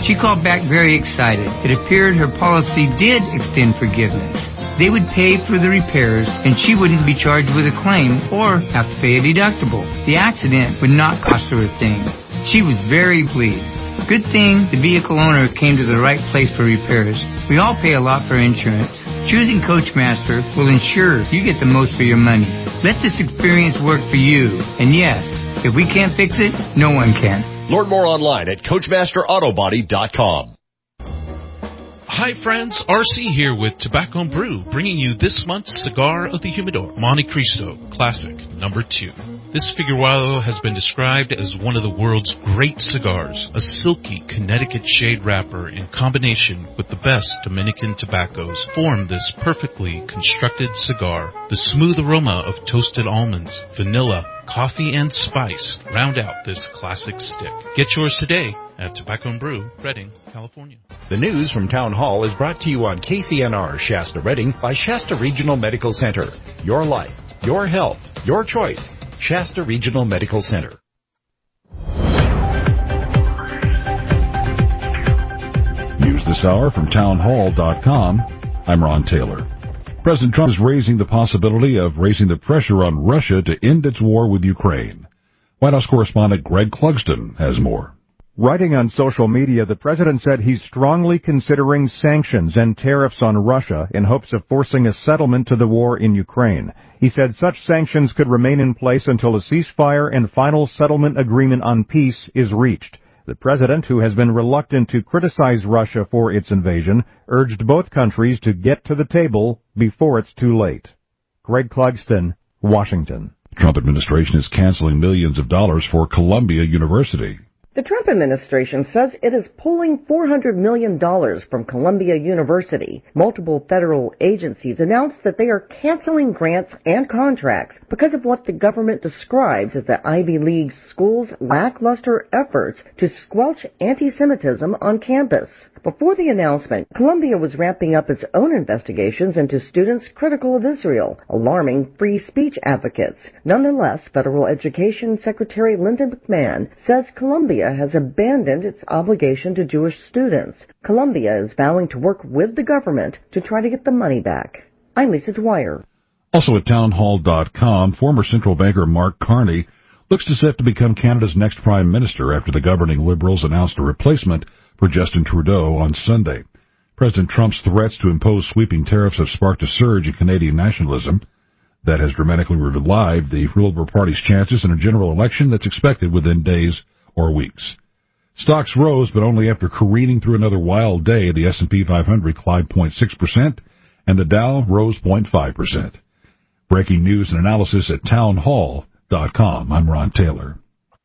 She called back very excited. It appeared her policy did extend forgiveness. They would pay for the repairs, and she wouldn't be charged with a claim or have to pay a deductible. The accident would not cost her a thing. She was very pleased. Good thing the vehicle owner came to the right place for repairs. We all pay a lot for insurance. Choosing Coachmaster will ensure you get the most for your money. Let this experience work for you. And yes, if we can't fix it, no one can. Learn more online at CoachmasterAutobody.com. Hi friends, RC here with Tobacco and Brew, bringing you this month's Cigar of the Humidor, Monte Cristo Classic number 2. This Figueroa has been described as one of the world's great cigars, a silky Connecticut shade wrapper in combination with the best Dominican tobaccos form this perfectly constructed cigar. The smooth aroma of toasted almonds, vanilla, coffee, and spice round out this classic stick. Get yours today at Tobacco and Brew, Redding, California. The news from Town Hall is brought to you on KCNR Shasta Redding by Shasta Regional Medical Center. Your life, your health, your choice. Shasta Regional Medical Center. News this hour from townhall.com. I'm Ron Taylor. President Trump is raising the possibility of raising the pressure on Russia to end its war with Ukraine. White House correspondent Greg Clugston has more. Writing on social media, the president said he's strongly considering sanctions and tariffs on Russia in hopes of forcing a settlement to the war in Ukraine. He said such sanctions could remain in place until a ceasefire and final settlement agreement on peace is reached. The president, who has been reluctant to criticize Russia for its invasion, urged both countries to get to the table before it's too late. Greg Clugston, Washington. The Trump administration is canceling millions of dollars for Columbia University. The Trump administration says it is pulling $400 million from Columbia University. Multiple federal agencies announced that they are canceling grants and contracts because of what the government describes as the Ivy League school's lackluster efforts to squelch anti-Semitism on campus. Before the announcement, Columbia was ramping up its own investigations into students critical of Israel, alarming free speech advocates. Nonetheless, Federal Education Secretary Linda McMahon says Columbia has abandoned its obligation to Jewish students. Columbia is vowing to work with the government to try to get the money back. I'm Lisa Dwyer. Also at townhall.com, former central banker Mark Carney looks to set to become Canada's next prime minister after the governing Liberals announced a replacement for Justin Trudeau on Sunday. President Trump's threats to impose sweeping tariffs have sparked a surge in Canadian nationalism that has dramatically revived the Liberal Party's chances in a general election that's expected within days or weeks. Stocks rose, but only after careening through another wild day. The S&P 500 climbed 0.6%, and the Dow rose 0.5%. Breaking news and analysis at townhall.com. I'm Ron Taylor.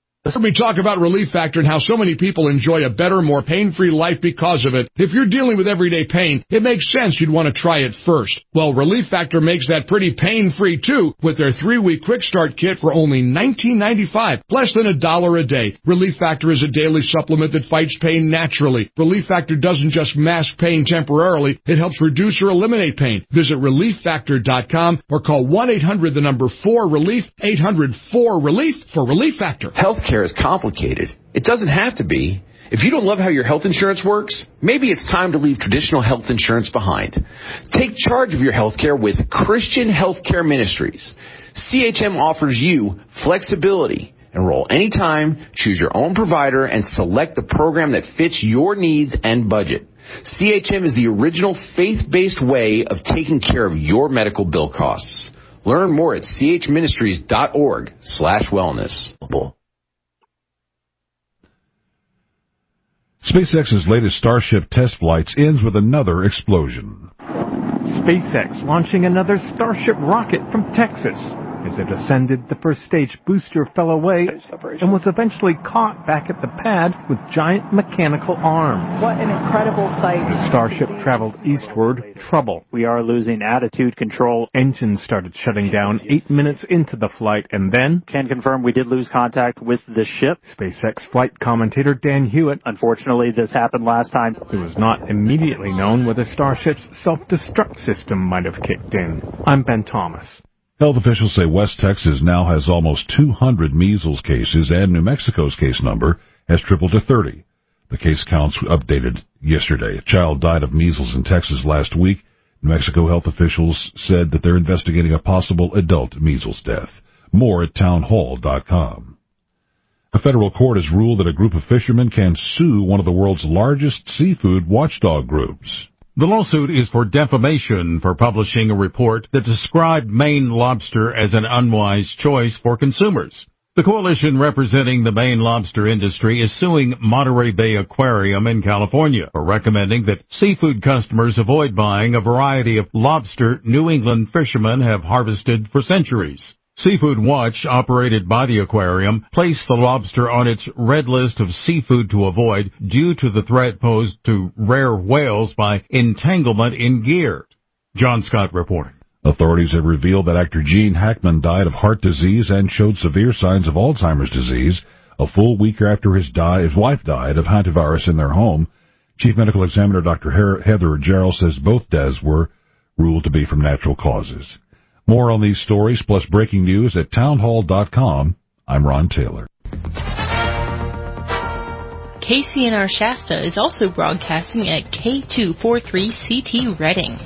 We talk about Relief Factor and how so many people enjoy a better, more pain-free life because of it. If you're dealing with everyday pain, it makes sense you'd want to try it first. Well, Relief Factor makes that pretty pain-free, too, with their 3-week Quick Start Kit for only $19.95, less than $1 a day. Relief Factor is a daily supplement that fights pain naturally. Relief Factor doesn't just mask pain temporarily, it helps reduce or eliminate pain. Visit ReliefFactor.com or call 1-800-4-RELIEF, 800-4-RELIEF for Relief Factor. Healthcare is complicated. It doesn't have to be. If you don't love how your health insurance works, maybe it's time to leave traditional health insurance behind. Take charge of your healthcare with Christian Healthcare Ministries. CHM offers you flexibility. Enroll anytime, choose your own provider, and select the program that fits your needs and budget. CHM is the original faith-based way of taking care of your medical bill costs. Learn more at chministries.org/wellness. SpaceX's latest Starship test flights ends with another explosion. SpaceX launching another Starship rocket from Texas. As it ascended, the first stage booster fell away and was eventually caught back at the pad with giant mechanical arms. What an incredible sight. The Starship traveled eastward. Trouble. We are losing attitude control. Engines started shutting down 8 minutes into the flight, and then... Can confirm we did lose contact with the ship. SpaceX flight commentator Dan Hewitt. Unfortunately, this happened last time. It was not immediately known whether Starship's self-destruct system might have kicked in. I'm Ben Thomas. Health officials say West Texas now has almost 200 measles cases, and New Mexico's case number has tripled to 30. The case counts updated yesterday. A child died of measles in Texas last week. New Mexico health officials said that they're investigating a possible adult measles death. More at townhall.com. A federal court has ruled that a group of fishermen can sue one of the world's largest seafood watchdog groups. The lawsuit is for defamation for publishing a report that described Maine lobster as an unwise choice for consumers. The coalition representing the Maine lobster industry is suing Monterey Bay Aquarium in California for recommending that seafood customers avoid buying a variety of lobster New England fishermen have harvested for centuries. Seafood Watch, operated by the aquarium, placed the lobster on its red list of seafood to avoid due to the threat posed to rare whales by entanglement in gear. John Scott reporting. Authorities have revealed that actor Gene Hackman died of heart disease and showed severe signs of Alzheimer's disease a full week after his wife died of hantavirus in their home. Chief Medical Examiner Dr. Heather Jarrell says both deaths were ruled to be from natural causes. More on these stories, plus breaking news at townhall.com. I'm Ron Taylor. KCNR Shasta is also broadcasting at K243CT Reading.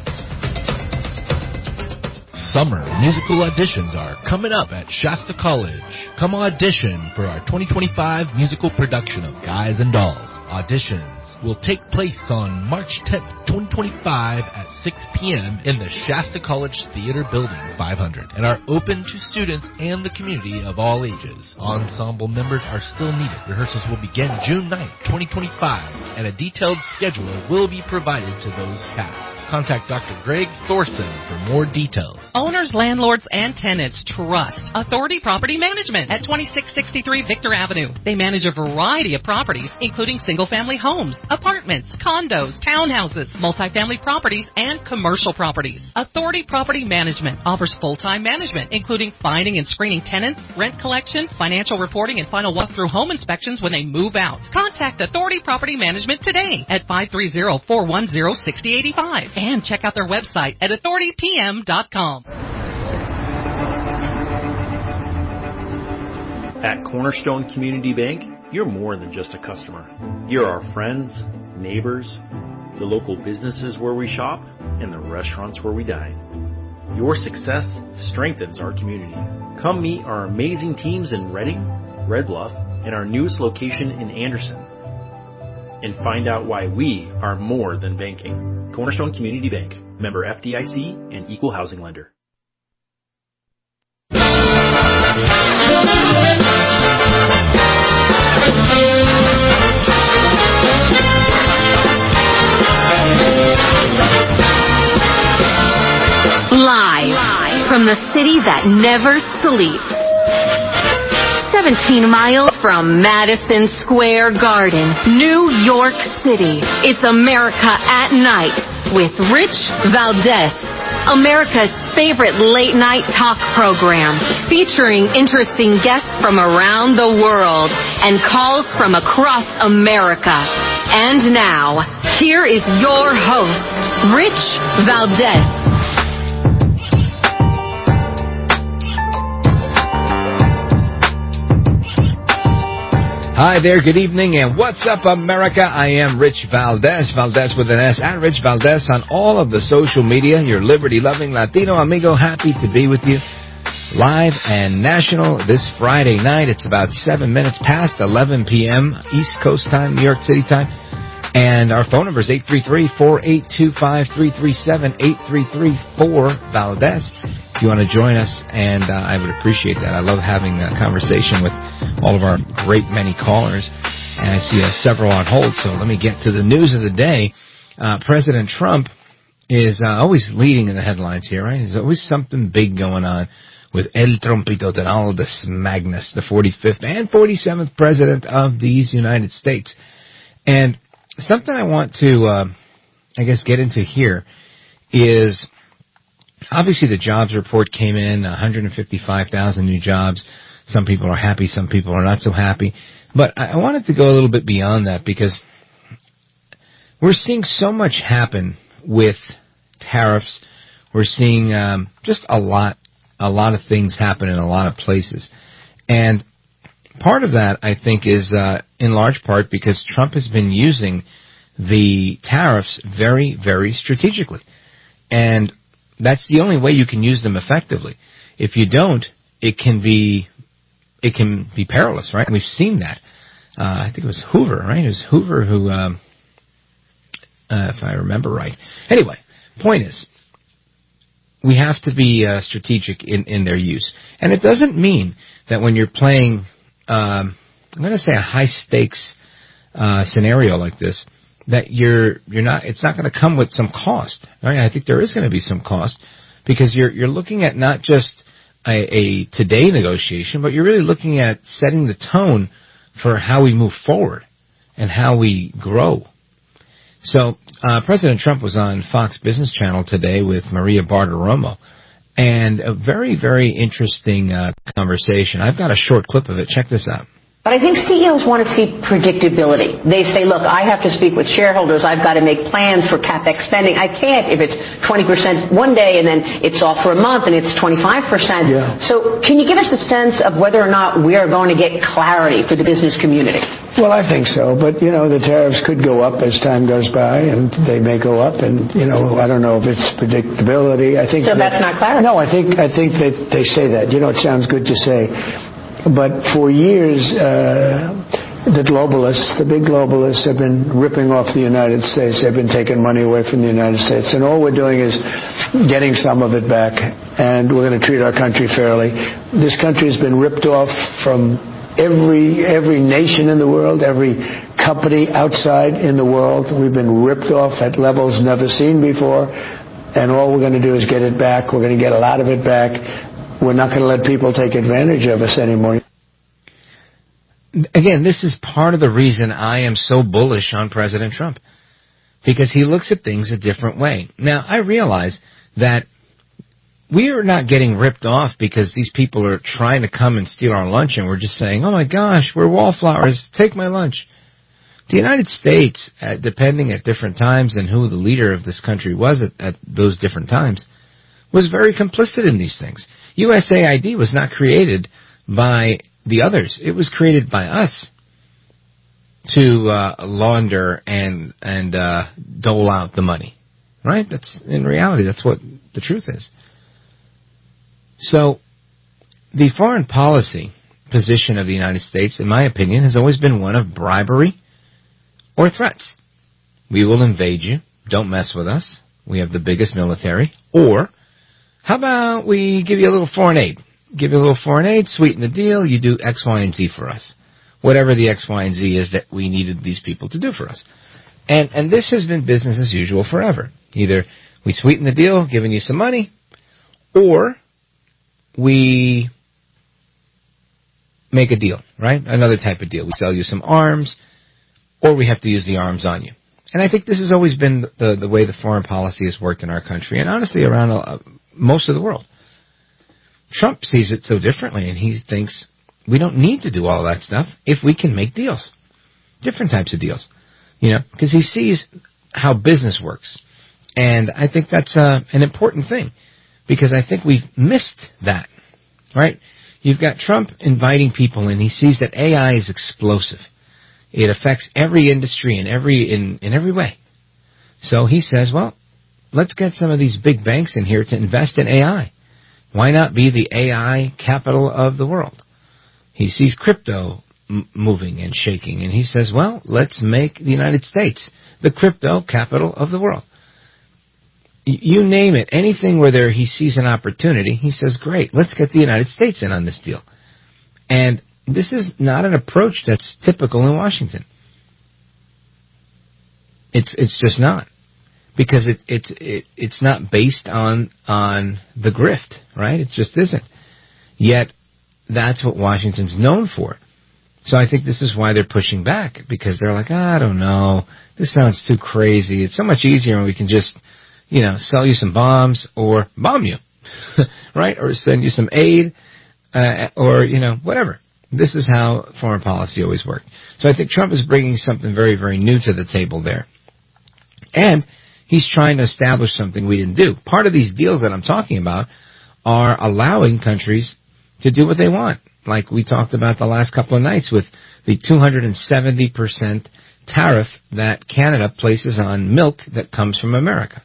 Summer musical auditions are coming up at Shasta College. Come audition for our 2025 musical production of Guys and Dolls. Auditions will take place on March 10th, 2025 at 6 p.m. in the Shasta College Theater Building 500 and are open to students and the community of all ages. Ensemble members are still needed. Rehearsals will begin June 9th, 2025, and a detailed schedule will be provided to those cast. Contact Dr. Greg Thorson for more details. Owners, landlords, and tenants trust Authority Property Management at 2663 Victor Avenue. They manage a variety of properties, including single-family homes, apartments, condos, townhouses, multifamily properties, and commercial properties. Authority Property Management offers full-time management, including finding and screening tenants, rent collection, financial reporting, and final walkthrough home inspections when they move out. Contact Authority Property Management today at 530-410-6085. And check out their website at authoritypm.com. At Cornerstone Community Bank, you're more than just a customer. You're our friends, neighbors, the local businesses where we shop, and the restaurants where we dine. Your success strengthens our community. Come meet our amazing teams in Reading, Red Bluff, and our newest location in Anderson. And find out why we are more than banking. Cornerstone Community Bank, member FDIC and equal housing lender. Live from the city that never sleeps. 17 miles from Madison Square Garden, New York City. It's America at Night with Rich Valdez, America's favorite late-night talk program, featuring interesting guests from around the world and calls from across America. And now, here is your host, Rich Valdez. Hi there, good evening, and what's up, America? I am Rich Valdez, Valdez with an S, at Rich Valdez on all of the social media. Your liberty-loving Latino amigo, happy to be with you live and national this Friday night. It's about 7 minutes past 11 p.m. East Coast time, New York City time. And our phone number is 833-482-5337, 833-4-Valdez. If you want to join us, and I would appreciate that. I love having a conversation with all of our great many callers, and I see several on hold, so let me get to the news of the day. President Trump is always leading in the headlines here, right? There's always something big going on with El Trumpito Donaldus Magnus, the 45th and 47th president of these United States. And something I want to, get into here is, obviously the jobs report came in, 155,000 new jobs. Some people are happy, some people are not so happy. But I wanted to go a little bit beyond that because we're seeing so much happen with tariffs. We're seeing just a lot of things happen in a lot of places. And part of that, I think, is in large part because Trump has been using the tariffs very, very strategically. And that's the only way you can use them effectively. If you don't, it can be perilous, right? We've seen that. I think it was Hoover, right? It was Hoover who, if I remember right. Anyway, point is, we have to be strategic in their use. And it doesn't mean that when you're playing, I'm going to say a high-stakes scenario like this, that it's not going to come with some cost. Right? I think there is going to be some cost because you're looking at not just a today negotiation, but you're really looking at setting the tone for how we move forward and how we grow. So President Trump was on Fox Business Channel today with Maria Bartiromo, and a very, very interesting conversation. I've got a short clip of it. Check this out. But I think CEOs want to see predictability. They say, look, I have to speak with shareholders. I've got to make plans for CapEx spending. I can't if it's 20% one day and then it's off for a month and it's 25%. Yeah. So can you give us a sense of whether or not we are going to get clarity for the business community? Well, I think so. But, the tariffs could go up as time goes by, and they may go up. And, I don't know if it's predictability. I think so that's not clarity? No, I think that they say that. It sounds good to say. But for years, the globalists, the big globalists, have been ripping off the United States. They've been taking money away from the United States. And all we're doing is getting some of it back. And we're going to treat our country fairly. This country has been ripped off from every nation in the world, every company outside in the world. We've been ripped off at levels never seen before. And all we're going to do is get it back. We're going to get a lot of it back. We're not going to let people take advantage of us anymore. Again, this is part of the reason I am so bullish on President Trump, because he looks at things a different way. Now, I realize that we are not getting ripped off because these people are trying to come and steal our lunch and we're just saying, oh my gosh, we're wallflowers, take my lunch. The United States, depending at different times and who the leader of this country was at those different times, was very complicit in these things. USAID was not created by the others. It was created by us to launder and dole out the money. Right? That's in reality, that's what the truth is. So the foreign policy position of the United States, in my opinion, has always been one of bribery or threats. We will invade you. Don't mess with us. We have the biggest military. Or how about we give you a little foreign aid? Give you a little foreign aid, sweeten the deal, you do X, Y, and Z for us. Whatever the X, Y, and Z is that we needed these people to do for us. And this has been business as usual forever. Either we sweeten the deal, giving you some money, or we make a deal, right? Another type of deal. We sell you some arms, or we have to use the arms on you. And I think this has always been the way the foreign policy has worked in our country, and honestly around most of the world. Trump sees it so differently, and he thinks we don't need to do all that stuff if we can make deals. Different types of deals. Because he sees how business works. And I think that's an important thing, because I think we've missed that, right? You've got Trump inviting people in. He sees that AI is explosive. It affects every industry in every way. So he says, well, let's get some of these big banks in here to invest in AI. Why not be the AI capital of the world? He sees crypto moving and shaking, and he says, well, let's make the United States the crypto capital of the world. You name it, anything where he sees an opportunity, he says, great, let's get the United States in on this deal. And this is not an approach that's typical in Washington. It's just not. Because it's not based on the grift, right? It just isn't. Yet, that's what Washington's known for. So I think this is why they're pushing back, because they're like, I don't know, this sounds too crazy. It's so much easier when we can just, sell you some bombs or bomb you, right? Or send you some aid, or, whatever. This is how foreign policy always worked. So I think Trump is bringing something very, very new to the table there. And he's trying to establish something we didn't do. Part of these deals that I'm talking about are allowing countries to do what they want, like we talked about the last couple of nights with the 270% tariff that Canada places on milk that comes from America.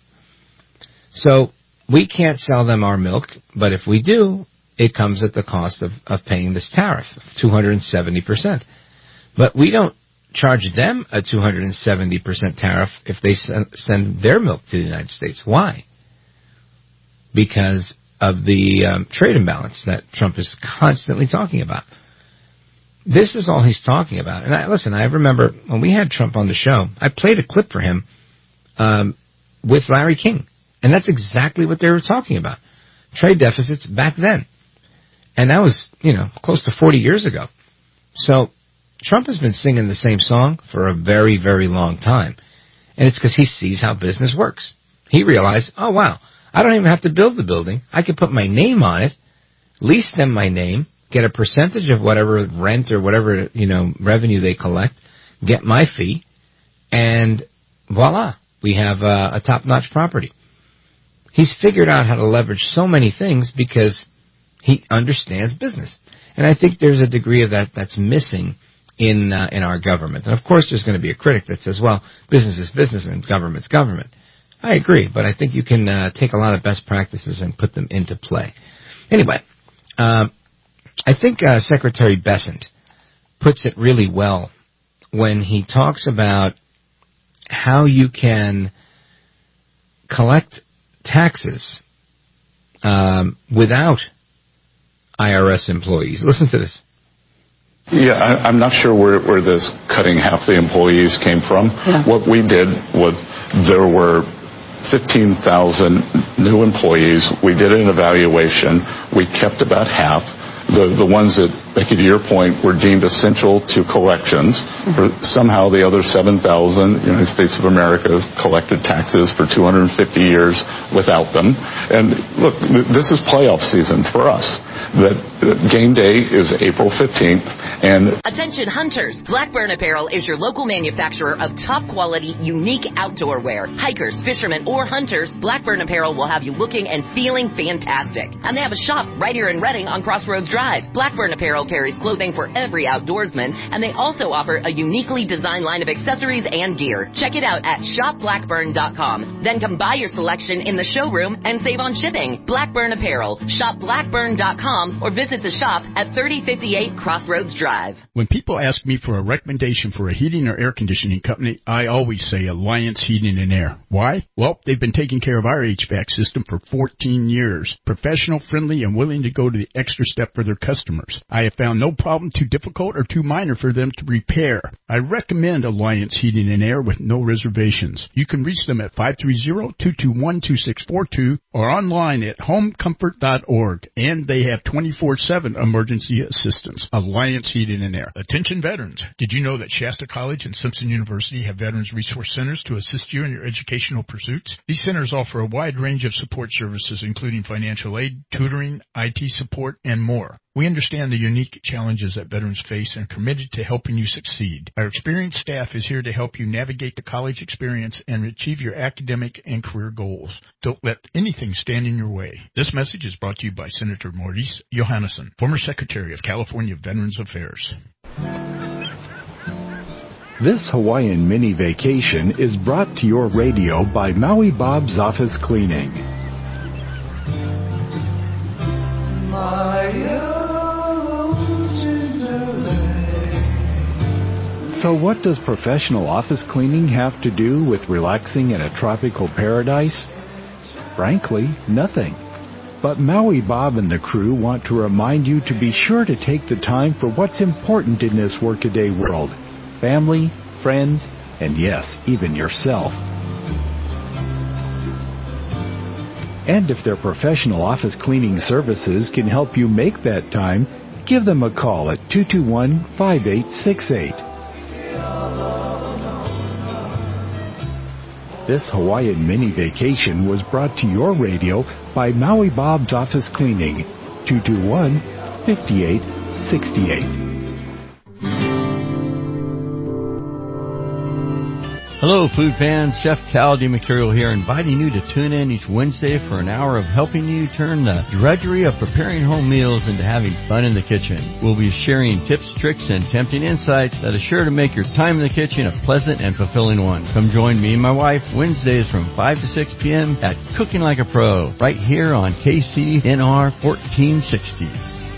So we can't sell them our milk, but if we do, it comes at the cost of paying this tariff, 270%. But we don't charge them a 270% tariff if they send their milk to the United States. Why? Because of the trade imbalance that Trump is constantly talking about. This is all he's talking about. And I remember when we had Trump on the show, I played a clip for him with Larry King. And that's exactly what they were talking about. Trade deficits back then. And that was, close to 40 years ago. So Trump has been singing the same song for a very, very long time. And it's because he sees how business works. He realized, oh, wow, I don't even have to build the building. I can put my name on it, lease them my name, get a percentage of whatever rent or whatever, revenue they collect, get my fee, and voila, we have a top-notch property. He's figured out how to leverage so many things because he understands business. And I think there's a degree of that that's missing in our government. And of course there's going to be a critic that says, well, business is business and government's government. I agree, but I think you can take a lot of best practices and put them into play. Anyway, I think Secretary Bessent puts it really well when he talks about how you can collect taxes without IRS employees. Listen to this. Yeah, I'm not sure where this cutting half the employees came from. Yeah. What we did was there were 15,000 new employees. We did an evaluation. We kept about half. The ones that, Becky, to your point, were deemed essential to collections. Mm-hmm. Somehow the other 7,000, United States of America, collected taxes for 250 years without them. And look, this is playoff season for us. That game day is April 15th, and attention hunters, Blackburn Apparel is your local manufacturer of top quality, unique outdoor wear. Hikers, fishermen, or hunters, Blackburn Apparel will have you looking and feeling fantastic. And they have a shop right here in Reading on Crossroads Drive. Blackburn Apparel carries clothing for every outdoorsman, and they also offer a uniquely designed line of accessories and gear. Check it out at shopblackburn.com. Then come buy your selection in the showroom and save on shipping. Blackburn Apparel. Shop blackburn.com or visit the shop at 3058 Crossroads Drive. When people ask me for a recommendation for a heating or air conditioning company, I always say Alliance Heating and Air. Why? Well, they've been taking care of our HVAC system for 14 years. Professional, friendly, and willing to go to the extra step for their customers. I have found no problem too difficult or too minor for them to repair. I recommend Alliance Heating and Air with no reservations. You can reach them at 530-221-2642 or online at homecomfort.org. And they have 24/7 emergency assistance. Alliance Heating and Air. Attention veterans. Did you know that Shasta College and Simpson University have Veterans Resource Centers to assist you in your educational pursuits? These centers offer a wide range of support services, including financial aid, tutoring, IT support, and more. We understand the unique challenges that veterans face and are committed to helping you succeed. Our experienced staff is here to help you navigate the college experience and achieve your academic and career goals. Don't let anything stand in your way. This message is brought to you by Senator Maurice Johannesson, former Secretary of California Veterans Affairs. This Hawaiian mini vacation is brought to your radio by Maui Bob's Office Cleaning. So what does professional office cleaning have to do with relaxing in a tropical paradise? Frankly, nothing. But Maui Bob and the crew want to remind you to be sure to take the time for what's important in this workaday world. Family, friends, and yes, even yourself. And if their professional office cleaning services can help you make that time, give them a call at 221-5868. This Hawaiian mini vacation was brought to your radio by Maui Bob's Office Cleaning, 221-5868. Hello, food fans. Chef Cal DiMercurio here, inviting you to tune in each Wednesday for an hour of helping you turn the drudgery of preparing home meals into having fun in the kitchen. We'll be sharing tips, tricks, and tempting insights that are sure to make your time in the kitchen a pleasant and fulfilling one. Come join me and my wife Wednesdays from 5 to 6 p.m. at Cooking Like a Pro, right here on KCNR 1460.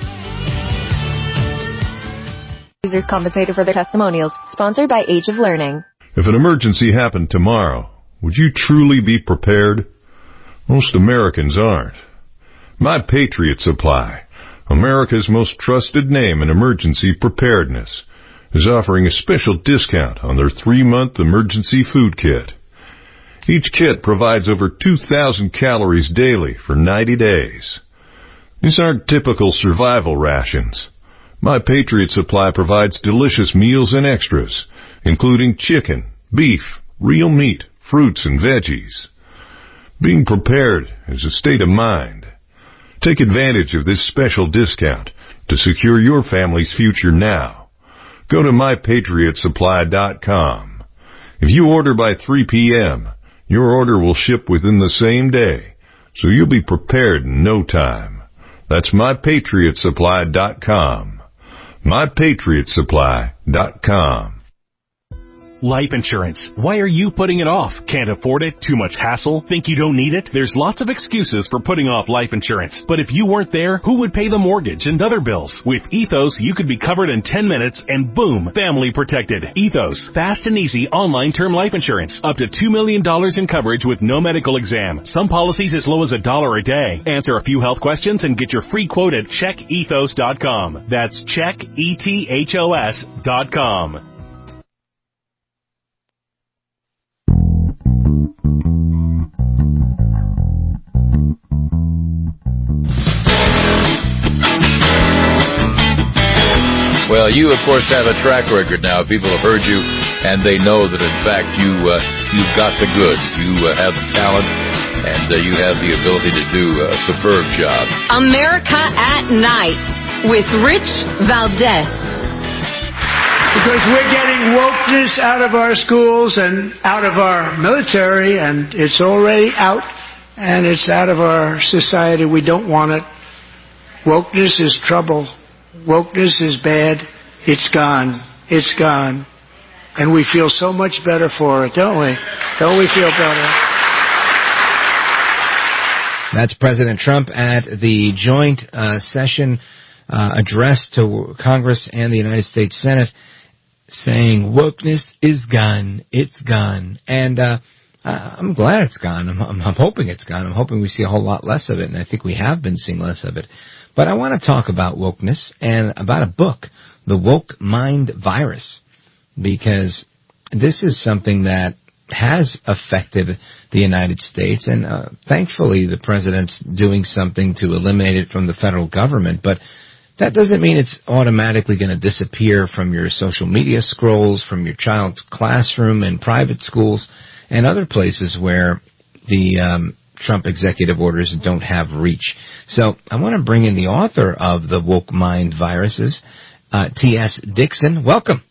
Users compensated for their testimonials. Sponsored by Age of Learning. If an emergency happened tomorrow, would you truly be prepared? Most Americans aren't. My Patriot Supply, America's most trusted name in emergency preparedness, is offering a special discount on their 3-month emergency food kit. Each kit provides over 2,000 calories daily for 90 days. These aren't typical survival rations. My Patriot Supply provides delicious meals and extras, including chicken, beef, real meat, fruits, and veggies. Being prepared is a state of mind. Take advantage of this special discount to secure your family's future now. Go to MyPatriotSupply.com. If you order by 3 p.m., your order will ship within the same day, so you'll be prepared in no time. That's MyPatriotSupply.com. MyPatriotSupply.com. Life insurance. Why are you putting it off? Can't afford it? Too much hassle? Think you don't need it? There's lots of excuses for putting off life insurance. But if you weren't there, who would pay the mortgage and other bills? With Ethos, you could be covered in 10 minutes and boom, family protected. Ethos. Fast and easy online term life insurance. Up to $2 million in coverage with no medical exam. Some policies as low as $1 a day. Answer a few health questions and get your free quote at checkethos.com. That's checkethos.com. Well, you, of course, have a track record now. People have heard you, and they know that, in fact, you've got the goods. You have the talent, and you have the ability to do a superb job. America at Night with Rich Valdez. Because we're getting wokeness out of our schools and out of our military, and it's already out, and it's out of our society. We don't want it. Wokeness is trouble. Wokeness is bad. It's gone. It's gone. And we feel so much better for it, don't we? Don't we feel better? That's President Trump at the joint session address to Congress and the United States Senate, saying wokeness is gone. It's gone. And I'm glad it's gone. I'm hoping it's gone. I'm hoping we see a whole lot less of it, and I think we have been seeing less of it. But I want to talk about wokeness and about a book, The Woke Mind Virus, because this is something that has affected the United States, and thankfully the president's doing something to eliminate it from the federal government, but that doesn't mean it's automatically going to disappear from your social media scrolls, from your child's classroom and private schools and other places where the Trump executive orders don't have reach. So I want to bring in the author of The Woke Mind Viruses, T.S. Dixon. Welcome.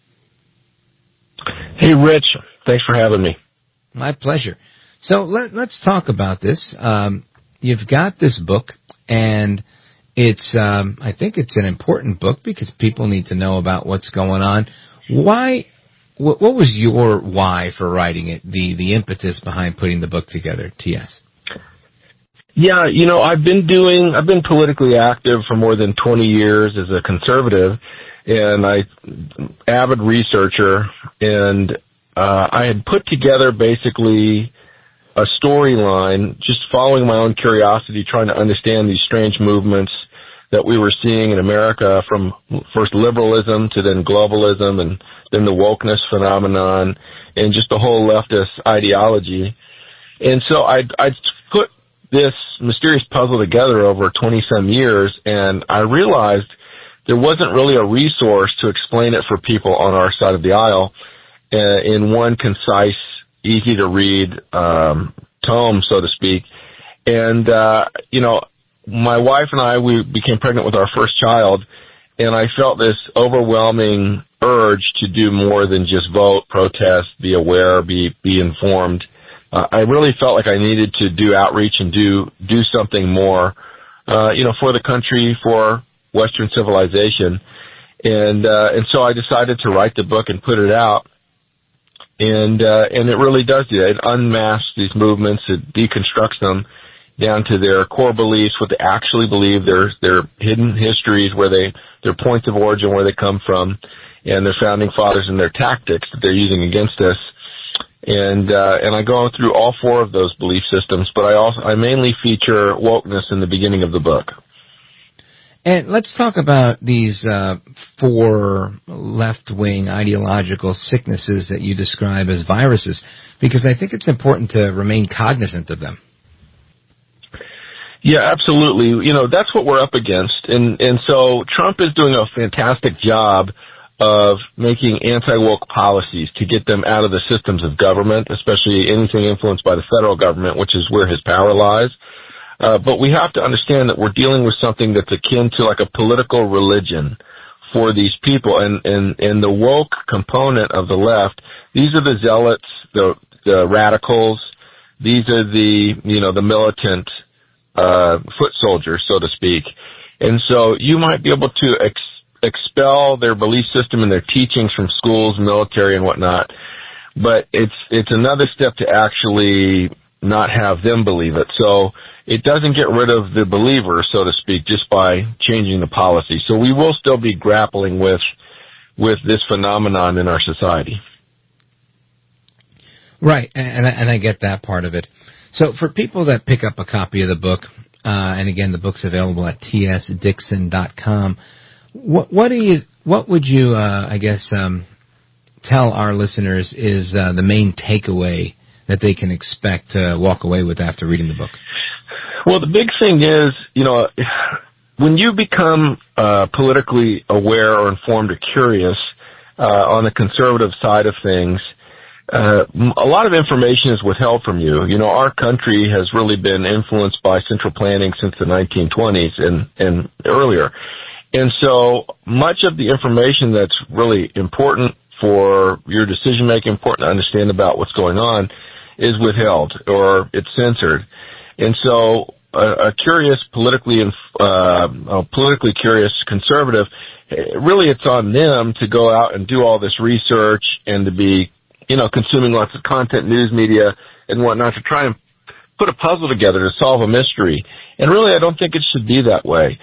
Hey, Rich. Thanks for having me. My pleasure. So let's talk about this. You've got this book, and it's I think it's an important book because people need to know about what's going on. Why? What was your why for writing it, the impetus behind putting the book together, T.S.? Yeah, I've been politically active for more than 20 years as a conservative, and avid researcher, and I had put together basically a storyline, just following my own curiosity, trying to understand these strange movements that we were seeing in America, from first liberalism to then globalism and then the wokeness phenomenon and just the whole leftist ideology. And so I'd put this mysterious puzzle together over 20-some years, and I realized there wasn't really a resource to explain it for people on our side of the aisle in one concise, easy-to-read tome, so to speak. And, my wife and I, we became pregnant with our first child, and I felt this overwhelming urge to do more than just vote, protest, be aware, be informed. I really felt like I needed to do outreach and do something more, for the country, for Western civilization. And so I decided to write the book and put it out. And it really does do that. It unmasks these movements. It deconstructs them down to their core beliefs, what they actually believe, their hidden histories, their points of origin, where they come from, and their founding fathers and their tactics that they're using against us. And I go through all four of those belief systems, but I mainly feature wokeness in the beginning of the book. And let's talk about these four left-wing ideological sicknesses that you describe as viruses, because I think it's important to remain cognizant of them. Yeah, absolutely. That's what we're up against. And so Trump is doing a fantastic job of making anti-woke policies to get them out of the systems of government, especially anything influenced by the federal government, which is where his power lies. But we have to understand that we're dealing with something that's akin to like a political religion for these people. And the woke component of the left, these are the zealots, the radicals, these are the militant foot soldiers, so to speak. And so you might be able to expel their belief system and their teachings from schools, military, and whatnot. But it's another step to actually not have them believe it. So it doesn't get rid of the believer, so to speak, just by changing the policy. So we will still be grappling with this phenomenon in our society. Right, and I get that part of it. So for people that pick up a copy of the book, and again, the book's available at tsdixon.com. What would you, tell our listeners is the main takeaway that they can expect to walk away with after reading the book? Well, the big thing is, when you become politically aware or informed or curious on the conservative side of things, a lot of information is withheld from you. Our country has really been influenced by central planning since the 1920s and earlier. And so much of the information that's really important for your decision making, important to understand about what's going on, is withheld or it's censored. And so a curious, politically curious conservative, really it's on them to go out and do all this research and to be consuming lots of content, news media, and whatnot to try and put a puzzle together to solve a mystery. And really, I don't think it should be that way.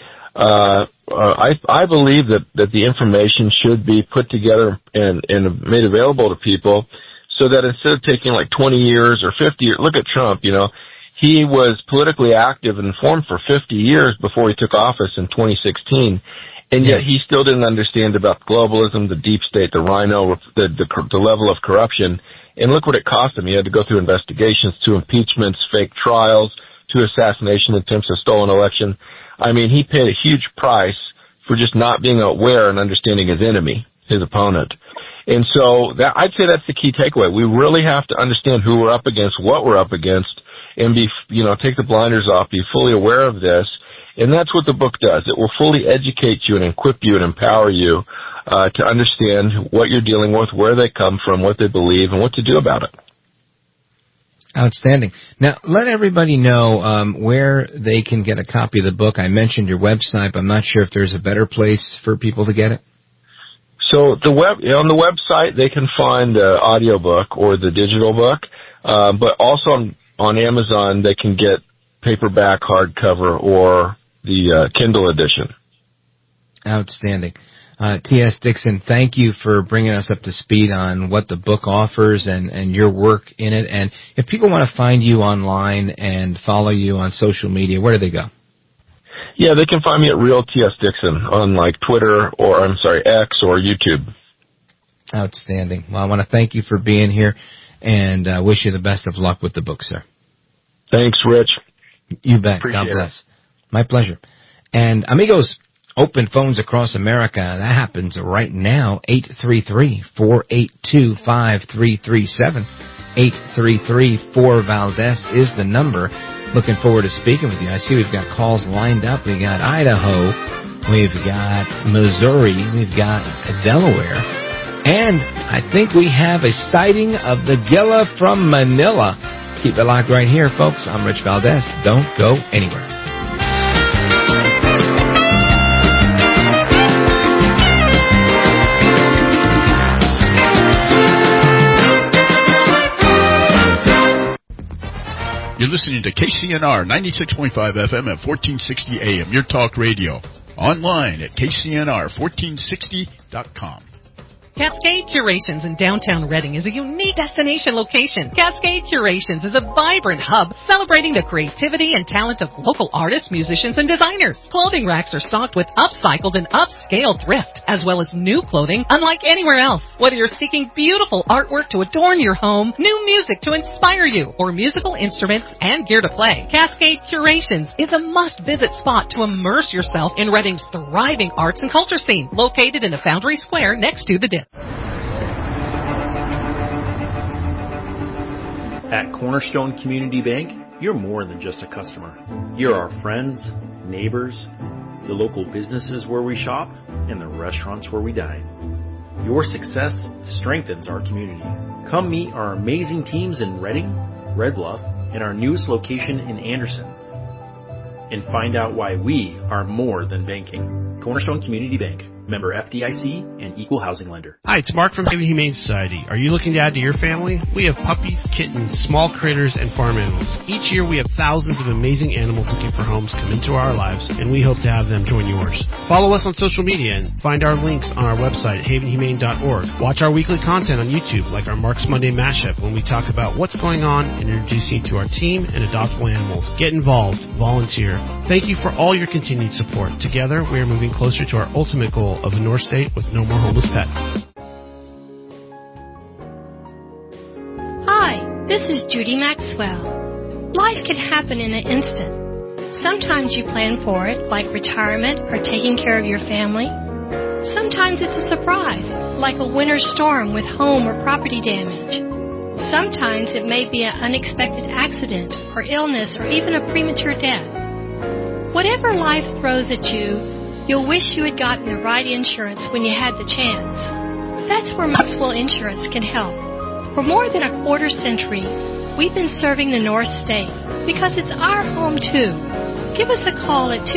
I believe that the information should be put together and made available to people so that instead of taking like 20 years or 50 years, look at Trump, he was politically active and informed for 50 years before he took office in 2016. And yet he still didn't understand about globalism, the deep state, the rhino, the level of corruption. And look what it cost him. He had to go through investigations, 2 impeachments, fake trials, 2 assassination attempts, a stolen election. I mean, he paid a huge price for just not being aware and understanding his enemy, his opponent. And so I'd say that's the key takeaway. We really have to understand who we're up against, what we're up against, and take the blinders off, be fully aware of this. And that's what the book does. It will fully educate you and equip you and empower you to understand what you're dealing with, where they come from, what they believe, and what to do about it. Outstanding. Now, let everybody know where they can get a copy of the book. I mentioned your website, but I'm not sure if there's a better place for people to get it. So on the website, they can find the audiobook or the digital book, but also on Amazon, they can get paperback, hardcover, or the Kindle edition. Outstanding. T.S. Dixon, thank you for bringing us up to speed on what the book offers and your work in it. And if people want to find you online and follow you on social media, where do they go? Yeah, they can find me at Real T.S. Dixon on Twitter or X or YouTube. Outstanding. Well, I want to thank you for being here and wish you the best of luck with the book, sir. Thanks, Rich. You bet. Appreciate God bless. My pleasure. And amigos, open phones across America. That happens right now. 833-482-5337. 833-4-VALDEZ is the number. Looking forward to speaking with you. I see we've got calls lined up. We got Idaho. We've got Missouri. We've got Delaware. And I think we have a sighting of the Gila from Manila. Keep it locked right here, folks. I'm Rich Valdez. Don't go anywhere. You're listening to KCNR 96.5 FM at 1460 AM, your talk radio. Online at KCNR1460.com. Cascade Curations in downtown Reading is a unique destination location. Cascade Curations is a vibrant hub celebrating the creativity and talent of local artists, musicians, and designers. Clothing racks are stocked with upcycled and upscale thrift, as well as new clothing unlike anywhere else. Whether you're seeking beautiful artwork to adorn your home, new music to inspire you, or musical instruments and gear to play, Cascade Curations is a must-visit spot to immerse yourself in Reading's thriving arts and culture scene, located in the Foundry Square next to the Dip. At Cornerstone Community Bank, you're more than just a customer. You're our friends, neighbors, the local businesses where we shop, and the restaurants where we dine. Your success strengthens our community. Come meet our amazing teams in Reading, Red Bluff, and our newest location in Anderson. And find out why we are more than banking. Cornerstone Community Bank. Member FDIC and equal housing lender. Hi, it's Mark from Haven Humane Society. Are you looking to add to your family? We have puppies, kittens, small critters, and farm animals. Each year we have thousands of amazing animals looking for homes come into our lives, and we hope to have them join yours. Follow us on social media and find our links on our website, havenhumane.org. Watch our weekly content on YouTube, like our Mark's Monday Mashup, when we talk about what's going on and introduce you to our team and adoptable animals. Get involved. Volunteer. Thank you for all your continued support. Together, we are moving closer to our ultimate goal of a North State with no more homeless pets. Hi, this is Judy Maxwell. Life can happen in an instant. Sometimes you plan for it, like retirement or taking care of your family. Sometimes it's a surprise, like a winter storm with home or property damage. Sometimes it may be an unexpected accident or illness or even a premature death. Whatever life throws at you, you'll wish you had gotten the right insurance when you had the chance. That's where Maxwell Insurance can help. For more than a quarter century, we've been serving the North State because it's our home too. Give us a call at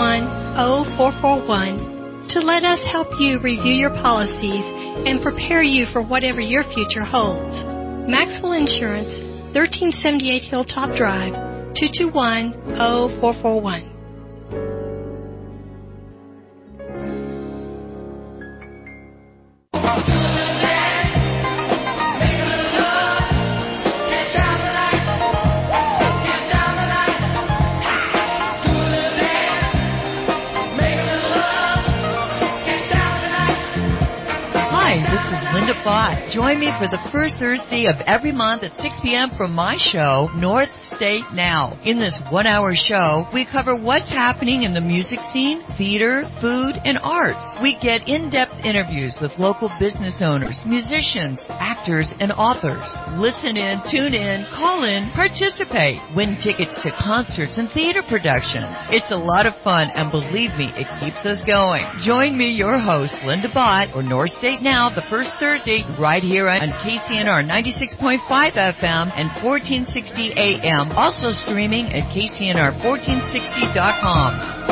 221-0441 to let us help you review your policies and prepare you for whatever your future holds. Maxwell Insurance, 1378 Hilltop Drive, 221-0441. Join me for the first Thursday of every month at 6 p.m. for my show, North State Now. In this one-hour show, we cover what's happening in the music scene, theater, food, and arts. We get in-depth interviews with local business owners, musicians, actors, and authors. Listen in, tune in, call in, participate. Win tickets to concerts and theater productions. It's a lot of fun, and believe me, it keeps us going. Join me, your host, Linda Bott, for North State Now, the first Thursday, right here on KCNR 96.5 FM and 1460 AM. Also streaming at KCNR1460.com.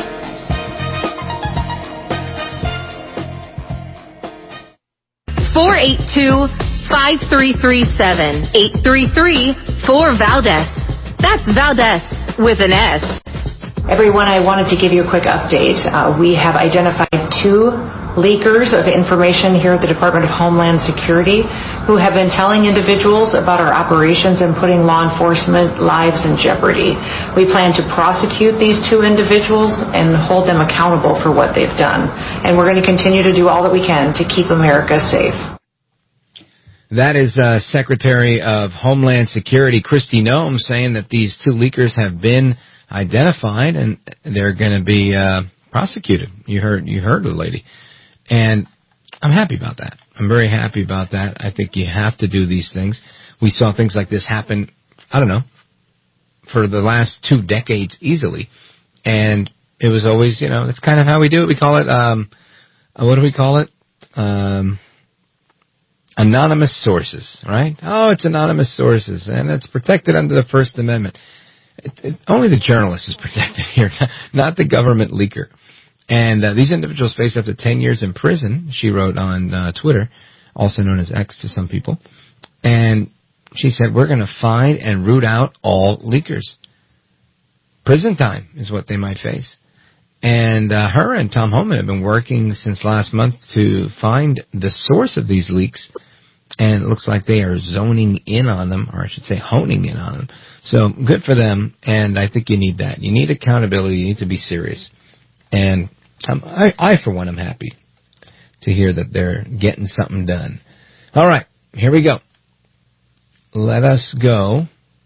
(482-5337) 833-4Valdez. That's Valdez with an S. Everyone, I wanted to give you a quick update. We have identified 2 leakers of information here at the Department of Homeland Security who have been telling individuals about our operations and putting law enforcement lives in jeopardy. We plan to prosecute these 2 individuals and hold them accountable for what they've done. And we're going to continue to do all that we can to keep America safe. That is Secretary of Homeland Security Kristi Noem saying that these 2 leakers have been identified and they're going to be prosecuted. You heard the lady. And I'm happy about that. I'm very happy about that. I think you have to do these things. We saw things like this happen, I don't know, for the last 2 decades easily. And it was always, that's kind of how we do it. We call it, what do we call it? Anonymous sources, right? Oh, it's anonymous sources, and it's protected under the First Amendment. Only the journalist is protected here, not the government leaker. And these individuals face up to 10 years in prison, she wrote on Twitter, also known as X to some people. And she said, we're going to find and root out all leakers. Prison time is what they might face. And her and Tom Homan have been working since last month to find the source of these leaks. And it looks like they are zoning in on them, or I should say honing in on them. So good for them, and I think you need that. You need accountability. You need to be serious. And I for one, am happy to hear that they're getting something done. All right, here we go. Let us go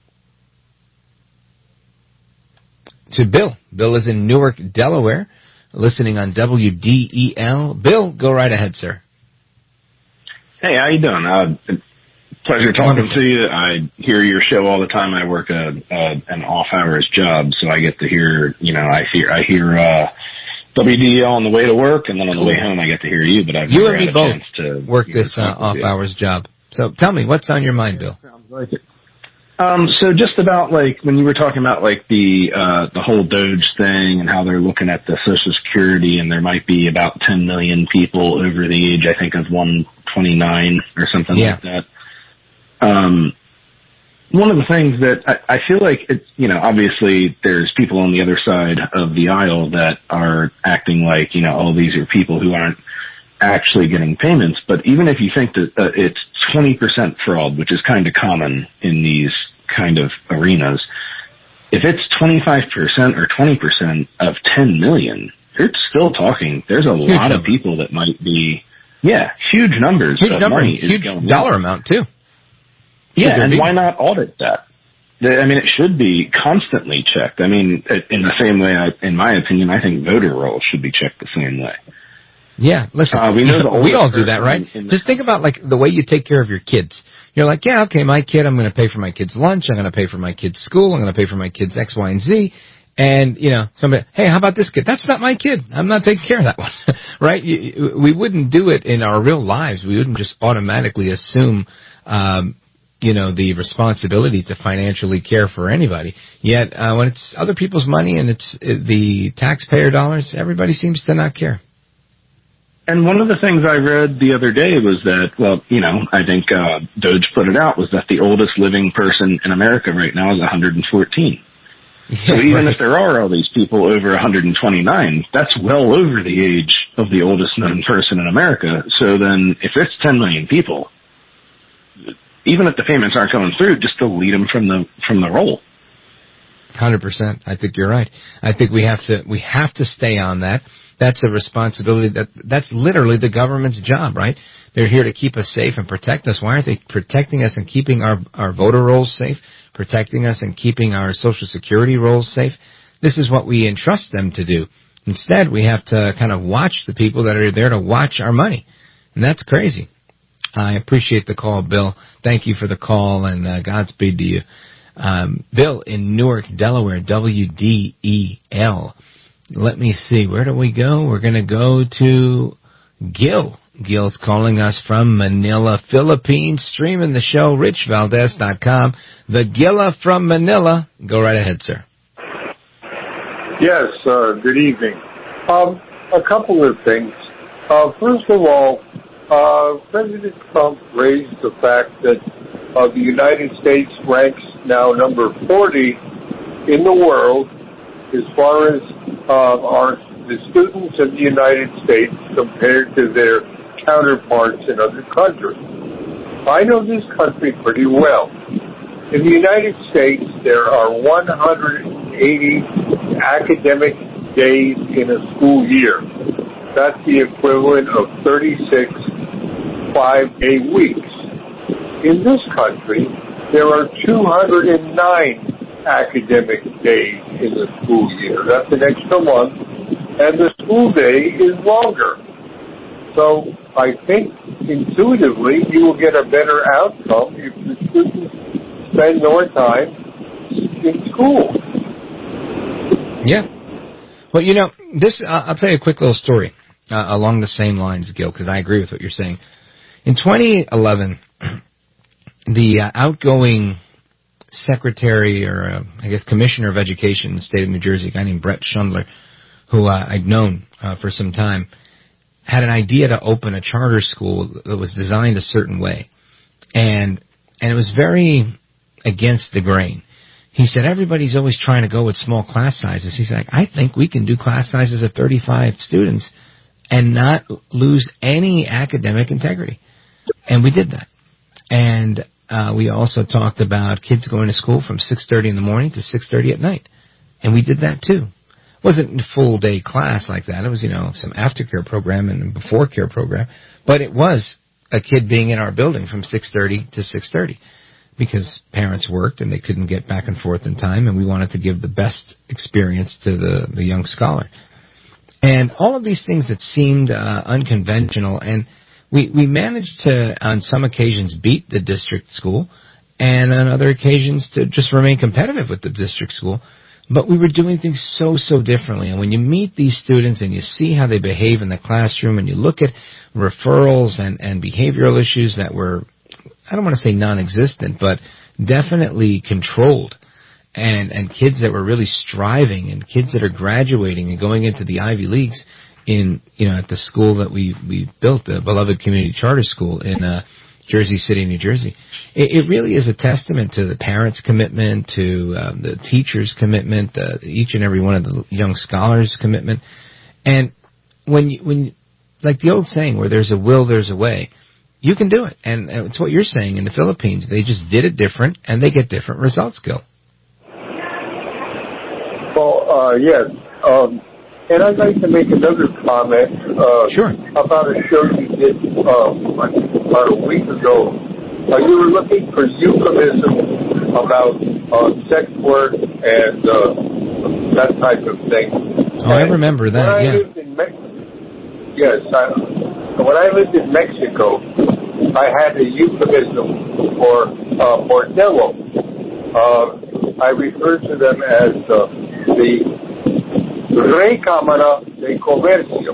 to Bill. Bill is in Newark, Delaware, listening on WDEL. Bill, go right ahead, sir. Hey, how you doing? Pleasure talking to you. I hear your show all the time. I work an off-hours job, so I get to hear, I hear WDEL on the way to work, and then on the way home I get to hear you, but I've never had a chance to work this off-hours job. So tell me, what's on your mind, Bill? Sounds like it. So just about when you were talking about the whole Doge thing and how they're looking at the Social Security, and there might be about 10 million people over the age, I think, of 129 or something like that. One of the things that I feel like it's, obviously there's people on the other side of the aisle that are acting like, oh, these are people who aren't actually getting payments. But even if you think that it's 20% fraud, which is kind of common in these kind of arenas, if it's 25% or 20% of 10 million, you're still talking. There's a lot of people that might be, huge numbers. Huge number, huge dollar amount too. Yeah, and why not audit that? I mean, it should be constantly checked. I mean, in the same way, in my opinion, I think voter rolls should be checked the same way. Yeah, listen, we all do that, right? Just think about the way you take care of your kids. You're like, yeah, okay, my kid, I'm going to pay for my kid's lunch, I'm going to pay for my kid's school, I'm going to pay for my kid's X, Y, and Z. And, somebody, hey, how about this kid? That's not my kid. I'm not taking care of that one, right? We wouldn't do it in our real lives. We wouldn't just automatically assume, the responsibility to financially care for anybody. Yet, when it's other people's money and it's the taxpayer dollars, everybody seems to not care. And one of the things I read the other day was that, I think Doge put it out, was that the oldest living person in America right now is 114. So even if there are all these people over 129, that's well over the age of the oldest known person in America. So then if it's 10 million people, even if the payments aren't coming through, just delete them from the roll. 100%. I think you're right. I think we have to stay on that. That's a responsibility. That's literally the government's job, right? They're here to keep us safe and protect us. Why aren't they protecting us and keeping our voter rolls safe, protecting us and keeping our Social Security rolls safe? This is what we entrust them to do. Instead, we have to kind of watch the people that are there to watch our money. And that's crazy. I appreciate the call, Bill. Thank you for the call, and Godspeed to you. Bill in Newark, Delaware, WDEL. Let me see. Where do we go? We're going to go to Gil. Gil's calling us from Manila, Philippines. Streaming the show, richvaldez.com. The Gila from Manila. Go right ahead, sir. Yes, good evening. A couple of things. First of all, President Trump raised the fact that the United States ranks now number 40 in the world as far as the students in the United States compared to their counterparts in other countries. I know this country pretty well. In the United States, there are 180 academic days in a school year. That's the equivalent of 36 5-day weeks. In this country, there are 209 academic days in the school year. That's an extra month, and the school day is longer. So I think intuitively you will get a better outcome if the students spend more time in school. Yeah. Well, I'll tell you a quick little story along the same lines, Gil, because I agree with what you're saying. In 2011, the outgoing secretary or, commissioner of education in the state of New Jersey, a guy named Brett Schundler, who I'd known for some time, had an idea to open a charter school that was designed a certain way. And it was very against the grain. He said, everybody's always trying to go with small class sizes. He's like, I think we can do class sizes of 35 students and not lose any academic integrity. And we did that. And we also talked about kids going to school from 6:30 in the morning to 6:30 at night. And we did that too. It wasn't a full day class like that. It was, some aftercare program and a before care program. But it was a kid being in our building from 6:30 to 6:30 because parents worked and they couldn't get back and forth in time, and we wanted to give the best experience to the young scholar. And all of these things that seemed unconventional, and we managed to, on some occasions, beat the district school, and on other occasions to just remain competitive with the district school. But we were doing things so differently. And when you meet these students and you see how they behave in the classroom and you look at referrals and behavioral issues that were, I don't want to say non-existent, but definitely controlled, and kids that were really striving and kids that are graduating and going into the Ivy Leagues in, at the school that we built, the Beloved Community Charter School in Jersey City, New Jersey. It really is a testament to the parents' commitment, to the teachers' commitment, each and every one of the young scholars' commitment. And when like the old saying, where there's a will, there's a way, you can do it. And it's what you're saying in the Philippines. They just did it different, and they get different results, Gil. Well, yes. And I'd like to make another comment about a show you did about a week ago. You were looking for euphemism about sex work and that type of thing. Oh, I remember that, when I lived in when I lived in Mexico, I had a euphemism for bordello. I refer to them as the Recámara de Comercio.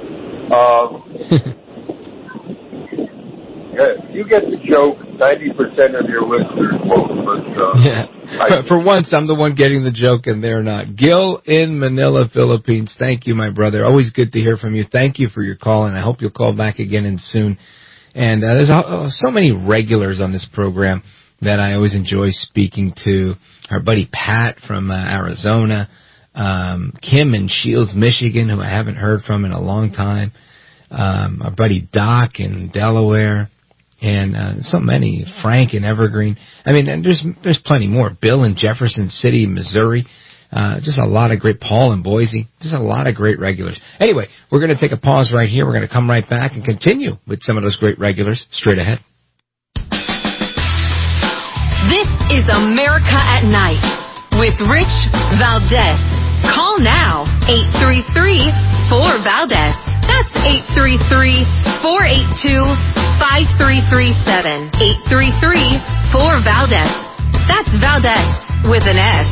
You get the joke. 90% of your listeners won't. For once, I'm the one getting the joke, and they're not. Gil in Manila, Philippines. Thank you, my brother. Always good to hear from you. Thank you for your call, and I hope you'll call back again and soon. And there's so many regulars on this program that I always enjoy speaking to. Our buddy Pat from Arizona. Kim in Shields, Michigan, who I haven't heard from in a long time. Our buddy Doc in Delaware, and so many. Frank in Evergreen. I mean, and there's plenty more. Bill in Jefferson City, Missouri. Just a lot of great. Paul in Boise. Just a lot of great regulars. Anyway, we're going to take a pause right here. We're going to come right back and continue with some of those great regulars straight ahead. This is America at Night with Rich Valdez. Call now, 833-4-VALDEZ. That's 833-482-5337. 833-4-VALDEZ. That's Valdez with an S.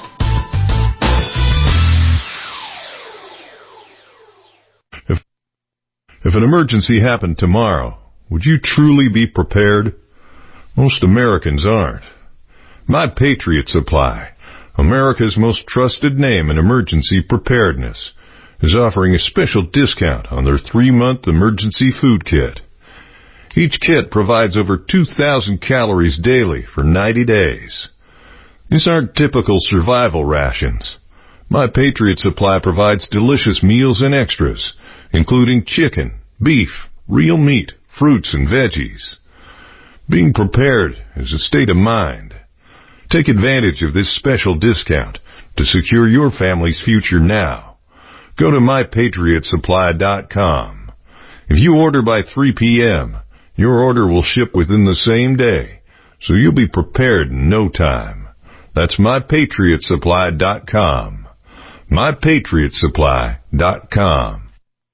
If an emergency happened tomorrow, would you truly be prepared? Most Americans aren't. My Patriot Supply, America's most trusted name in emergency preparedness, is offering a special discount on their 3-month emergency food kit. Each kit provides over 2,000 calories daily for 90 days. These aren't typical survival rations. My Patriot Supply provides delicious meals and extras, including chicken, beef, real meat, fruits, and veggies. Being prepared is a state of mind. Take advantage of this special discount to secure your family's future now. Go to MyPatriotSupply.com. If you order by 3 p.m., your order will ship within the same day, so you'll be prepared in no time. That's MyPatriotSupply.com. MyPatriotSupply.com.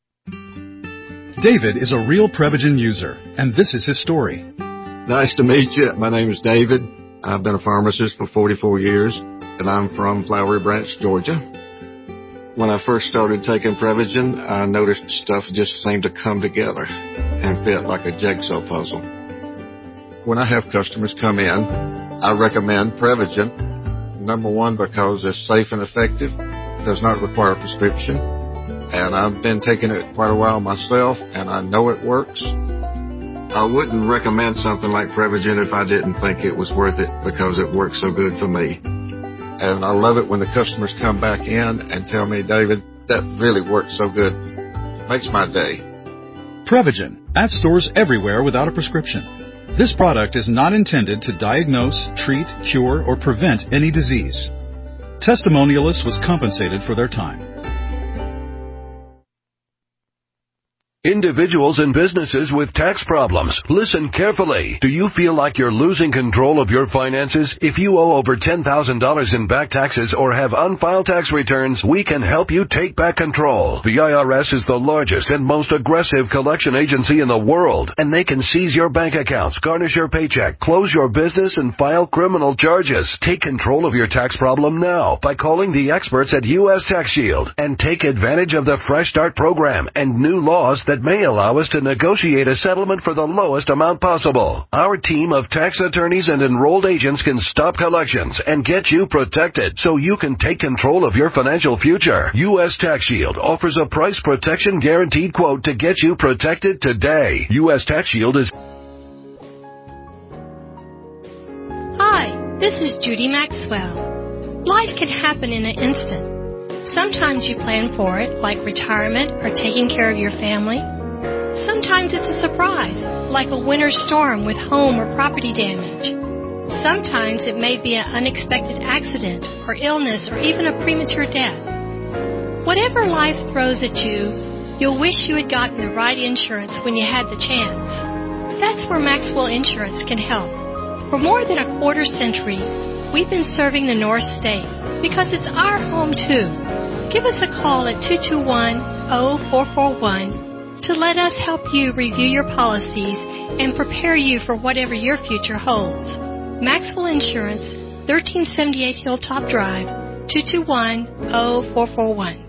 David is a real Prevagen user, and this is his story. Nice to meet you. My name is David. I've been a pharmacist for 44 years, and I'm from Flowery Branch, Georgia. When I first started taking Prevagen, I noticed stuff just seemed to come together. and fit like a jigsaw puzzle. When I have customers come in, I recommend Prevagen. Number one, because it's safe and effective, does not require a prescription, and I've been taking it quite a while myself, and I know it works. I wouldn't recommend something like Prevagen if I didn't think it was worth it, because it works so good for me. And I love it when the customers come back in and tell me, David, that really works so good. Makes my day. Prevagen, at stores everywhere without a prescription. This product is not intended to diagnose, treat, cure, or prevent any disease. Testimonialist was compensated for their time. Individuals and businesses with tax problems, listen carefully. Do you feel like you're losing control of your finances? If you owe over $10,000 in back taxes or have unfiled tax returns, we can help you take back control. The IRS is the largest and most aggressive collection agency in the world, and they can seize your bank accounts, garnish your paycheck, close your business, and file criminal charges. Take control of your tax problem now by calling the experts at U.S. Tax Shield and take advantage of the Fresh Start program and new laws that may allow us to negotiate a settlement for the lowest amount possible. Our team of tax attorneys and enrolled agents can stop collections and get you protected so you can take control of your financial future. U.S. Tax Shield offers a price protection guaranteed quote to get you protected today. U.S. Tax Shield is... Hi, this is Judy Maxwell. Life can happen in an instant. Sometimes you plan for it, like retirement or taking care of your family. Sometimes it's a surprise, like a winter storm with home or property damage. Sometimes it may be an unexpected accident or illness or even a premature death. Whatever life throws at you, you'll wish you had gotten the right insurance when you had the chance. That's where Maxwell Insurance can help. For more than a quarter century, we've been serving the North State because it's our home too. Give us a call at 221-0441 to let us help you review your policies and prepare you for whatever your future holds. Maxwell Insurance, 1378 Hilltop Drive, 221-0441.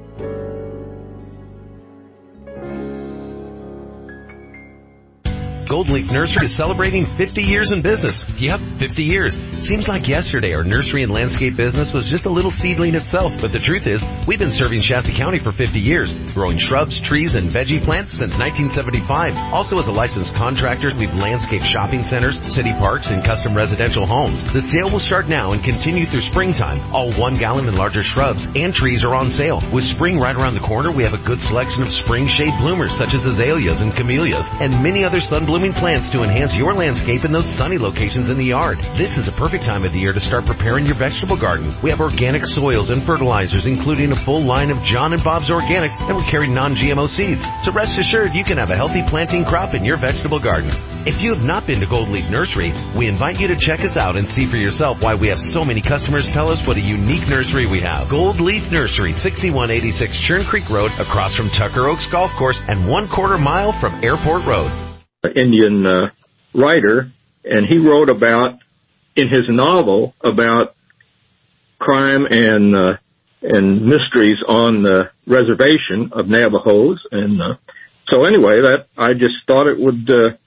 Gold Leaf Nursery is celebrating 50 years in business. Yep, 50 years. Seems like yesterday our nursery and landscape business was just a little seedling itself, but the truth is, we've been serving Shasta County for 50 years, growing shrubs, trees, and veggie plants since 1975. Also, as a licensed contractor, we've landscaped shopping centers, city parks, and custom residential homes. The sale will start now and continue through springtime. All 1 gallon and larger shrubs and trees are on sale. With spring right around the corner, we have a good selection of spring shade bloomers such as azaleas and camellias, and many other sun blooming plants to enhance your landscape in those sunny locations in the yard. This is the perfect time of the year to start preparing your vegetable garden. We have organic soils and fertilizers, including a full line of John and Bob's Organics, and we carry non-GMO seeds. So rest assured you can have a healthy planting crop in your vegetable garden. If you have not been to Gold Leaf Nursery, we invite you to check us out and see for yourself why we have so many customers tell us what a unique nursery we have. Gold Leaf Nursery, 6186 Churn Creek Road, across from Tucker Oaks Golf Course and 1/4 mile from Airport Road. Indian writer, and he wrote about, in his novel, about crime and mysteries on the reservation of Navajos. And so anyway, that I just thought it would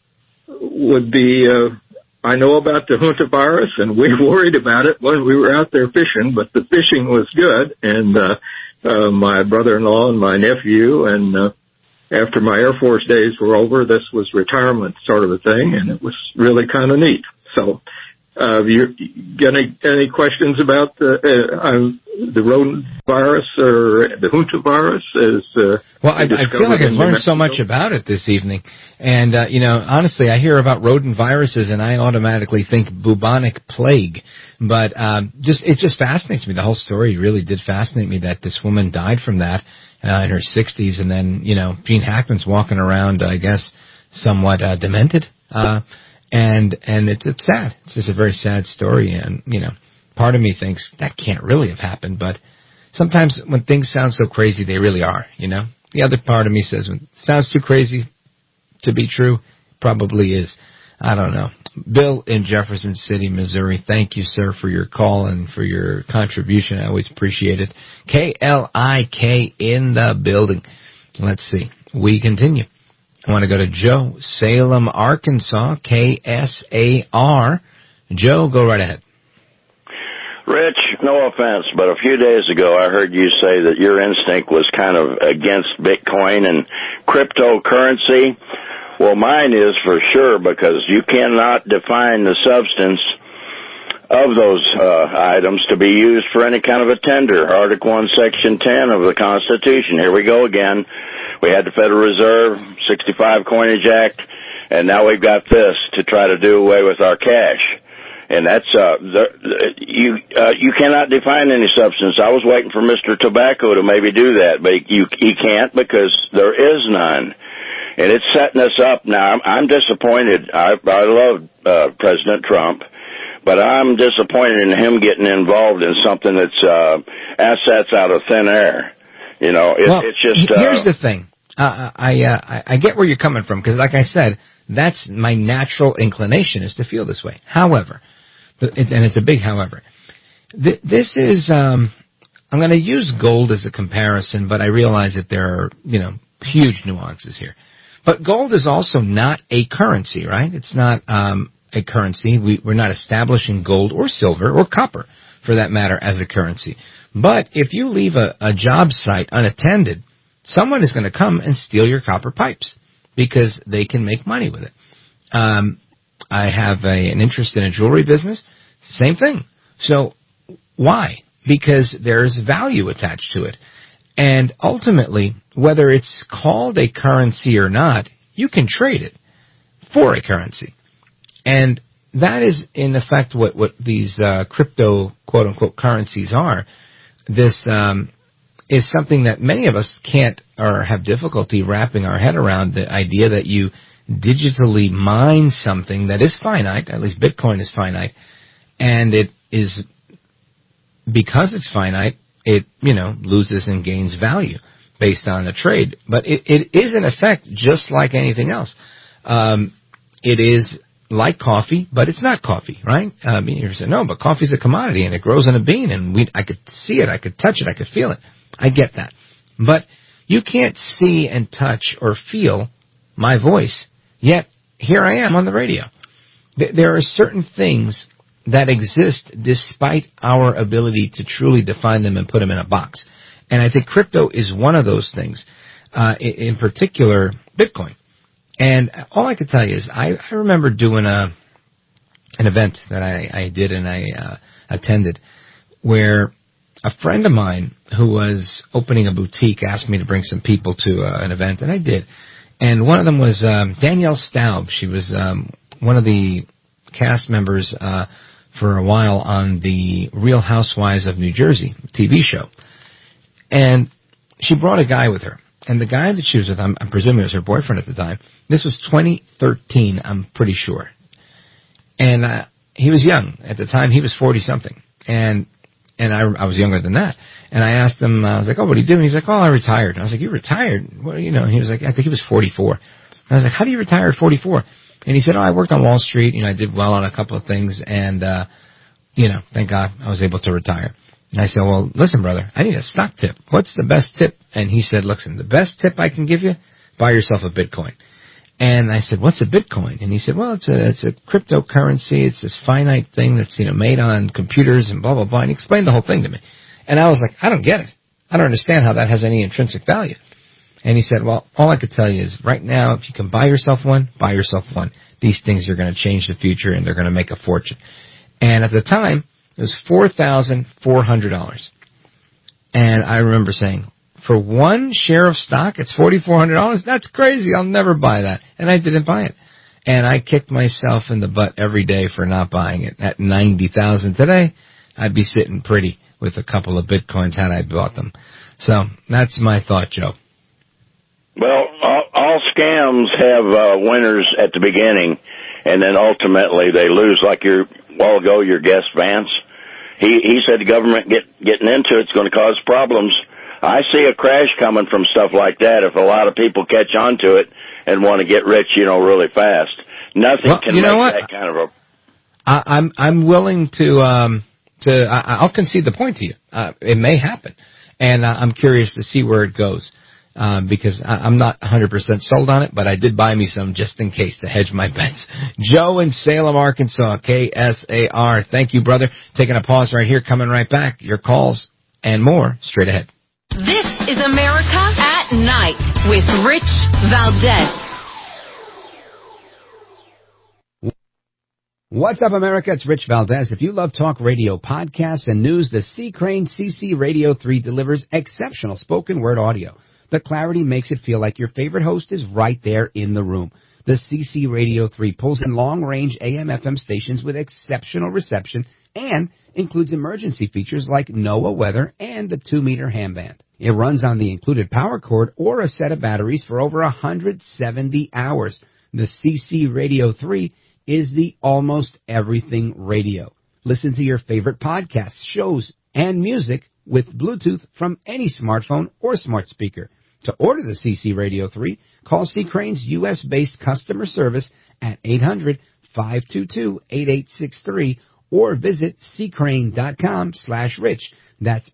be. I know about the Junta virus, and we worried about it when we were out there fishing, but the fishing was good. And my brother-in-law and my nephew and after my Air Force days were over, this was retirement sort of a thing, and it was really kind of neat. So, you got any questions about the rodent virus or the Junta virus? Well, I feel like I've learned so much about it this evening. And, honestly, I hear about rodent viruses, and I automatically think bubonic plague. But it just fascinates me. The whole story really did fascinate me that this woman died from that in her 60s, and then, Gene Hackman's walking around, I guess, somewhat demented. And it's sad. It's just a very sad story. And, part of me thinks that can't really have happened. But sometimes when things sound so crazy, they really are, The other part of me says when it sounds too crazy to be true, probably is. I don't know. Bill in Jefferson City, Missouri, thank you, sir, for your call and for your contribution. I always appreciate it. KLIK in the building. Let's see. We continue. I want to go to Joe, Salem, Arkansas, KSAR. Joe, go right ahead. Rich, no offense, but a few days ago I heard you say that your instinct was kind of against Bitcoin and cryptocurrency. Well, mine is for sure, because you cannot define the substance of those items to be used for any kind of a tender. Article 1, Section 10 of the Constitution. Here we go again. We had the Federal Reserve, 65 Coinage Act, and now we've got this to try to do away with our cash. And that's, you cannot define any substance. I was waiting for Mr. Tobacco to maybe do that, but he can't, because there is none. And it's setting us up now. I'm disappointed. I love President Trump, but I'm disappointed in him getting involved in something that's assets out of thin air. You know, it's just... here's the thing. I get where you're coming from, because like I said, that's my natural inclination, is to feel this way. However, and it's a big however, this is, I'm going to use gold as a comparison, but I realize that there are, huge nuances here. But gold is also not a currency, right? It's not a currency. We're not establishing gold or silver or copper, for that matter, as a currency. But if you leave a job site unattended, someone is going to come and steal your copper pipes, because they can make money with it. I have an interest in a jewelry business. Same thing. So why? Because there's value attached to it. And ultimately, whether it's called a currency or not, you can trade it for a currency. And that is, in effect, what these crypto, quote-unquote, currencies are. This is something that many of us can't or have difficulty wrapping our head around, the idea that you digitally mine something that is finite, at least Bitcoin is finite, and it is, because it's finite, it, loses and gains value based on a trade. But it is, in effect, just like anything else. It is like coffee, but it's not coffee, right? You say, no, but coffee's a commodity, and it grows in a bean, and I could see it, I could touch it, I could feel it. I get that. But you can't see and touch or feel my voice, yet here I am on the radio. There are certain things that exist despite our ability to truly define them and put them in a box. And I think crypto is one of those things, in particular Bitcoin. And all I could tell you is I remember doing an event that I did and I attended, where a friend of mine who was opening a boutique asked me to bring some people to an event, and I did. And one of them was Danielle Staub. She was one of the cast members for a while on the Real Housewives of New Jersey TV show. And she brought a guy with her. And the guy that she was with, I'm presuming it was her boyfriend at the time. This was 2013, I'm pretty sure. And he was young. At the time, he was 40-something. And I was younger than that. And I asked him, I was like, oh, what do you do? And he's like, oh, I retired. And I was like, you retired? What, he was like, I think he was 44. I was like, how do you retire at 44? And he said, oh, I worked on Wall Street. I did well on a couple of things. And, thank God I was able to retire. And I said, well, listen, brother, I need a stock tip. What's the best tip? And he said, listen, the best tip I can give you, buy yourself a Bitcoin. And I said, what's a Bitcoin? And he said, well, it's a cryptocurrency. It's this finite thing that's, made on computers and blah, blah, blah. And he explained the whole thing to me. And I was like, I don't get it. I don't understand how that has any intrinsic value. And he said, well, all I could tell you is right now, if you can buy yourself one, buy yourself one. These things are going to change the future and they're going to make a fortune. And at the time, it was $4,400. And I remember saying, for one share of stock, it's $4,400? That's crazy. I'll never buy that. And I didn't buy it. And I kicked myself in the butt every day for not buying it. At $90,000 today, I'd be sitting pretty with a couple of Bitcoins had I bought them. So that's my thought, Joe. Well, all scams have winners at the beginning, and then ultimately they lose. Like a while ago, your guest Vance, he said the government getting into it's going to cause problems. I see a crash coming from stuff like that if a lot of people catch on to it and want to get rich, really fast. Nothing can make that kind of a... I'm willing to I'll concede the point to you. It may happen, and I'm curious to see where it goes. because I'm not 100% sold on it, but I did buy me some just in case to hedge my bets. Joe in Salem, Arkansas, KSAR. Thank you, brother. Taking a pause right here, coming right back. Your calls and more straight ahead. This is America at Night with Rich Valdez. What's up, America? It's Rich Valdez. If you love talk radio, podcasts, and news, the C. Crane CC Radio 3 delivers exceptional spoken word audio. The clarity makes it feel like your favorite host is right there in the room. The CC Radio 3 pulls in long-range AM/FM stations with exceptional reception and includes emergency features like NOAA weather and the 2-meter ham band. It runs on the included power cord or a set of batteries for over 170 hours. The CC Radio 3 is the almost everything radio. Listen to your favorite podcasts, shows, and music with Bluetooth from any smartphone or smart speaker. To order the CC Radio 3, call C. Crane's U.S.-based customer service at 800-522-8863 or visit ccrane.com/rich. That's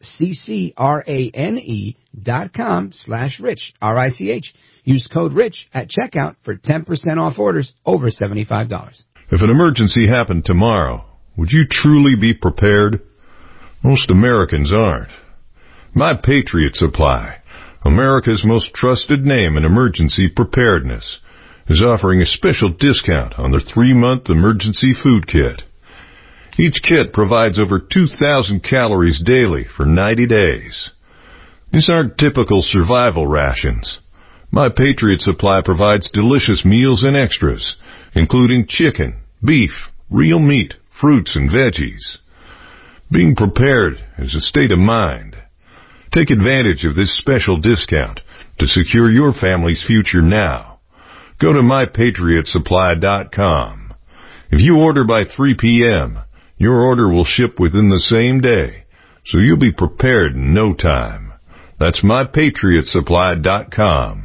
CCRANE.com/rich, RICH. Use code RICH at checkout for 10% off orders over $75. If an emergency happened tomorrow, would you truly be prepared? Most Americans aren't. My Patriot Supply, America's most trusted name in emergency preparedness, is offering a special discount on their 3-month emergency food kit. Each kit provides over 2,000 calories daily for 90 days. These aren't typical survival rations. My Patriot Supply provides delicious meals and extras, including chicken, beef, real meat, fruits, and veggies. Being prepared is a state of mind. Take advantage of this special discount to secure your family's future now. Go to mypatriotsupply.com. If you order by 3 p.m., your order will ship within the same day, so you'll be prepared in no time. That's mypatriotsupply.com.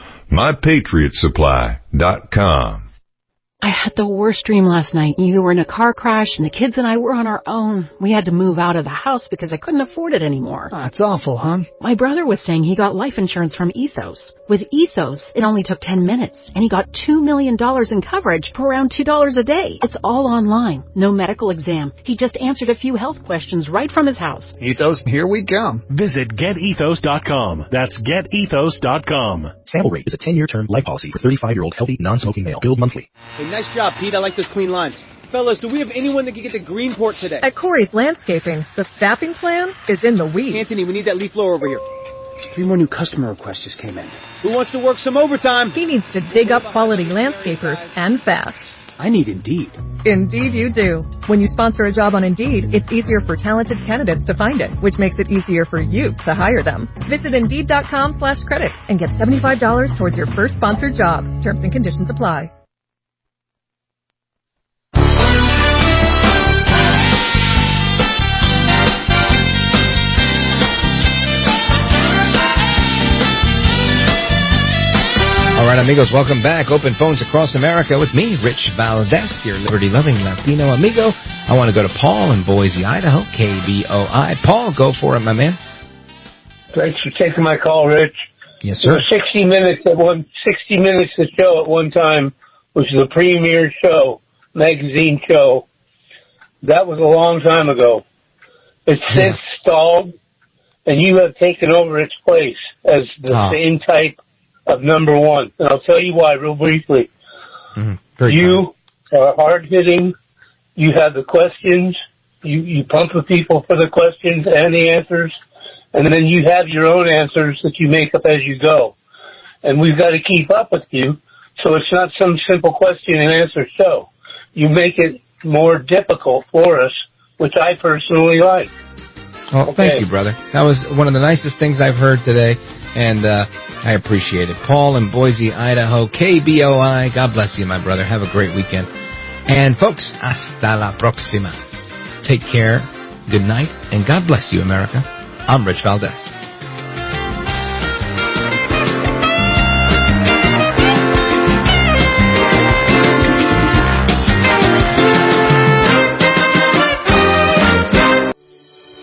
mypatriotsupply.com. I had the worst dream last night. You were in a car crash, and the kids and I were on our own. We had to move out of the house because I couldn't afford it anymore. That's awful, hon. My brother was saying he got life insurance from Ethos. With Ethos, it only took 10 minutes, and he got $2 million in coverage for around $2 a day. It's all online. No medical exam. He just answered a few health questions right from his house. Ethos, here we come. Visit GetEthos.com. That's GetEthos.com. Sample Rate is a 10-year term life policy for 35-year-old healthy, non-smoking male. Billed monthly. Hey, nice job, Pete. I like those clean lines. Fellas, do we have anyone that can get to Greenport today? At Corey's Landscaping, the staffing plan is in the weeds. Anthony, we need that leaf blower over here. 3 more new customer requests just came in. Who wants to work some overtime? He needs to dig up quality landscapers, and fast. I need Indeed. Indeed you do. When you sponsor a job on Indeed, it's easier for talented candidates to find it, which makes it easier for you to hire them. Visit Indeed.com/credit and get $75 towards your first sponsored job. Terms and conditions apply. All right, amigos, welcome back. Open phones across America with me, Rich Valdez, your liberty-loving Latino amigo. I want to go to Paul in Boise, Idaho, KBOI. Paul, go for it, my man. Thanks for taking my call, Rich. Yes, sir. 60 Minutes the show at one time, which was the premier magazine show. That was a long time ago. It's since stalled, and you have taken over its place as the same type of number one. And I'll tell you why real briefly. You are hard-hitting. You have the questions. You pump the people for the questions and the answers. And then you have your own answers that you make up as you go. And we've got to keep up with you. So it's not some simple question and answer show. You make it more difficult for us, which I personally like. Well, thank you, brother. That was one of the nicest things I've heard today, and I appreciate it. Paul in Boise, Idaho, KBOI. God bless you, my brother. Have a great weekend. And, folks, hasta la próxima. Take care, good night, and God bless you, America. I'm Rich Valdez.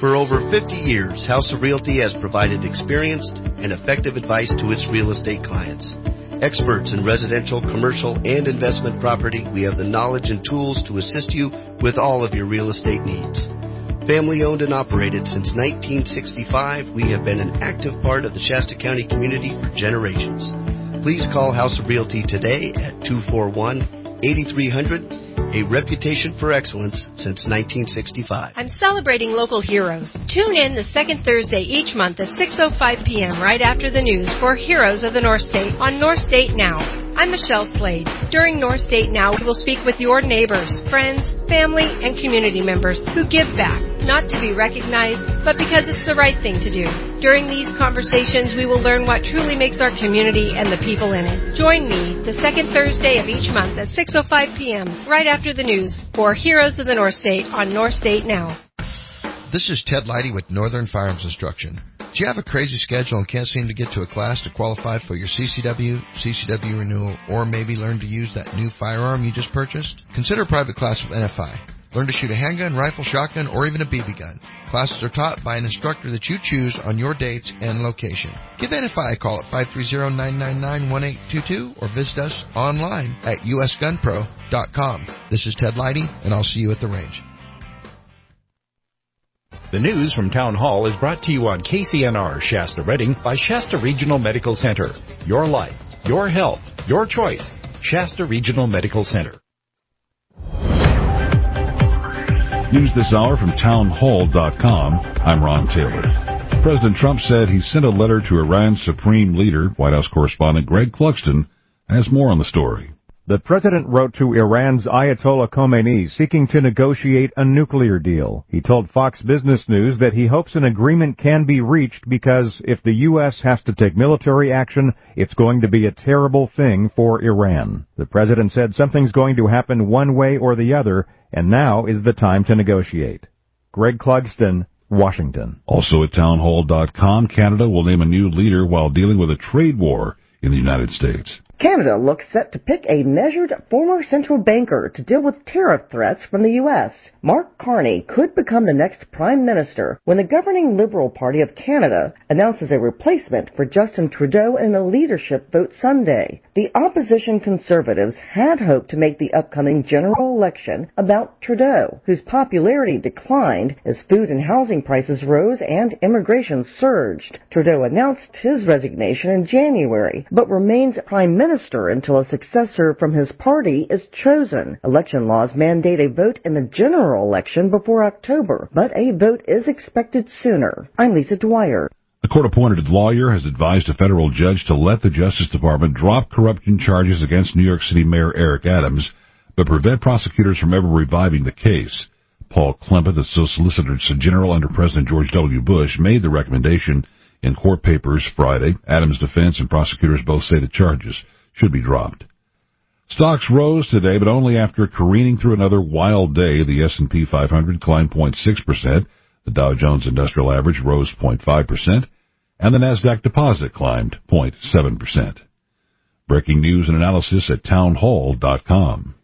For over 50 years, House of Realty has provided experienced and effective advice to its real estate clients. Experts in residential, commercial, and investment property, we have the knowledge and tools to assist you with all of your real estate needs. Family owned and operated since 1965, we have been an active part of the Shasta County community for generations. Please call House of Realty today at 241-8300. A reputation for excellence since 1965. I'm celebrating local heroes. Tune in the second Thursday each month at 6:05 p.m. right after the news for Heroes of the North State on North State Now. I'm Michelle Slade. During North State Now, we will speak with your neighbors, friends, family, and community members who give back, not to be recognized, but because it's the right thing to do. During these conversations, we will learn what truly makes our community and the people in it. Join me the second Thursday of each month at 6:05 p.m. right after the news for Heroes of the North State on North State Now. This is Ted Leidy with Northern Firearms Instruction. Do you have a crazy schedule and can't seem to get to a class to qualify for your CCW renewal, or maybe learn to use that new firearm you just purchased? Consider a private class with NFI. Learn to shoot a handgun, rifle, shotgun, or even a BB gun. Classes are taught by an instructor that you choose on your dates and location. Give NFI a call at 530-999-1822 or visit us online at usgunpro.com. This is Ted Leidy, and I'll see you at the range. The news from Town Hall is brought to you on KCNR Shasta Redding by Shasta Regional Medical Center. Your life, your health, your choice. Shasta Regional Medical Center. News this hour from townhall.com. I'm Ron Taylor. President Trump said he sent a letter to Iran's supreme leader. White House correspondent Greg Cluxton has more on the story. The president wrote to Iran's Ayatollah Khomeini seeking to negotiate a nuclear deal. He told Fox Business News that he hopes an agreement can be reached because if the U.S. has to take military action, it's going to be a terrible thing for Iran. The president said something's going to happen one way or the other, and now is the time to negotiate. Greg Clugston, Washington. Also at townhall.com, Canada will name a new leader while dealing with a trade war in the United States. Canada looks set to pick a measured former central banker to deal with tariff threats from the U.S. Mark Carney could become the next prime minister when the governing Liberal Party of Canada announces a replacement for Justin Trudeau in a leadership vote Sunday. The opposition Conservatives had hoped to make the upcoming general election about Trudeau, whose popularity declined as food and housing prices rose and immigration surged. Trudeau announced his resignation in January, but remains prime minister until a successor from his party is chosen. Election laws mandate a vote in the general election before October, but a vote is expected sooner. I'm Lisa Dwyer. A court-appointed lawyer has advised a federal judge to let the Justice Department drop corruption charges against New York City Mayor Eric Adams, but prevent prosecutors from ever reviving the case. Paul Klempa, the Solicitor General under President George W. Bush, made the recommendation in court papers Friday. Adams' defense and prosecutors both say the charges should be dropped. Stocks rose today, but only after careening through another wild day. The S&P 500 climbed 0.6%, the Dow Jones Industrial Average rose 0.5%, and the Nasdaq Composite climbed 0.7%. Breaking news and analysis at townhall.com.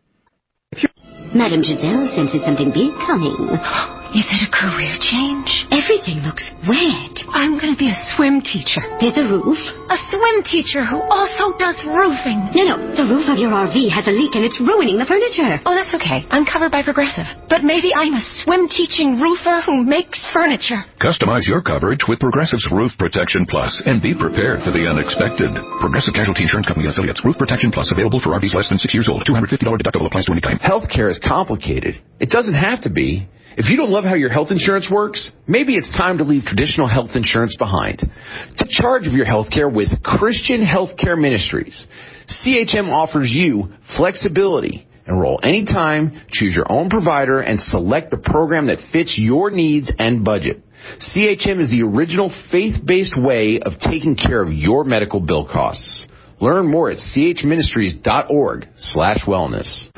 Madame Giselle senses something big coming. Is it a career change? Everything looks wet. I'm going to be a swim teacher. There's a roof. A swim teacher who also does roofing. No, the roof of your RV has a leak and it's ruining the furniture. Oh, that's okay. I'm covered by Progressive. But maybe I'm a swim teaching roofer who makes furniture. Customize your coverage with Progressive's Roof Protection Plus and be prepared for the unexpected. Progressive Casualty Insurance Company affiliates. Roof Protection Plus available for RVs less than 6 years old. $250 deductible applies to any claim. Healthcare is complicated. It doesn't have to be. If you don't love how your health insurance works, maybe it's time to leave traditional health insurance behind. Take charge of your healthcare with Christian Healthcare Ministries. CHM offers you flexibility. Enroll anytime, choose your own provider, and select the program that fits your needs and budget. CHM is the original faith-based way of taking care of your medical bill costs. Learn more at chministries.org/wellness.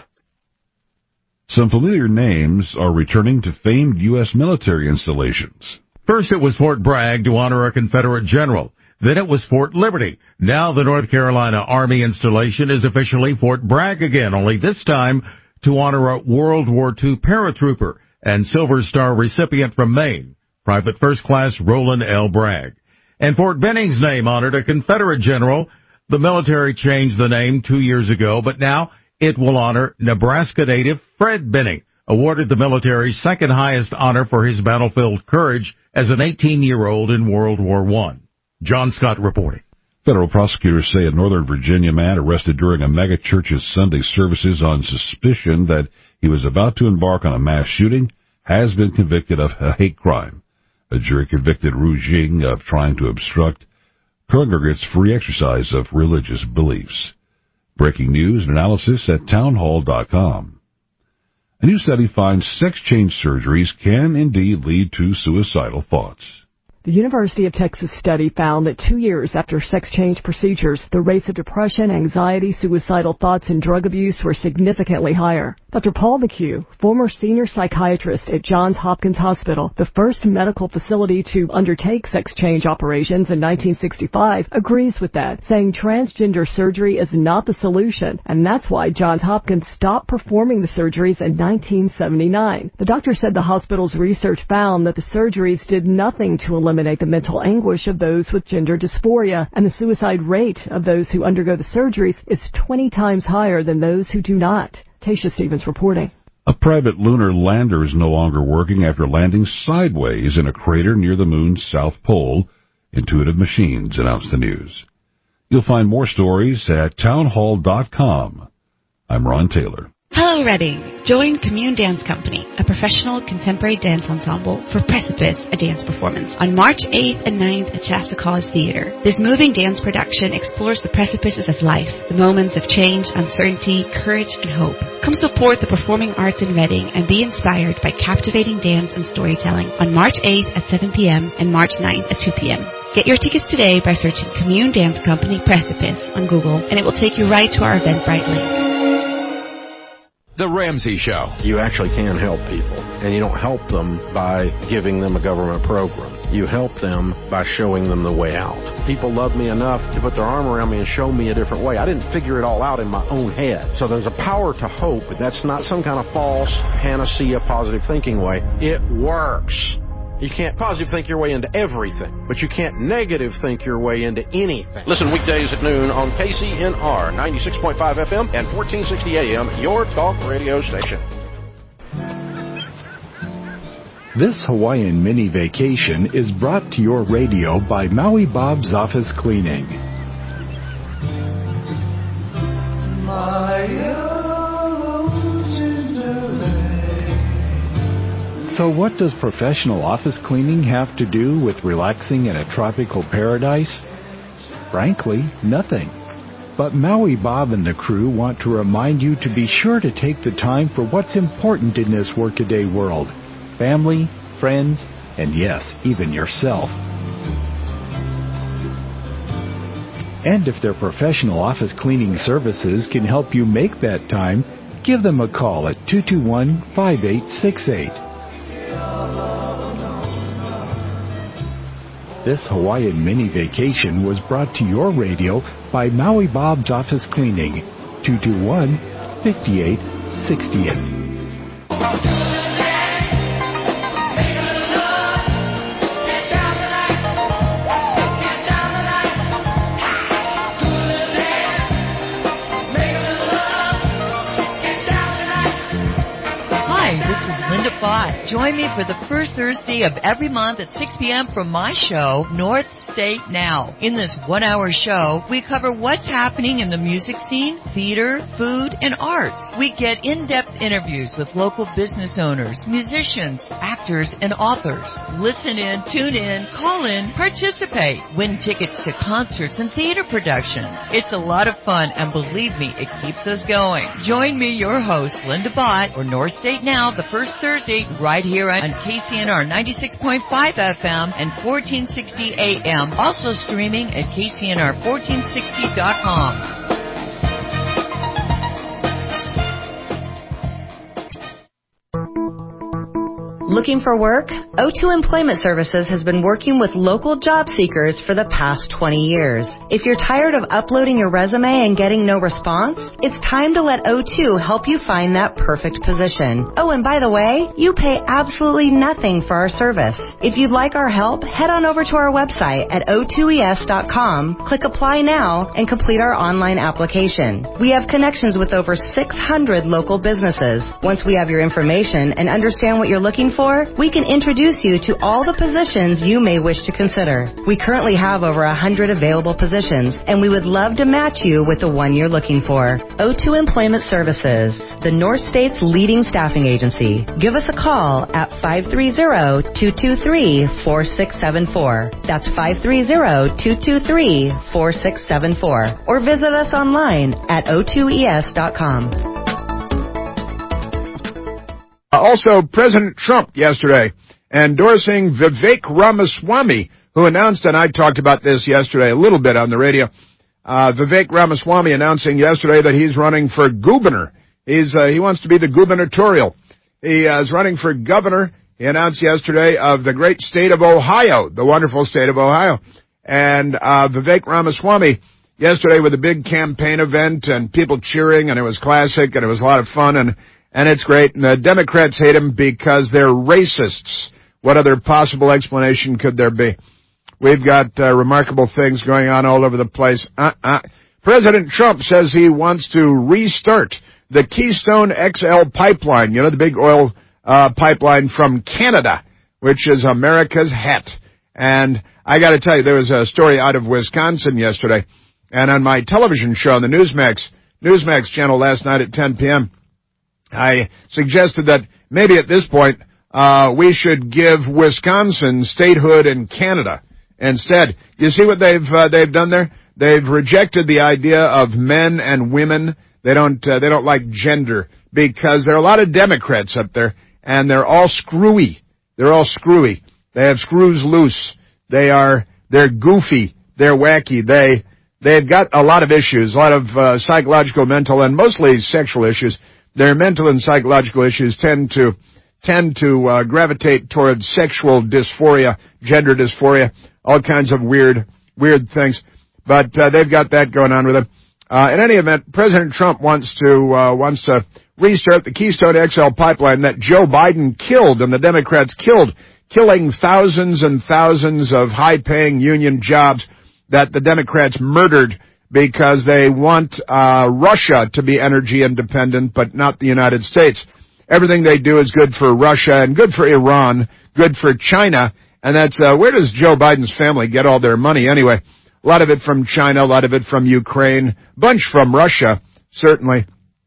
Some familiar names are returning to famed U.S. military installations. First it was Fort Bragg to honor a Confederate general. Then it was Fort Liberty. Now the North Carolina Army installation is officially Fort Bragg again, only this time to honor a World War II paratrooper and Silver Star recipient from Maine. Private First Class Roland L. Bragg. And Fort Benning's name honored a Confederate general. The military changed the name 2 years ago, but now it will honor Nebraska native Fred Benning, awarded the military's second highest honor for his battlefield courage as an 18-year-old in World War I. John Scott reporting. Federal prosecutors say a Northern Virginia man arrested during a megachurch's Sunday services on suspicion that he was about to embark on a mass shooting has been convicted of a hate crime. A jury convicted Ru Jing of trying to obstruct congregants' free exercise of religious beliefs. Breaking news and analysis at townhall.com. A new study finds sex change surgeries can indeed lead to suicidal thoughts. The University of Texas study found that 2 years after sex change procedures, the rates of depression, anxiety, suicidal thoughts, and drug abuse were significantly higher. Dr. Paul McHugh, former senior psychiatrist at Johns Hopkins Hospital, the first medical facility to undertake sex change operations in 1965, agrees with that, saying transgender surgery is not the solution, and that's why Johns Hopkins stopped performing the surgeries in 1979. The doctor said the hospital's research found that the surgeries did nothing to eliminate the mental anguish of those with gender dysphoria, and the suicide rate of those who undergo the surgeries is 20 times higher than those who do not. Tasha Stevens reporting. A private lunar lander is no longer working after landing sideways in a crater near the moon's south pole. Intuitive Machines announced the news. You'll find more stories at townhall.com. I'm Ron Taylor. Hello, Reading. Join Commune Dance Company, a professional contemporary dance ensemble, for Precipice, a dance performance, on March 8th and 9th at Shasta College Theater. This moving dance production explores the precipices of life, the moments of change, uncertainty, courage, and hope. Come support the performing arts in Reading and be inspired by captivating dance and storytelling on March 8th at 7 p.m. and March 9th at 2 p.m. Get your tickets today by searching Commune Dance Company Precipice on Google, and it will take you right to our Eventbrite link. The Ramsey Show. You actually can help people, and you don't help them by giving them a government program. You help them by showing them the way out. People love me enough to put their arm around me and show me a different way. I didn't figure it all out in my own head. So there's a power to hope, but that's not some kind of false panacea positive thinking way. It works. You can't positive think your way into everything, but you can't negative think your way into anything. Listen weekdays at noon on KCNR 96.5 FM and 1460 AM, your talk radio station. This Hawaiian mini vacation is brought to your radio by Maui Bob's Office Cleaning. So what does professional office cleaning have to do with relaxing in a tropical paradise? Frankly, nothing. But Maui Bob and the crew want to remind you to be sure to take the time for what's important in this workaday world. Family, friends, and yes, even yourself. And if their professional office cleaning services can help you make that time, give them a call at 221-5868. This Hawaiian mini vacation was brought to your radio by Maui Bob's Office Cleaning, 221-5868. Join me for the first Thursday of every month at 6 p.m. for my show, North State Now. In this 1-hour show, we cover what's happening in the music scene, theater, food, and arts. We get in-depth interviews with local business owners, musicians, actors, and authors. Listen in, tune in, call in, participate, win tickets to concerts and theater productions. It's a lot of fun, and believe me, it keeps us going. Join me, your host, Linda Bott, for North State Now, the first Thursday, right here on KCNR 96.5 FM and 1460 AM. Also streaming at KCNR1460.com. Looking for work? O2 Employment Services has been working with local job seekers for the past 20 years. If you're tired of uploading your resume and getting no response, it's time to let O2 help you find that perfect position. Oh, and by the way, you pay absolutely nothing for our service. If you'd like our help, head on over to our website at o2es.com, click Apply Now, and complete our online application. We have connections with over 600 local businesses. Once we have your information and understand what you're looking for, we can introduce you to all the positions you may wish to consider. We currently have over 100 available positions, and we would love to match you with the one you're looking for. O2 Employment Services, the North State's leading staffing agency. Give us a call at 530-223-4674. That's 530-223-4674. Or visit us online at o2es.com. Also, President Trump yesterday endorsing Vivek Ramaswamy, who announced, and I talked about this yesterday a little bit on the radio, Vivek Ramaswamy announcing yesterday that he's running for governor. He wants to be the gubernatorial. He is running for governor, he announced yesterday, of the great state of Ohio, the wonderful state of Ohio. And Vivek Ramaswamy yesterday with a big campaign event and people cheering, and it was classic, and it was a lot of fun, and it's great. And the Democrats hate him because they're racists. What other possible explanation could there be? We've got remarkable things going on all over the place. President Trump says he wants to restart the Keystone XL pipeline, you know, the big oil pipeline from Canada, which is America's hat. And I got to tell you, there was a story out of Wisconsin yesterday, and on my television show on the Newsmax channel last night at 10 p.m., I suggested that maybe at this point we should give Wisconsin statehood in Canada instead. You see what they've done there? They've rejected the idea of men and women. They don't like gender, because there are a lot of Democrats up there, and they're all screwy. They're all screwy. They have screws loose. They're goofy. They're wacky. They've got a lot of issues, a lot of psychological, mental, and mostly sexual issues. Their mental and psychological issues tend to gravitate towards sexual dysphoria, gender dysphoria, all kinds of weird things. But they've got that going on with them. In any event, President Trump wants to restart the Keystone XL pipeline that Joe Biden killed and the Democrats killed, killing thousands and thousands of high-paying union jobs that the Democrats murdered because they want Russia to be energy independent, but not the United States. Everything they do is good for Russia and good for Iran, good for China, and that's where does Joe Biden's family get all their money anyway? A lot of it from China, a lot of it from Ukraine, bunch from Russia, certainly.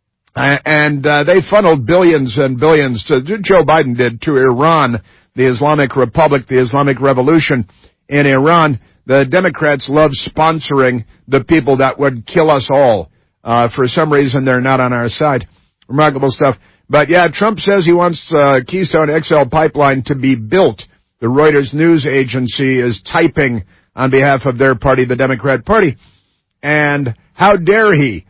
And they funneled billions and billions Joe Biden did to Iran, the Islamic Republic, the Islamic Revolution in Iran. The Democrats love sponsoring the people that would kill us all. For some reason, they're not on our side. Remarkable stuff. But yeah, Trump says he wants Keystone XL pipeline to be built. The Reuters news agency is typing on behalf of their party, the Democrat Party. And how dare he?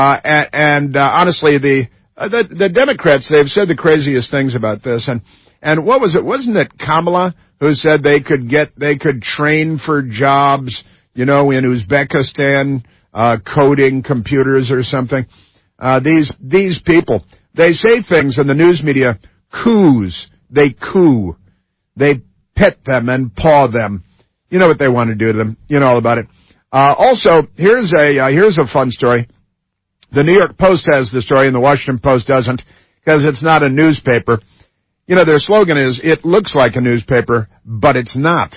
Honestly, the Democrats, they've said the craziest things about this. And what was it? Wasn't it Kamala who said they could train for jobs, you know, in Uzbekistan, coding computers or something? These people, they say things in the news media, coups. They coo. They pet them and paw them. You know what they want to do to them. You know all about it. Also, here's a fun story. The New York Post has the story and the Washington Post doesn't, because it's not a newspaper. You know, their slogan is, it looks like a newspaper, but it's not.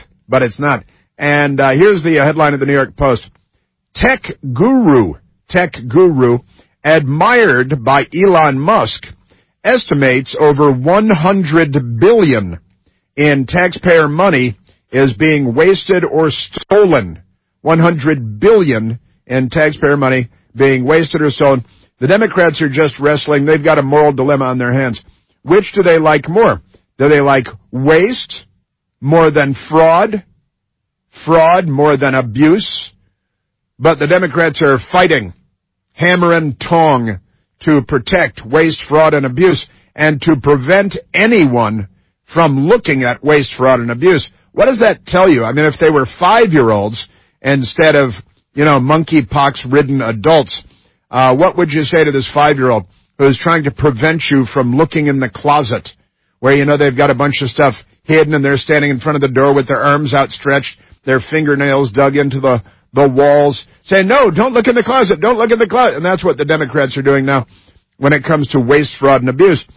And here's the headline of the New York Post. Tech guru, admired by Elon Musk, estimates over $100 billion in taxpayer money is being wasted or stolen. $100 billion in taxpayer money being wasted or stolen. The Democrats are just wrestling. They've got a moral dilemma on their hands. Which do they like more? Do they like waste more than fraud? Fraud more than abuse? But the Democrats are fighting hammer and tong to protect waste, fraud, and abuse, and to prevent anyone from looking at waste, fraud, and abuse. What does that tell you? I mean, if they were 5-year-olds instead of, monkeypox-ridden adults, what would you say to this 5-year-old who's trying to prevent you from looking in the closet where, they've got a bunch of stuff hidden and they're standing in front of the door with their arms outstretched, their fingernails dug into the walls, saying, no, don't look in the closet, don't look in the closet. And that's what the Democrats are doing now when it comes to waste, fraud, and abuse.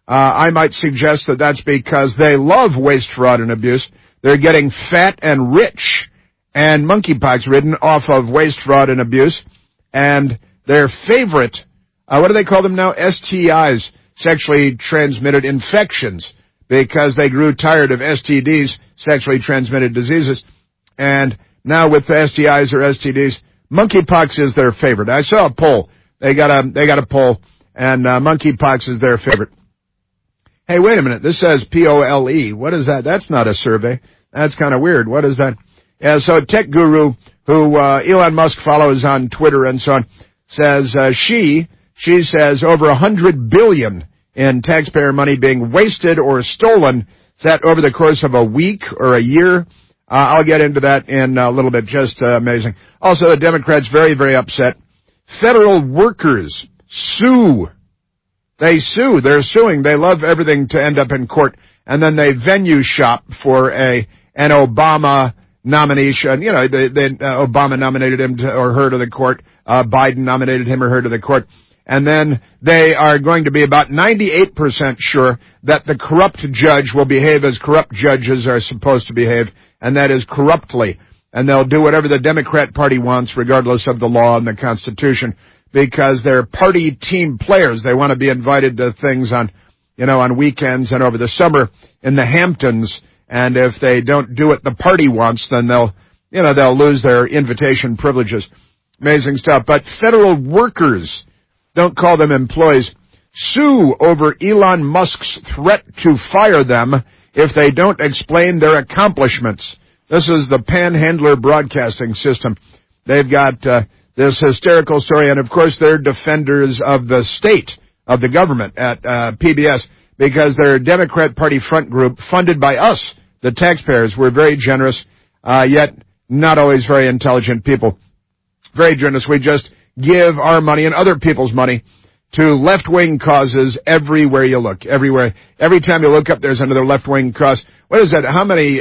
I might suggest that that's because they love waste, fraud, and abuse. They're getting fat and rich and monkeypox-ridden off of waste, fraud, and abuse. And their favorite, what do they call them now? STIs, sexually transmitted infections, because they grew tired of STDs, sexually transmitted diseases. And now with the STIs or STDs, monkeypox is their favorite. I saw a poll. They got a poll, and monkeypox is their favorite. Hey, wait a minute. This says POLE. What is that? That's not a survey. That's kind of weird. What is that? Yeah, so a tech guru who Elon Musk follows on Twitter and so on says she says over $100 billion in taxpayer money being wasted or stolen. Is that over the course of a week or a year? I'll get into that in a little bit. Just amazing. Also, the Democrats very, very upset. Federal workers sue. They sue. They're suing. They love everything to end up in court. And then they venue shop for an Obama nomination. Obama nominated him or her to the court. Biden nominated him or her to the court. And then they are going to be about 98% sure that the corrupt judge will behave as corrupt judges are supposed to behave, and that is corruptly. And they'll do whatever the Democrat Party wants, regardless of the law and the Constitution, because they're party team players. They want to be invited to things on weekends and over the summer in the Hamptons. And if they don't do what the party wants, then they'll lose their invitation privileges. Amazing stuff. But federal workers, don't call them employees, sue over Elon Musk's threat to fire them if they don't explain their accomplishments. This is the Panhandler Broadcasting System. They've got this hysterical story, and of course they're defenders of the state, of the government at PBS, because they're a Democrat Party front group funded by us, the taxpayers. We're very generous, yet not always very intelligent people. Very generous. We just give our money and other people's money to left-wing causes everywhere you look. Everywhere. Every time you look up, there's another left-wing cause. What is that? How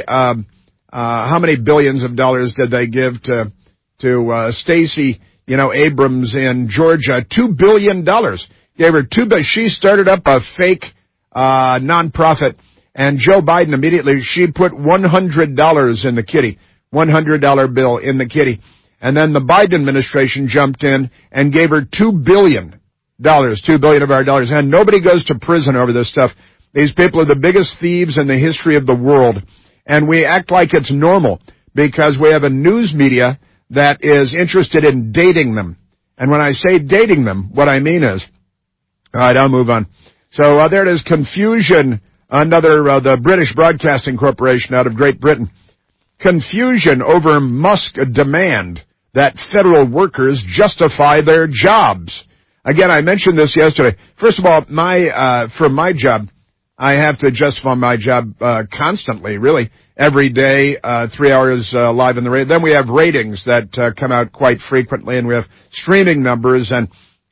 many billions of dollars did they give to Stacey, Abrams in Georgia? $2 billion. Gave her $2 billion. She started up a fake nonprofit, and Joe Biden immediately, she put $100 in the kitty. $100 bill in the kitty. And then the Biden administration jumped in and gave her $2 billion. $2 billion of our dollars. And nobody goes to prison over this stuff. These people are the biggest thieves in the history of the world. And we act like it's normal because we have a news media that is interested in dating them. And when I say dating them, what I mean is, all right, I'll move on. So there it is, confusion, the British Broadcasting Corporation out of Great Britain. Confusion over Musk demand that federal workers justify their jobs. Again, I mentioned this yesterday. First of all, for my job, I have to justify my job constantly, really, every day, 3 hours live in the radio. Then we have ratings that come out quite frequently, and we have streaming numbers, and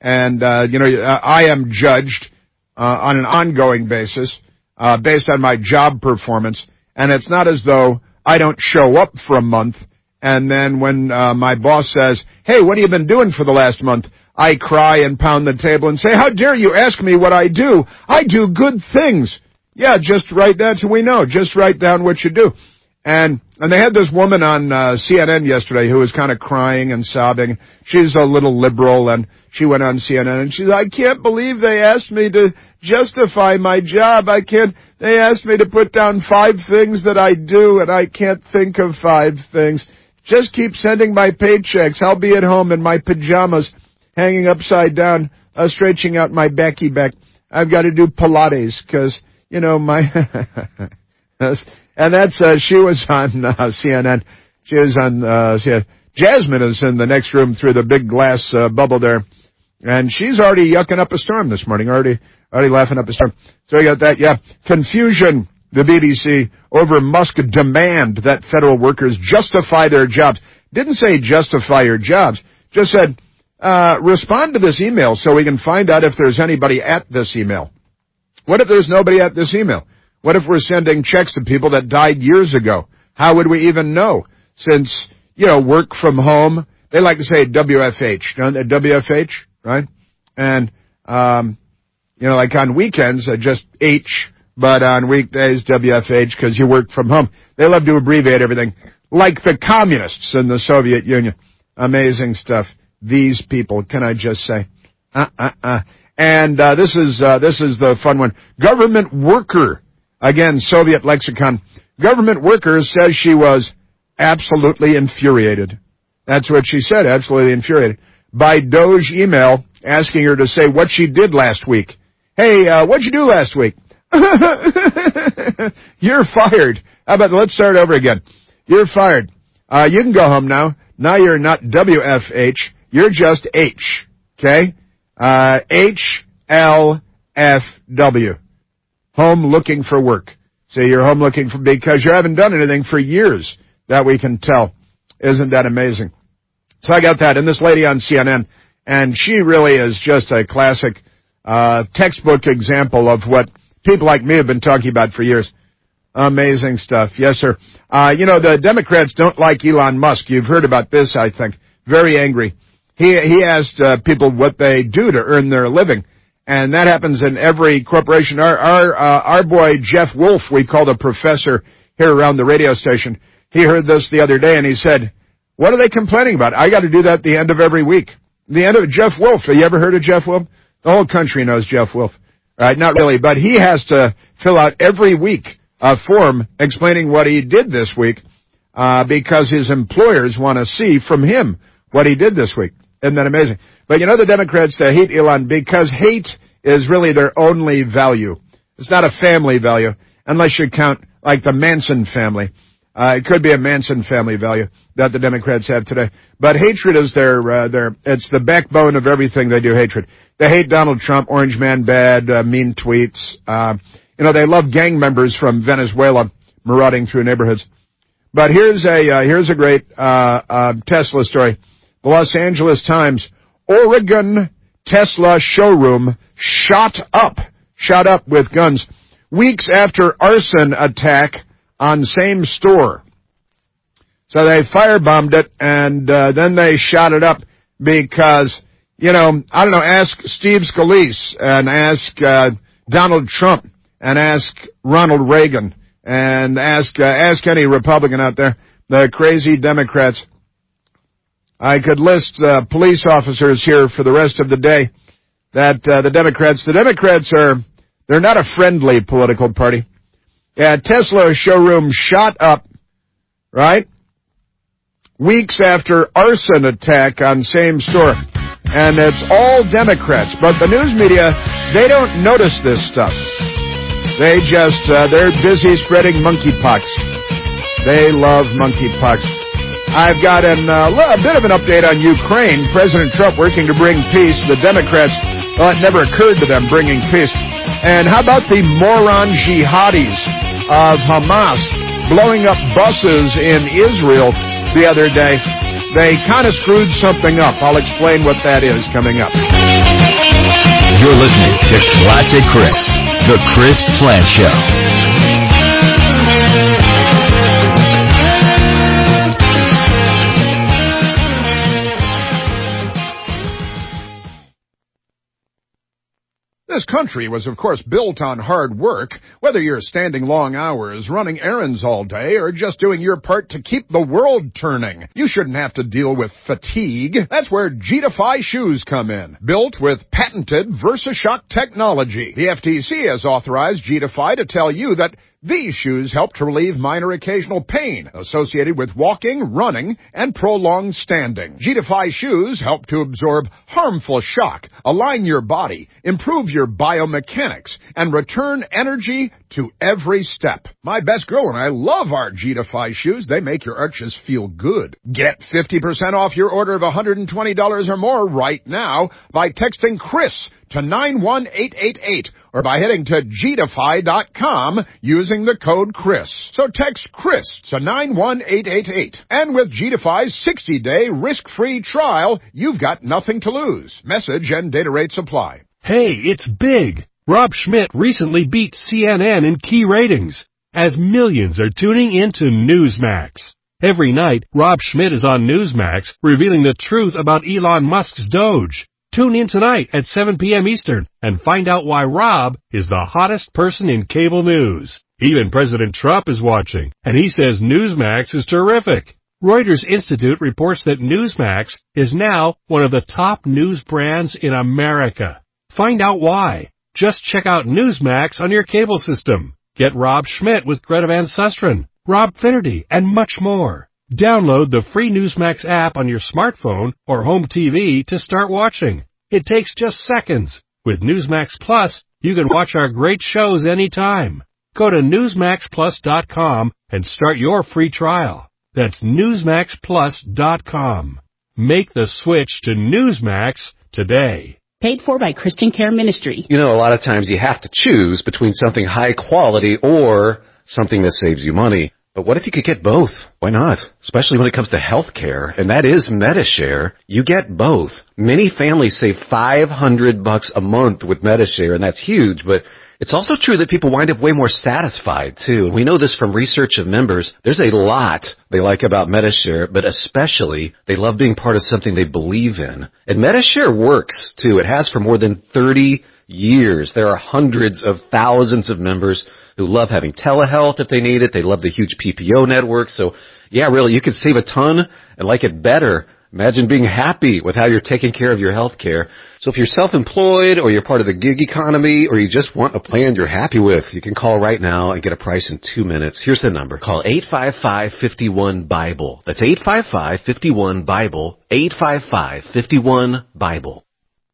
I am judged on an ongoing basis based on my job performance, and it's not as though I don't show up for a month, and then when my boss says, hey, what have you been doing for the last month? I cry and pound the table and say, how dare you ask me what I do? I do good things. Yeah, just write that so we know. Just write down what you do. And they had this woman on CNN yesterday who was kind of crying and sobbing. She's a little liberal, and she went on CNN, and she said, I can't believe they asked me to justify my job. They asked me to put down 5 things that I do, and I can't think of 5 things. Just keep sending my paychecks. I'll be at home in my pajamas, hanging upside down, stretching out my backy back. I've got to do Pilates, because, my... And that's, she was on CNN. She was on CNN. Jasmine is in the next room through the big glass bubble there. And she's already yucking up a storm this morning, already laughing up a storm. So we got that, yeah. Confusion. the BBC over Musk demand that federal workers justify their jobs. Didn't say justify your jobs, just said respond to this email so we can find out if there's anybody at this email. What if there's nobody at this email? What if we're sending checks to people that died years ago? How would we even know? Since, work from home, they like to say WFH, don't they? WFH, right? And, like on weekends, just H, but on weekdays, WFH, because you work from home. They love to abbreviate everything, like the communists in the Soviet Union. Amazing stuff. These people, can I just say? And this is the fun one. Government worker. Again, Soviet lexicon. Government worker says she was absolutely infuriated. That's what she said, absolutely infuriated. By Doge email asking her to say what she did last week. Hey, what'd you do last week? You're fired. How about, let's start over again. You're fired. You can go home now. Now you're not WFH. You're just H. Okay? HLFW. Home looking for work. See, you're home looking for, because you haven't done anything for years that we can tell. Isn't that amazing? So I got that. And this lady on CNN, and she really is just a classic, textbook example of what people like me have been talking about for years. Amazing stuff. Yes, sir. The Democrats don't like Elon Musk. You've heard about this, I think. Very angry. He asked people what they do to earn their living. And that happens in every corporation. Our boy Jeff Wolf, we called a professor here around the radio station. He heard this the other day and he said, what are they complaining about? I got to do that at the end of every week. The end of Jeff Wolf. Have you ever heard of Jeff Wolf? The whole country knows Jeff Wolf. Right? Not really, but he has to fill out every week a form explaining what he did this week, because his employers want to see from him what he did this week. Isn't that amazing? But the Democrats, they hate Elon because hate is really their only value. It's not a family value, unless you count like the Manson family. It could be a Manson family value that the Democrats have today. But hatred is it's the backbone of everything they do, hatred. They hate Donald Trump, Orange Man bad, mean tweets. They love gang members from Venezuela marauding through neighborhoods. But here's a great, Tesla story. The Los Angeles Times, Oregon Tesla showroom shot up with guns weeks after arson attack on same store. So they firebombed it and then they shot it up because, ask Steve Scalise and ask Donald Trump and ask Ronald Reagan and ask any Republican out there, the crazy Democrats. I could list police officers here for the rest of the day that the Democrats they're not a friendly political party. Yeah, Tesla showroom shot up, right? Weeks after arson attack on same store. And it's all Democrats. But the news media, they don't notice this stuff. They just, they're busy spreading monkeypox. They love monkeypox. I've got a bit of an update on Ukraine. President Trump working to bring peace. The Democrats, it never occurred to them bringing peace. And how about the moron jihadis of Hamas blowing up buses in Israel the other day? They kind of screwed something up. I'll explain what that is coming up. You're listening to Classic Chris, the Chris Plante Show. This country was, of course, built on hard work. Whether you're standing long hours, running errands all day, or just doing your part to keep the world turning, you shouldn't have to deal with fatigue. That's where G-Defy shoes come in. Built with patented VersaShock technology, the FTC has authorized G-Defy to tell you that these shoes help to relieve minor occasional pain associated with walking, running, and prolonged standing. G-Defy shoes help to absorb harmful shock, align your body, improve your biomechanics, and return energy to every step. My best girl and I love our G-Defy shoes. They make your arches feel good. Get 50% off your order of $120 or more right now by texting Chris to 91888 or by heading to gdefy.com using the code Chris. So text Chris to 91888. And with G-Defy's 60-day risk-free trial, you've got nothing to lose. Message and data rates apply. Hey, it's big. Rob Schmidt recently beat CNN in key ratings as millions are tuning into Newsmax. Every night, Rob Schmidt is on Newsmax revealing the truth about Elon Musk's Doge. Tune in tonight at 7 p.m. Eastern and find out why Rob is the hottest person in cable news. Even President Trump is watching, and he says Newsmax is terrific. Reuters Institute reports that Newsmax is now one of the top news brands in America. Find out why. Just check out Newsmax on your cable system. Get Rob Schmidt with Greta Van Susteren, Rob Finnerty, and much more. Download the free Newsmax app on your smartphone or home TV to start watching. It takes just seconds. With Newsmax Plus, you can watch our great shows anytime. Go to NewsmaxPlus.com and start your free trial. That's NewsmaxPlus.com. Make the switch to Newsmax today. Paid for by Christian Care Ministry. You know, a lot of times you have to choose between something high quality or something that saves you money. But what if you could get both? Why not? Especially when it comes to health care, and that is MediShare. You get both. Many families save $500 a month with MediShare, and that's huge, but it's also true that people wind up way more satisfied, too. We know this from research of members. There's a lot they like about MediShare, but especially they love being part of something they believe in. And MediShare works, too. It has for more than 30 years. There are hundreds of thousands of members who love having telehealth if they need it. They love the huge PPO network. So, yeah, really, you could save a ton and like it better. Imagine being happy with how you're taking care of your health care. So if you're self-employed or you're part of the gig economy or you just want a plan you're happy with, you can call right now and get a price in 2 minutes. Here's the number. Call 855-51-BIBLE. That's 855-51-BIBLE. 855-51-BIBLE.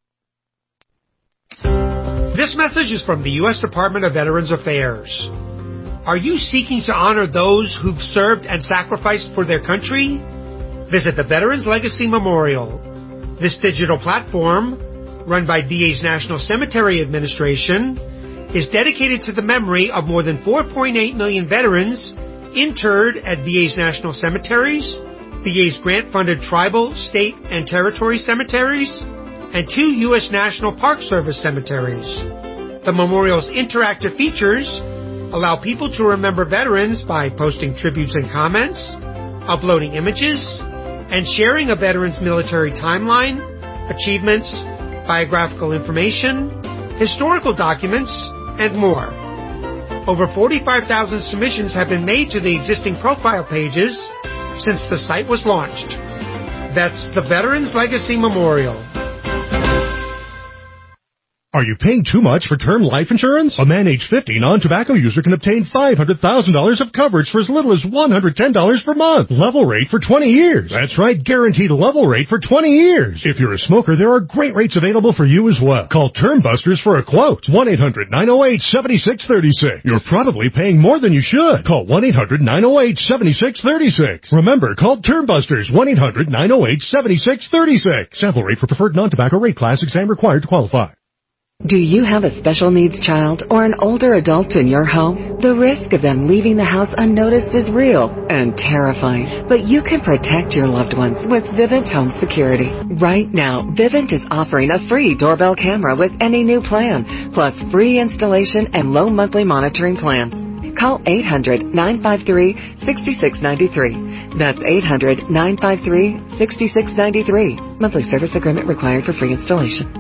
This message is from the U.S. Department of Veterans Affairs. Are you seeking to honor those who've served and sacrificed for their country? Visit the Veterans Legacy Memorial. This digital platform, run by VA's National Cemetery Administration, is dedicated to the memory of more than 4.8 million veterans interred at VA's national cemeteries, VA's grant-funded tribal, state, and territory cemeteries, and 2 U.S. National Park Service cemeteries. The memorial's interactive features allow people to remember veterans by posting tributes and comments, uploading images, and sharing a veteran's military timeline, achievements, biographical information, historical documents, and more. Over 45,000 submissions have been made to the existing profile pages since the site was launched. That's the Veterans Legacy Memorial. Are you paying too much for term life insurance? A man age 50 non-tobacco user can obtain $500,000 of coverage for as little as $110 per month. Level rate for 20 years. That's right, guaranteed level rate for 20 years. If you're a smoker, there are great rates available for you as well. Call Term Busters for a quote. 1-800-908-7636. You're probably paying more than you should. Call 1-800-908-7636. Remember, call Term Busters. 1-800-908-7636. Sample rate for preferred non-tobacco rate class. Exam required to qualify. Do you have a special needs child or an older adult in your home? The risk of them leaving the house unnoticed is real and terrifying. But you can protect your loved ones with Vivint Home Security. Right now, Vivint is offering a free doorbell camera with any new plan, plus free installation and low monthly monitoring plans. Call 800-953-6693. That's 800-953-6693. Monthly service agreement required for free installation.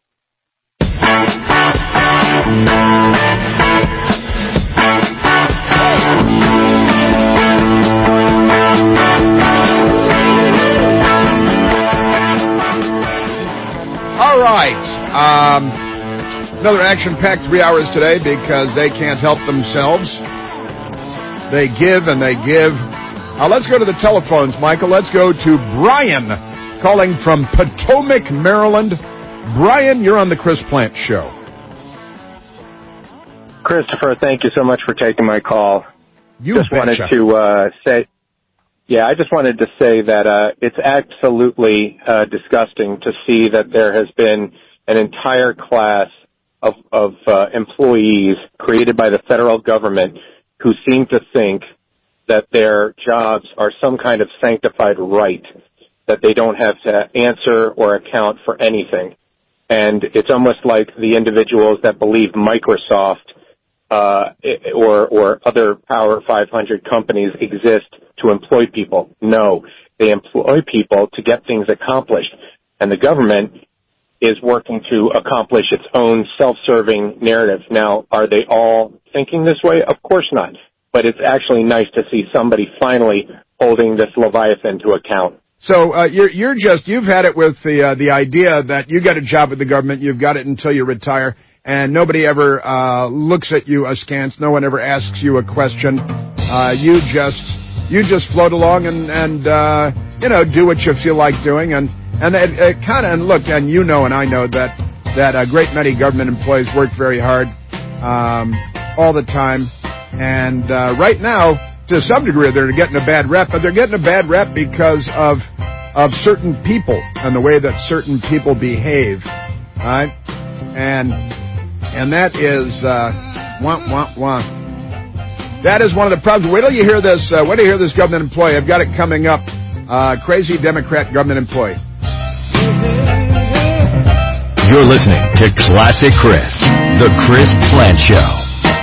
All right. Another action-packed 3 hours today because they can't help themselves. They give and they give. Let's go to the telephones, Michael. Let's go to Brian calling from Potomac, Maryland. Brian, you're on the Chris Plante Show. Christopher, thank you so much for taking my call. Just wanted to I just wanted to say that it's absolutely disgusting to see that there has been an entire class of employees created by the federal government who seem to think that their jobs are some kind of sanctified right, that they don't have to answer or account for anything. And it's almost like the individuals that believe Microsoft or other Power 500 companies exist to employ people. No, they employ people to get things accomplished. And the government is working to accomplish its own self-serving narrative. Now, are they all thinking this way? Of course not. But it's actually nice to see somebody finally holding this Leviathan to account. So you've had it with the idea that you get a job with the government, you've got it until you retire, and nobody ever looks at you askance. No one ever asks you a question. You just float along and do what you feel like doing, and it kind of, and look, and you know and I know that a great many government employees work very hard all the time, and right now, to some degree, they're getting a bad rep, but they're getting a bad rep because of certain people and the way that certain people behave, right? And that is That is one of the problems. Wait till you hear this. Wait till you hear this government employee. I've got it coming up. Crazy Democrat government employee. You're listening to Classic Chris, the Chris Plante Show.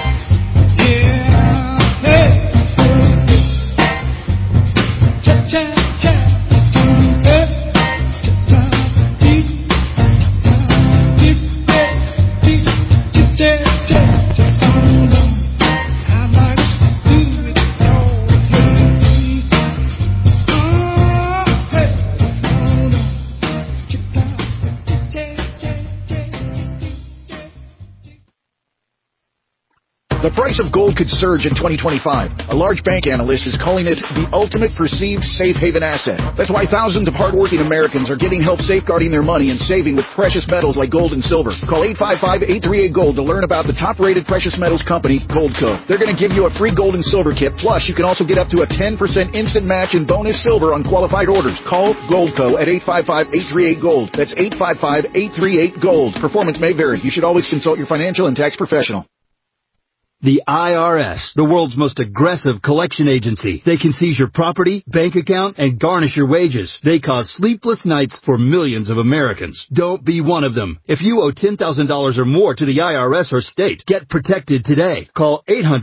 The price of gold could surge in 2025. A large bank analyst is calling it the ultimate perceived safe haven asset. That's why thousands of hardworking Americans are getting help safeguarding their money and saving with precious metals like gold and silver. Call 855-838-GOLD to learn about the top-rated precious metals company, Goldco. They're going to give you a free gold and silver kit. Plus, you can also get up to a 10% instant match in bonus silver on qualified orders. Call Goldco at 855-838-GOLD. That's 855-838-GOLD. Performance may vary. You should always consult your financial and tax professional. The IRS, the world's most aggressive collection agency. They can seize your property, bank account, and garnish your wages. They cause sleepless nights for millions of Americans. Don't be one of them. If you owe $10,000 or more to the IRS or state, get protected today. Call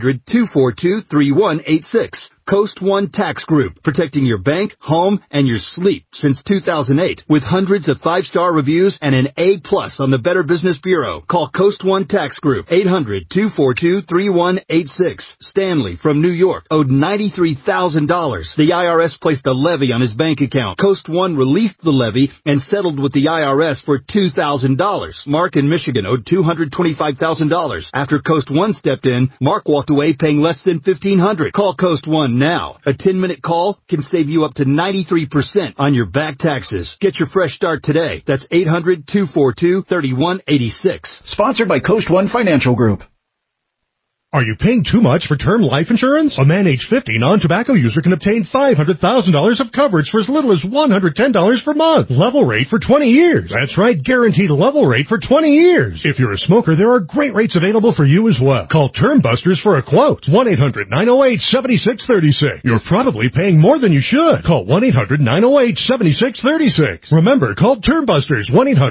800-242-3186. Coast One Tax Group, protecting your bank, home, and your sleep since 2008. With hundreds of 5-star reviews and an A+ on the Better Business Bureau. Call Coast One Tax Group, 800-242-3186. Stanley from New York owed $93,000. The IRS placed a levy on his bank account. Coast One released the levy and settled with the IRS for $2,000. Mark in Michigan owed $225,000. After Coast One stepped in, Mark walked away paying less than $1,500. Call Coast One now. A 10-minute call can save you up to 93% on your back taxes. Get your fresh start today. That's 800-242-3186. Sponsored by Coast One Financial Group. Are you paying too much for term life insurance? A man age 50 non-tobacco user can obtain $500,000 of coverage for as little as $110 per month. Level rate for 20 years. That's right, guaranteed level rate for 20 years. If you're a smoker, there are great rates available for you as well. Call Term Busters for a quote. 1-800-908-7636. You're probably paying more than you should. Call 1-800-908-7636. Remember, call Term Busters.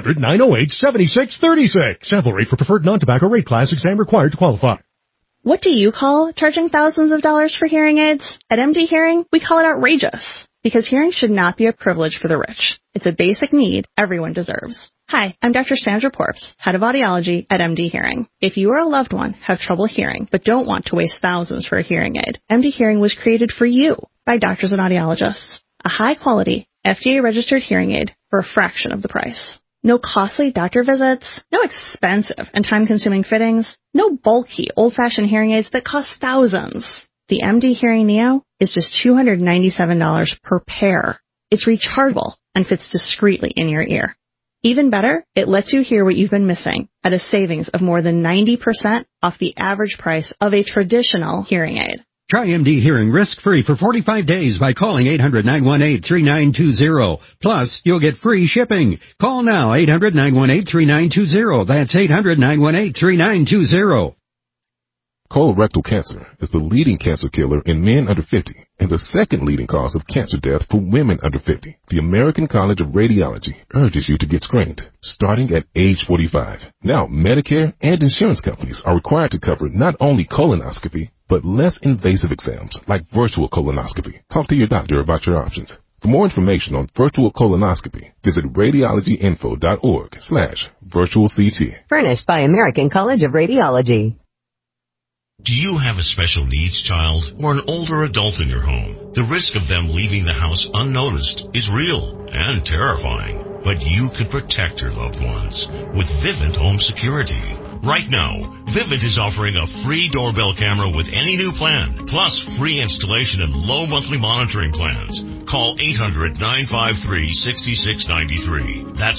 1-800-908-7636. Sample rate for preferred non-tobacco rate class. Exam required to qualify. What do you call charging thousands of dollars for hearing aids? At MD Hearing, we call it outrageous, because hearing should not be a privilege for the rich. It's a basic need everyone deserves. Hi, I'm Dr. Sandra Porps, Head of Audiology at MD Hearing. If you or a loved one have trouble hearing but don't want to waste thousands for a hearing aid, MD Hearing was created for you by doctors and audiologists. A high-quality, FDA-registered hearing aid for a fraction of the price. No costly doctor visits, no expensive and time-consuming fittings, no bulky, old-fashioned hearing aids that cost thousands. The MD Hearing Neo is just $297 per pair. It's rechargeable and fits discreetly in your ear. Even better, it lets you hear what you've been missing at a savings of more than 90% off the average price of a traditional hearing aid. Try MD Hearing risk-free for 45 days by calling 800-918-3920. Plus, you'll get free shipping. Call now, 800-918-3920. That's 800-918-3920. Colorectal cancer is the leading cancer killer in men under 50 and the second leading cause of cancer death for women under 50. The American College of Radiology urges you to get screened starting at age 45. Now, Medicare and insurance companies are required to cover not only colonoscopy, but less invasive exams like virtual colonoscopy. Talk to your doctor about your options. For more information on virtual colonoscopy, visit radiologyinfo.org/virtualct. Furnished by American College of Radiology. Do you have a special needs child or an older adult in your home? The risk of them leaving the house unnoticed is real and terrifying, but you could protect your loved ones with Vivint Home Security. Right now, Vivint is offering a free doorbell camera with any new plan, plus free installation and low monthly monitoring plans. Call 800-953-6693. That's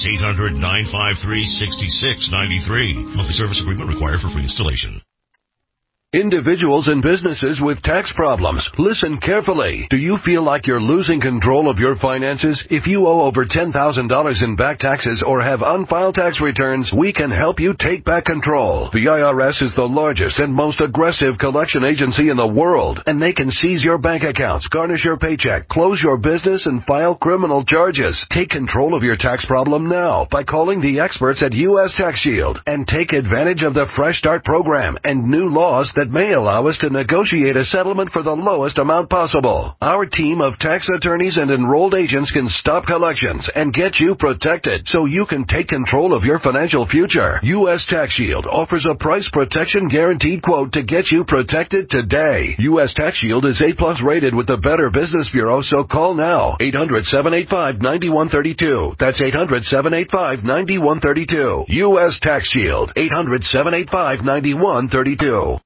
800-953-6693. Monthly service agreement required for free installation. Individuals and businesses with tax problems, listen carefully. Do you feel like you're losing control of your finances? If you owe over $10,000 in back taxes or have unfiled tax returns, we can help you take back control. The IRS is the largest and most aggressive collection agency in the world, and they can seize your bank accounts, garnish your paycheck, close your business, and file criminal charges. Take control of your tax problem now by calling the experts at U.S. Tax Shield and take advantage of the Fresh Start program and new laws that may allow us to negotiate a settlement for the lowest amount possible. Our team of tax attorneys and enrolled agents can stop collections and get you protected so you can take control of your financial future. U.S. Tax Shield offers a price protection guaranteed quote to get you protected today. U.S. Tax Shield is A+ rated with the Better Business Bureau, so call now. 800-785-9132. That's 800-785-9132. U.S. Tax Shield. 800-785-9132.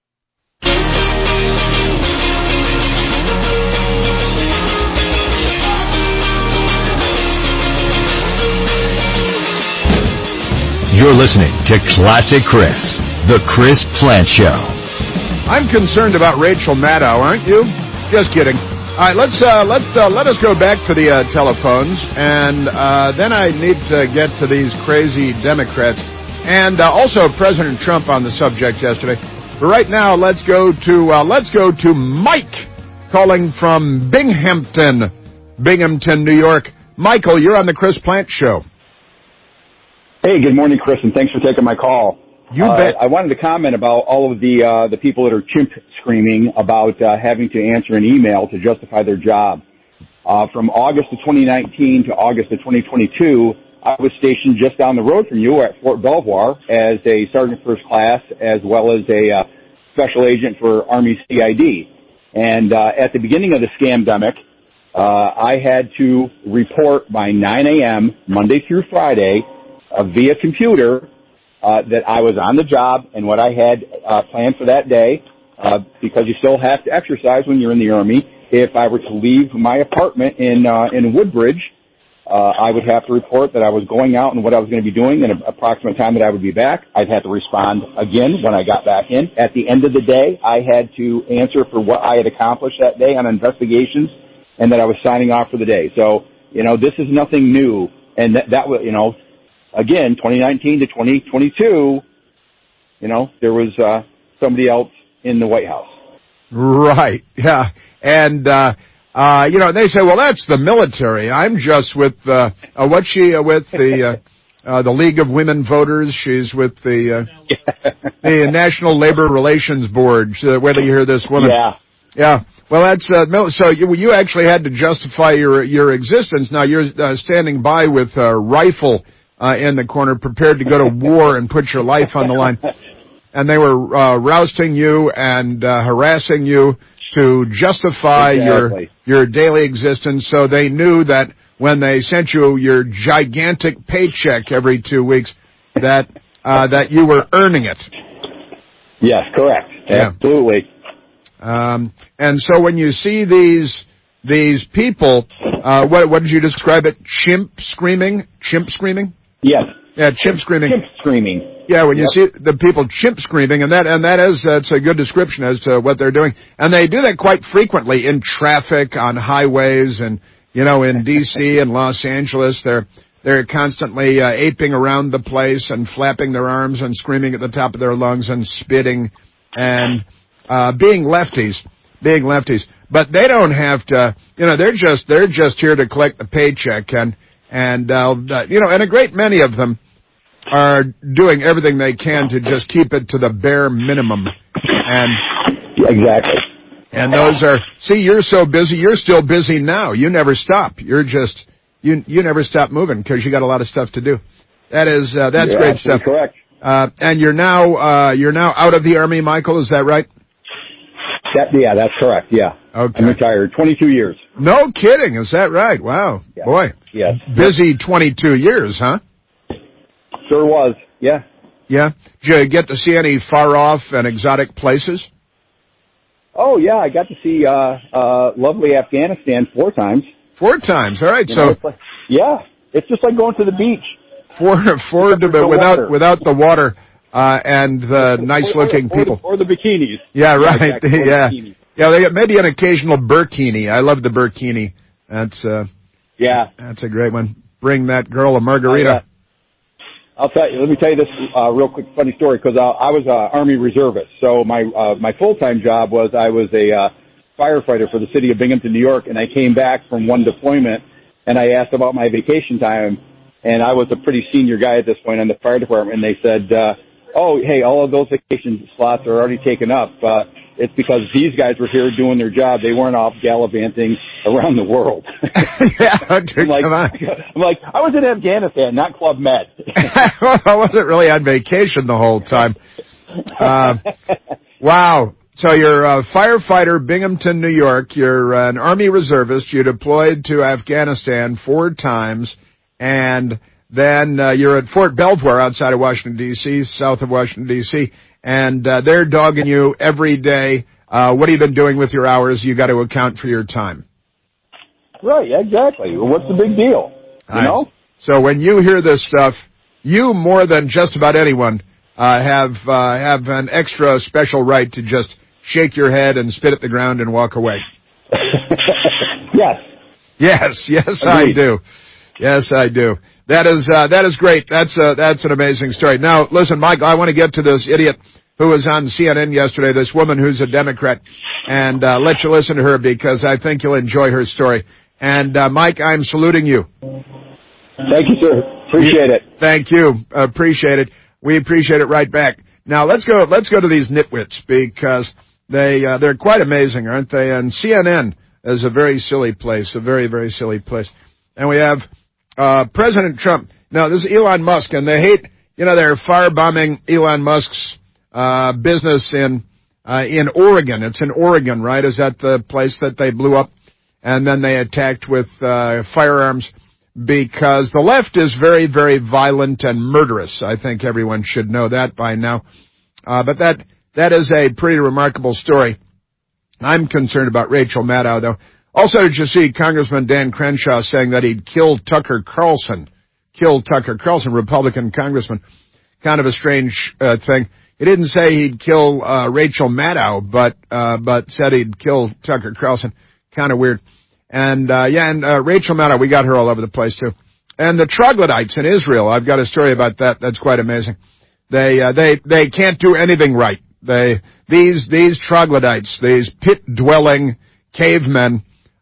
You're listening to Classic Chris, the Chris Plant Show. I'm concerned about Rachel Maddow, aren't you? Just kidding. All right, let us go back to the telephones, and then I need to get to these crazy Democrats, and also President Trump on the subject yesterday. But right now, let's go to Mike, calling from Binghamton, New York. Michael, you're on the Chris Plant Show. Hey, good morning, Chris, and thanks for taking my call. You bet. I wanted to comment about all of the people that are chimp screaming about having to answer an email to justify their job. From August of 2019 to August of 2022, I was stationed just down the road from you at Fort Belvoir as a Sergeant First Class as well as a Special Agent for Army CID. And at the beginning of the scamdemic, I had to report by 9 a.m. Monday through Friday via computer that I was on the job and what I had planned for that day, because you still have to exercise when you're in the Army. If I were to leave my apartment in Woodbridge, I would have to report that I was going out and what I was going to be doing and an approximate time that I would be back. I'd have to respond again when I got back in. At the end of the day, I had to answer for what I had accomplished that day on investigations and that I was signing off for the day. So, this is nothing new. And that was, again, 2019 to 2022, there was somebody else in the White House. Right, yeah. And, they say, well, that's the military. I'm just with, what's she with the League of Women Voters? She's with the National Labor Relations Board. Whether you hear this woman. Yeah. Well, that's, so you actually had to justify your existence. Now you're standing by with a rifle in the corner, prepared to go to war and put your life on the line. And they were rousting you and harassing you to justify your daily existence, so they knew that when they sent you your gigantic paycheck every 2 weeks, that you were earning it. Yes, correct. Yeah. Absolutely. And so when you see these people, what did you describe it? Chimp screaming? Yes. Yeah, chimp screaming. Chimp screaming. Yeah, when you see the people chimp screaming, and that's a good description as to what they're doing. And they do that quite frequently in traffic, on highways, and, in D.C. and Los Angeles. They're constantly aping around the place and flapping their arms and screaming at the top of their lungs and spitting and being lefties. But they don't have to, they're just here to collect the paycheck, and a great many of them are doing everything they can to just keep it to the bare minimum. And exactly. And those are, you're so busy, you're still busy now. You never stop. You're just, you never stop moving because you got a lot of stuff to do. That's great stuff. Correct. And you're now out of the Army, Michael, is that right? Yeah, that's correct, yeah. Okay. I'm retired, 22 years. No kidding, is that right? Wow. Yeah. Boy. Yes. Busy 22 years, huh? Sure was, yeah. Yeah? Did you get to see any far-off and exotic places? Oh, yeah, I got to see lovely Afghanistan 4 times. 4 times, all right. It's just like going to the beach. Without the water and the nice-looking people. Or the bikinis. Yeah, right. Exactly. Yeah, they get maybe an occasional burkini. I love the burkini. That's a great one. Bring that girl a margarita. Let me tell you this real quick funny story, because I was an Army reservist. So my full-time job was I was a firefighter for the city of Binghamton, New York, and I came back from one deployment, and I asked about my vacation time, and I was a pretty senior guy at this point on the fire department, and they said, all of those vacation slots are already taken up. It's because these guys were here doing their job. They weren't off gallivanting around the world. Come on. I'm like, I was in Afghanistan, not Club Med. I wasn't really on vacation the whole time. Wow. So you're a firefighter, Binghamton, New York. You're an Army reservist. You deployed to Afghanistan 4 times, and then you're at Fort Belvoir outside of Washington, D.C., south of Washington, D.C., and they're dogging you every day. What have you been doing with your hours? You got to account for your time. Right, exactly. What's the big deal? You know? So when you hear this stuff, you more than just about anyone have an extra special right to just shake your head and spit at the ground and walk away. Yes. Yes, I do. Yes, I do. That is great. That's an amazing story. Now, listen, Mike, I want to get to this idiot who was on CNN yesterday, this woman who's a Democrat, and let you listen to her because I think you'll enjoy her story. And, Mike, I'm saluting you. Thank you, sir. Appreciate it. Thank you. Appreciate it. We appreciate it right back. Now, let's go to these nitwits because they're quite amazing, aren't they? And CNN is a very silly place, a very, very silly place. And we have President Trump. Now, this is Elon Musk, and they hate, they're firebombing Elon Musk's business in Oregon. It's in Oregon, right? Is that the place that they blew up? And then they attacked with firearms because the left is very, very violent and murderous. I think everyone should know that by now. But that is a pretty remarkable story. I'm concerned about Rachel Maddow, though. Also, did you see Congressman Dan Crenshaw saying that he'd kill Tucker Carlson? Republican congressman. Kind of a strange thing. He didn't say he'd kill Rachel Maddow, but said he'd kill Tucker Carlson. Kind of weird. And Rachel Maddow, we got her all over the place too. And the troglodytes in Israel, I've got a story about that. That's quite amazing. They can't do anything right. These troglodytes, these pit-dwelling cavemen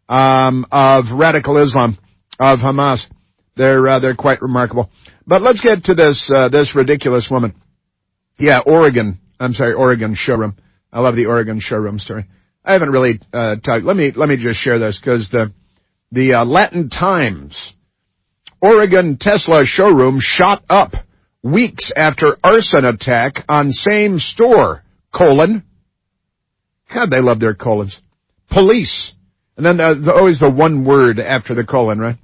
of radical Islam, of Hamas, they're quite remarkable. But let's get to this ridiculous woman. Yeah, Oregon showroom. I love the Oregon showroom story. I haven't really talked. Let me just share this because the Latin Times, Oregon Tesla showroom shot up weeks after arson attack on same store, : God, they love their colons. Police. And then always the one word after the colon, right?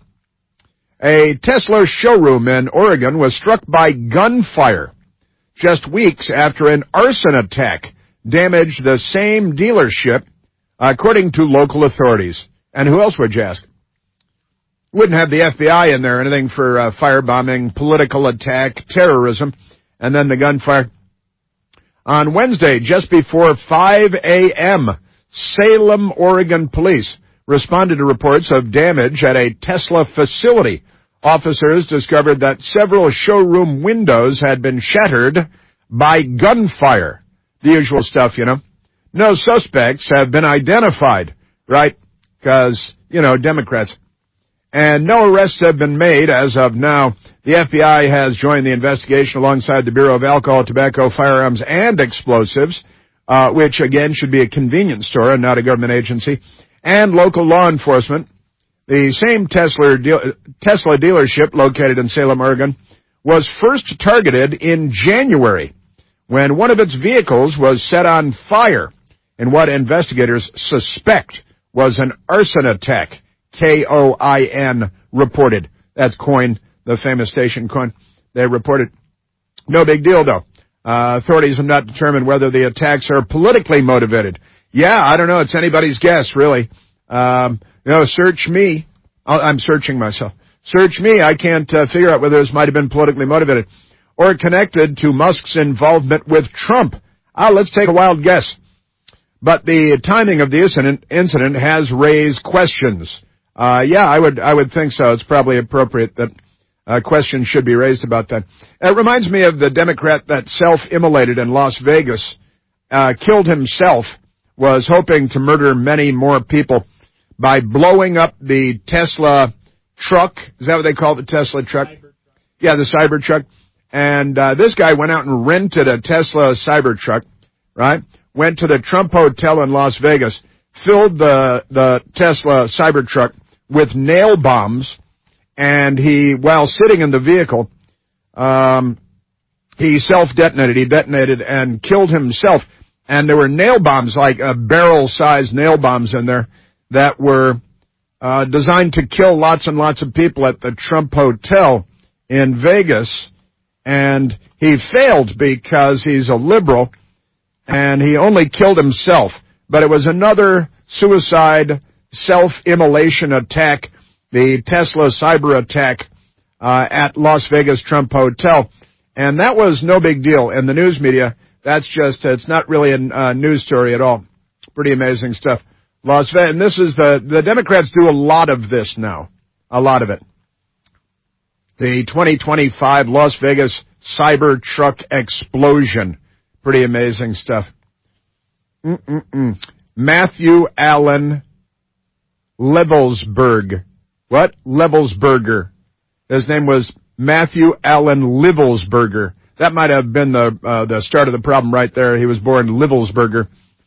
A Tesla showroom in Oregon was struck by gunfire just weeks after an arson attack damaged the same dealership, according to local authorities. And who else would you ask? Wouldn't have the FBI in there or anything for firebombing, political attack, terrorism, and then the gunfire. On Wednesday, just before 5 a.m., Salem, Oregon police responded to reports of damage at a Tesla facility. Officers discovered that several showroom windows had been shattered by gunfire. The usual stuff, you know. No suspects have been identified, right? Because, Democrats. And no arrests have been made as of now. The FBI has joined the investigation alongside the Bureau of Alcohol, Tobacco, Firearms, and Explosives, which, again, should be a convenience store and not a government agency, and local law enforcement. The same Tesla dealership located in Salem, Oregon, was first targeted in January when one of its vehicles was set on fire in what investigators suspect was an arson attack. KOIN reported. That's KOIN, the famous station KOIN. They reported. No big deal, though. Authorities have not determined whether the attacks are politically motivated. Yeah, I don't know. It's anybody's guess, really. Search me. I'm searching myself. Search me. I can't figure out whether this might have been politically motivated or connected to Musk's involvement with Trump. Let's take a wild guess. But the timing of the incident has raised questions. I would think so. It's probably appropriate that questions should be raised about that. It reminds me of the Democrat that self-immolated in Las Vegas, killed himself, was hoping to murder many more people by blowing up the Tesla truck. Is that what they call the Tesla truck? Yeah, the Cybertruck. And this guy went out and rented a Tesla Cybertruck, right? Went to the Trump Hotel in Las Vegas, filled the Tesla Cybertruck with nail bombs, and while sitting in the vehicle, he self-detonated. He detonated and killed himself. And there were nail bombs, like barrel-sized nail bombs in there that were designed to kill lots and lots of people at the Trump Hotel in Vegas. And he failed because he's a liberal, and he only killed himself. But it was another suicide, self-immolation attack, the Tesla cyber attack at Las Vegas Trump Hotel. And that was no big deal in the news media. It's not really a news story at all. Pretty amazing stuff. Las Vegas, and this is the Democrats do a lot of this now. A lot of it. The 2025 Las Vegas Cybertruck explosion. Pretty amazing stuff. Matthew Allen Levelsberg. What? Levelsberger. His name was Matthew Allen Levelsberger. That might have been the start of the problem right there. He was born Levelsberger.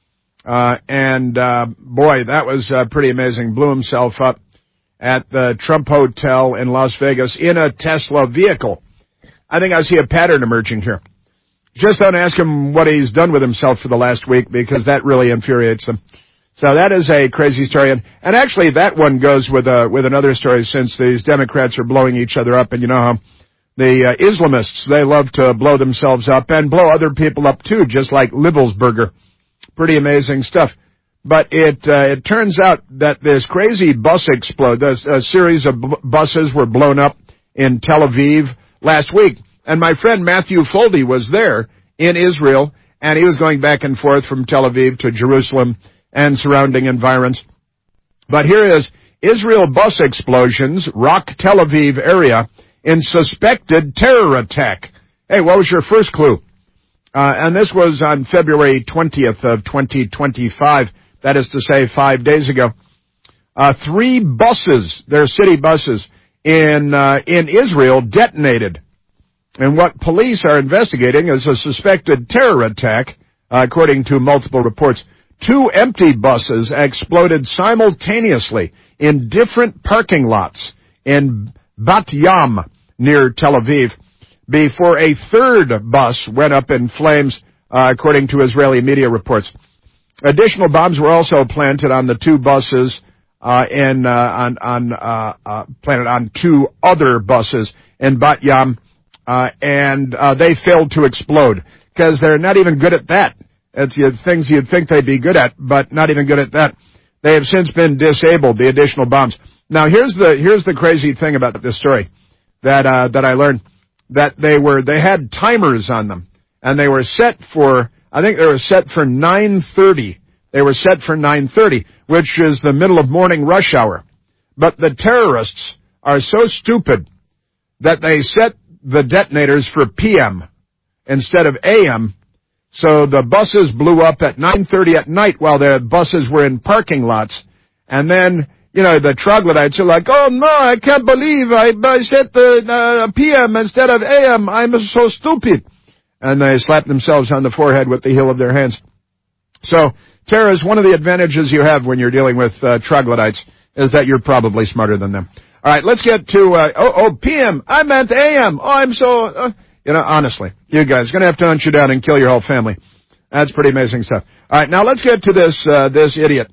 Boy, that was pretty amazing. Blew himself up at the Trump Hotel in Las Vegas in a Tesla vehicle. I think I see a pattern emerging here. Just don't ask him what he's done with himself for the last week, because that really infuriates them. So that is a crazy story. And actually that one goes with another story, since these Democrats are blowing each other up. And you know how the Islamists, they love to blow themselves up and blow other people up too, just like Levelsberger. Pretty amazing stuff. But it turns out that this crazy bus a series of buses were blown up in Tel Aviv last week. And my friend Matthew Foldy was there in Israel, and he was going back and forth from Tel Aviv to Jerusalem and surrounding environs. But here is Israel bus explosions rock Tel Aviv area in suspected terror attack. Hey, what was your first clue? And this was on February 20th of 2025. That is to say, 5 days ago. 3 buses, they're city buses, in Israel detonated. And what police are investigating is a suspected terror attack, according to multiple reports. 2 empty buses exploded simultaneously in different parking lots in Bat Yam, near Tel Aviv, before a third bus went up in flames, according to Israeli media reports. Additional bombs were also planted on the 2 buses, planted on 2 other buses in Bat Yam, and they failed to explode, because they're not even good at that. It's things you'd think they'd be good at, but not even good at that. They have since been disabled, the additional bombs. Now, here's the crazy thing about this story that I learned, that they had timers on them, and they were set for, I think they were set for 9:30. They were set for 9:30, which is the middle of morning rush hour. But the terrorists are so stupid that they set the detonators for PM instead of AM. So the buses blew up at 9:30 at night while the buses were in parking lots. And then, the troglodytes are like, oh no, I can't believe I set the PM instead of AM. I'm so stupid. And they slap themselves on the forehead with the heel of their hands. So, terrorists, one of the advantages you have when you're dealing with troglodytes is that you're probably smarter than them. All right, let's get to, PM. I meant AM. Oh, I'm so, honestly, you guys are going to have to hunt you down and kill your whole family. That's pretty amazing stuff. All right, now let's get to this idiot.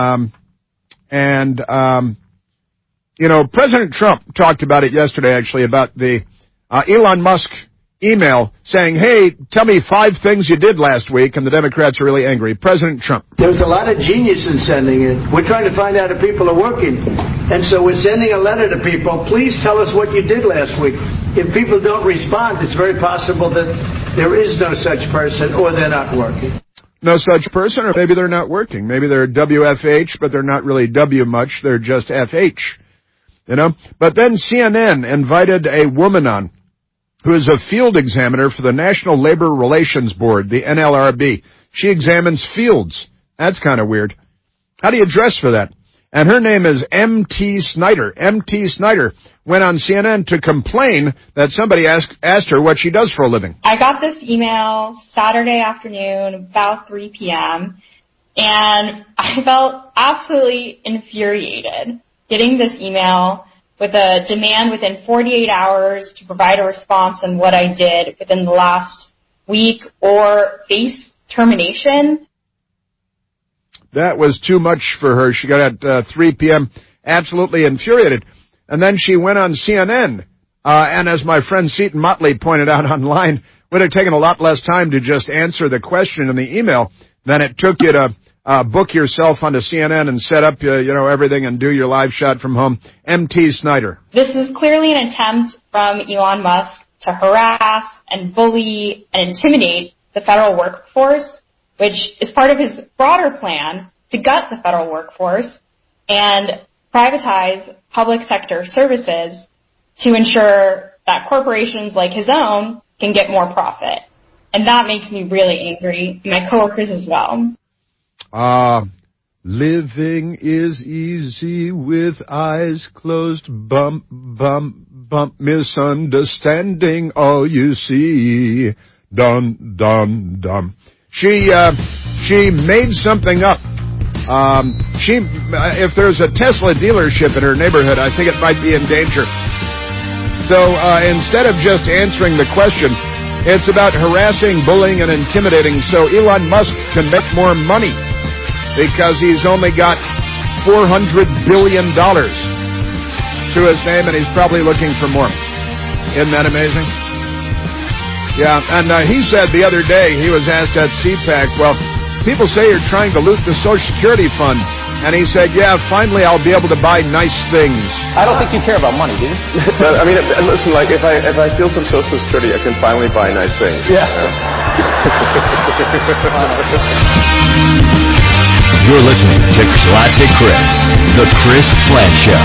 President Trump talked about it yesterday, actually, about the Elon Musk email saying, hey, tell me 5 things you did last week, and the Democrats are really angry. President Trump. There's a lot of genius in sending it. We're trying to find out if people are working. And so we're sending a letter to people. Please tell us what you did last week. If people don't respond, it's very possible that there is no such person or they're not working. No such person, or maybe they're not working. Maybe they're WFH, but they're not really W much. They're just FH. But then CNN invited a woman on who is a field examiner for the National Labor Relations Board, the NLRB. She examines fields. That's kind of weird. How do you dress for that? And her name is M.T. Snyder. M.T. Snyder went on CNN to complain that somebody asked her what she does for a living. I got this email Saturday afternoon about 3 p.m., and I felt absolutely infuriated getting this email with a demand within 48 hours to provide a response on what I did within the last week or face termination. That was too much for her. She got at 3 p.m. absolutely infuriated. And then she went on CNN. And as my friend Seton Motley pointed out online, it would have taken a lot less time to just answer the question in the email than it took you to book yourself onto CNN and set up, everything and do your live shot from home. M.T. Snyder. This is clearly an attempt from Elon Musk to harass and bully and intimidate the federal workforce, which is part of his broader plan to gut the federal workforce and privatize public sector services to ensure that corporations like his own can get more profit. And that makes me really angry, and my coworkers as well. Living is easy with eyes closed, bump, bump, bump, misunderstanding all you see, dun, dun, dun. She made something up. If there's a Tesla dealership in her neighborhood, I think it might be in danger. So, instead of just answering the question, it's about harassing, bullying, and intimidating so Elon Musk can make more money. Because he's only got $400 billion to his name, and he's probably looking for more. Isn't that amazing? Yeah, and he said the other day, he was asked at CPAC, well, people say you're trying to loot the Social Security fund. And he said, yeah, finally I'll be able to buy nice things. I don't think you care about money, do you? Listen, like, if I steal some Social Security, I can finally buy nice things. Yeah. You're listening to Classic Chris, The Chris Plante Show.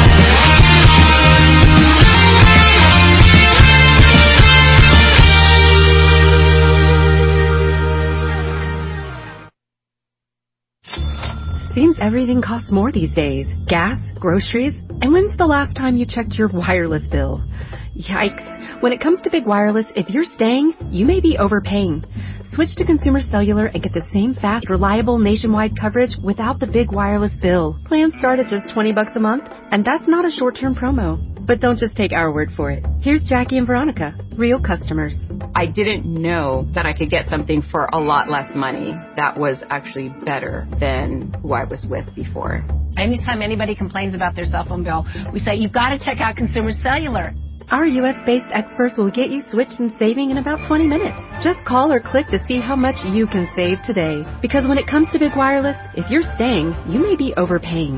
Seems everything costs more these days. Gas, groceries, and when's the last time you checked your wireless bill? Yikes. When it comes to big wireless, if you're staying, you may be overpaying. Switch to Consumer Cellular and get the same fast, reliable nationwide coverage without the big wireless bill. Plans start at just $20 a month, and that's not a short-term promo. But don't just take our word for it. Here's Jackie and Veronica, real customers. I didn't know that I could get something for a lot less money that was actually better than who I was with before. Anytime anybody complains about their cell phone bill, we say, you've got to check out Consumer Cellular. Our U.S.-based experts will get you switched and saving in about 20 minutes. Just call or click to see how much you can save today. Because when it comes to big wireless, if you're staying, you may be overpaying.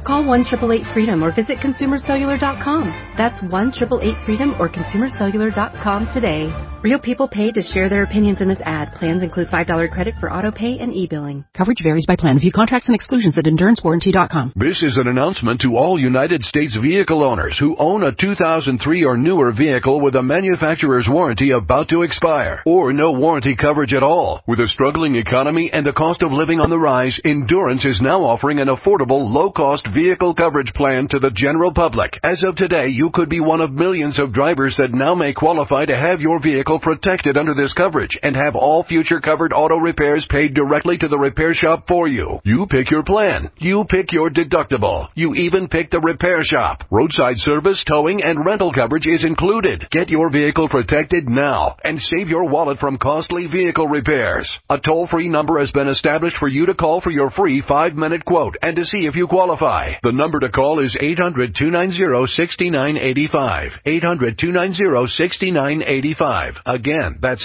Call 1-888-FREEDOM or visit ConsumerCellular.com. That's 1-888-FREEDOM or ConsumerCellular.com today. Real people pay to share their opinions in this ad. Plans include $5 credit for auto pay and e-billing. Coverage varies by plan. View contracts and exclusions at EnduranceWarranty.com. This is an announcement to all United States vehicle owners who own a 2003 or newer vehicle with a manufacturer's warranty about to expire, or no warranty coverage at all. With a struggling economy and the cost of living on the rise, Endurance is now offering an affordable, low-cost vehicle coverage plan to the general public. As of today, you could be one of millions of drivers that now may qualify to have your vehicle protected under this coverage and have all future covered auto repairs paid directly to the repair shop for you. You pick your plan. You pick your deductible. You even pick the repair shop. Roadside service, towing, and rental coverage is included. Get your vehicle protected now and save your wallet from costly vehicle repairs. A toll-free number has been established for you to call for your free 5-minute quote and to see if you qualify. The number to call is 800-290-6985. 800-290-6985. Again, that's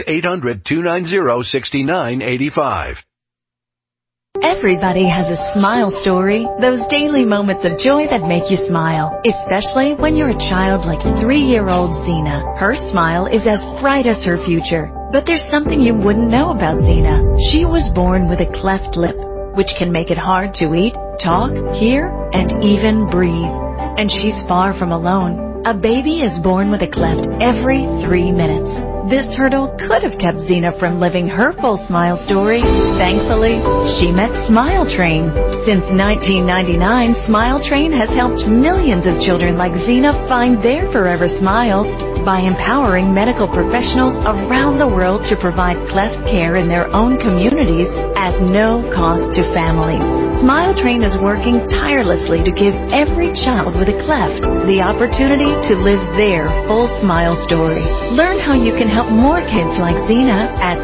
800-290-6985. Everybody has a smile story, those daily moments of joy that make you smile, especially when you're a child like 3-year-old Zena. Her smile is as bright as her future, but there's something you wouldn't know about Zena. She was born with a cleft lip, which can make it hard to eat, talk, hear, and even breathe. And she's far from alone. A baby is born with a cleft every 3 minutes. This hurdle could have kept Zena from living her full smile story. Thankfully, she met Smile Train. Since 1999, Smile Train has helped millions of children like Zena find their forever smiles by empowering medical professionals around the world to provide cleft care in their own communities at no cost to families. Smile Train is working tirelessly to give every child with a cleft the opportunity to live their full smile story. Learn how you can help more kids like Zena at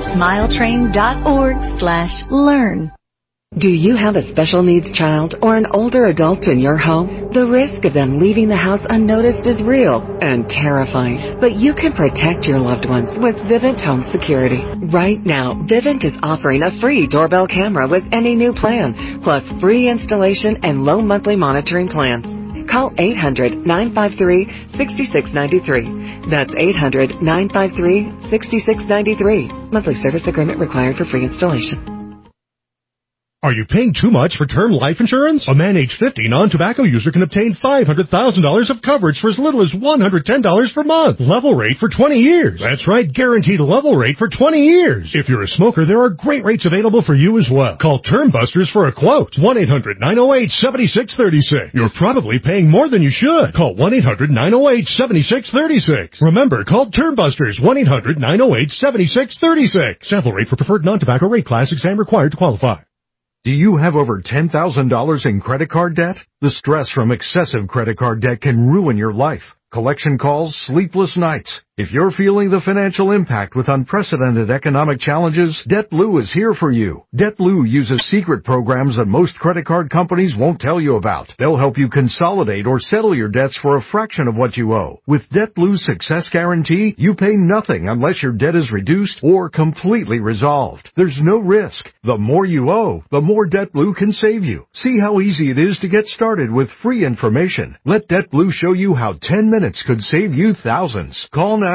smiletrain.org/learn. Do you have a special needs child or an older adult in your home? The risk of them leaving the house unnoticed is real and terrifying, but you can protect your loved ones with Vivint Home Security. Right now, Vivint is offering a free doorbell camera with any new plan, plus free installation and low monthly monitoring plans. Call 800-953-6693. That's 800-953-6693. Monthly service agreement required for free installation. Are you paying too much for term life insurance? A man age 50 non-tobacco user can obtain $500,000 of coverage for as little as $110 per month. Level rate for 20 years. That's right, guaranteed level rate for 20 years. If you're a smoker, there are great rates available for you as well. Call Term Busters for a quote. 1-800-908-7636. You're probably paying more than you should. Call 1-800-908-7636. Remember, call Term Busters. 1-800-908-7636. Sample rate for preferred non-tobacco rate. Class exam required to qualify. Do you have over $10,000 in credit card debt? The stress from excessive credit card debt can ruin your life. Collection calls, sleepless nights. If you're feeling the financial impact with unprecedented economic challenges, DebtBlue is here for you. DebtBlue uses secret programs that most credit card companies won't tell you about. They'll help you consolidate or settle your debts for a fraction of what you owe. With DebtBlue's Success Guarantee, you pay nothing unless your debt is reduced or completely resolved. There's no risk. The more you owe, the more DebtBlue can save you. See how easy it is to get started with free information. Let DebtBlue show you how 10 minutes could save you thousands. Call now.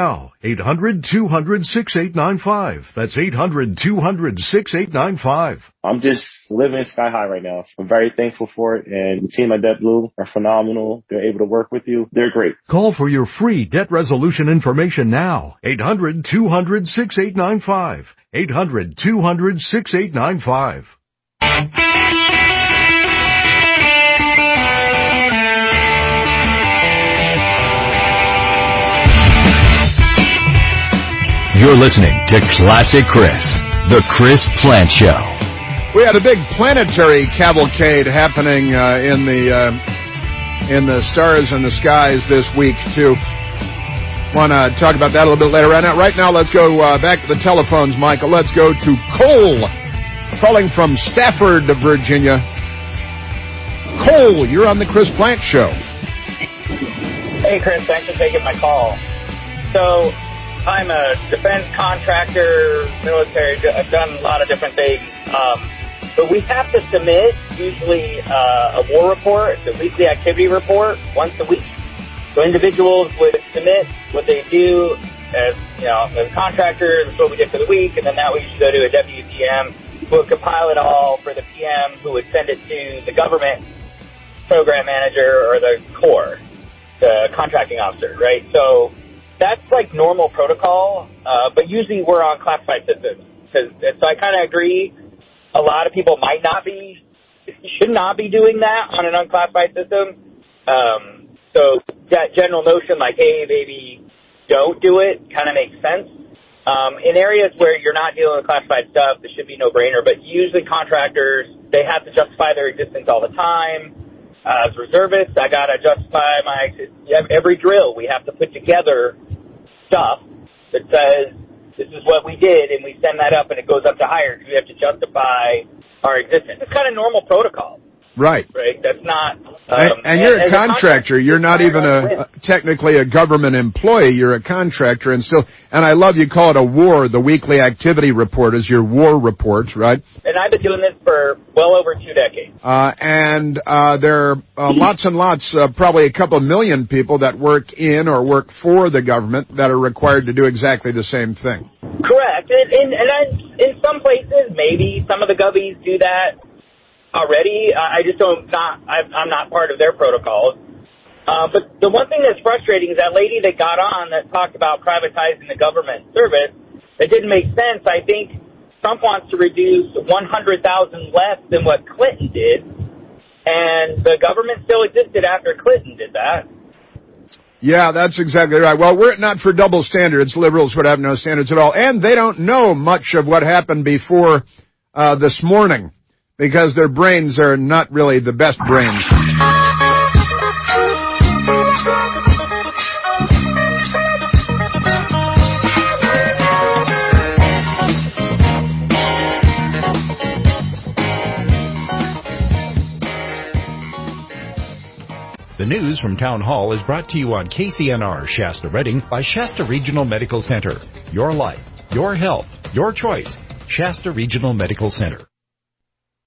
800-200-6895. That's 800-200-6895. I'm just living sky high right now. I'm very thankful for it, and the team at DebtBlue are phenomenal. They're able to work with you. They're great. Call for your free debt resolution information now. 800-200-6895. 800-200-6895. You're listening to Classic Chris, the Chris Plant Show. We had a big planetary cavalcade happening in the stars and the skies this week too. Want to talk about that a little bit later. Right now, let's go back to the telephones, Michael. Let's go to Cole, calling from Stafford, Virginia. Cole, you're on the Chris Plant Show. Hey, Chris, thanks for taking my call. So, I'm a defense contractor, military. I've done a lot of different things. But we have to submit usually a war report, the weekly activity report, once a week. So individuals would submit what they do as, as contractors, that's what we did for the week, and then that week you go to a WPM who would compile it all for the PM, who would send it to the government program manager or the core, the contracting officer, right? So that's like normal protocol, but usually we're on classified systems. So I kind of agree. A lot of people should not be doing that on an unclassified system. So that general notion like, hey, baby, don't do it kind of makes sense. In areas where you're not dealing with classified stuff, it should be no-brainer, but usually contractors, they have to justify their existence all the time. As reservists, I got to justify every drill. We have to put together stuff that says this is what we did, and we send that up, and it goes up to higher because we have to justify our existence. It's kind of normal protocol. Right. Right. That's not. And you're a contractor. You're not even technically a government employee. You're a contractor, and I love you call it a WAR. The weekly activity report is your WAR report, right? And I've been doing this for well over 2 decades. And there are lots and lots, probably a couple of million people that work in or work for the government that are required to do exactly the same thing. Correct. And in some places, maybe some of the govies do that already. I'm not part of their protocols. But the one thing that's frustrating is that lady that got on that talked about privatizing the government service, it didn't make sense. I think Trump wants to reduce 100,000 less than what Clinton did, and the government still existed after Clinton did that. Yeah, that's exactly right. Well, we're not for double standards. Liberals would have no standards at all. And they don't know much of what happened before this morning, because their brains are not really the best brains. The news from Town Hall is brought to you on KCNR Shasta Redding by Shasta Regional Medical Center. Your life, your health, your choice. Shasta Regional Medical Center.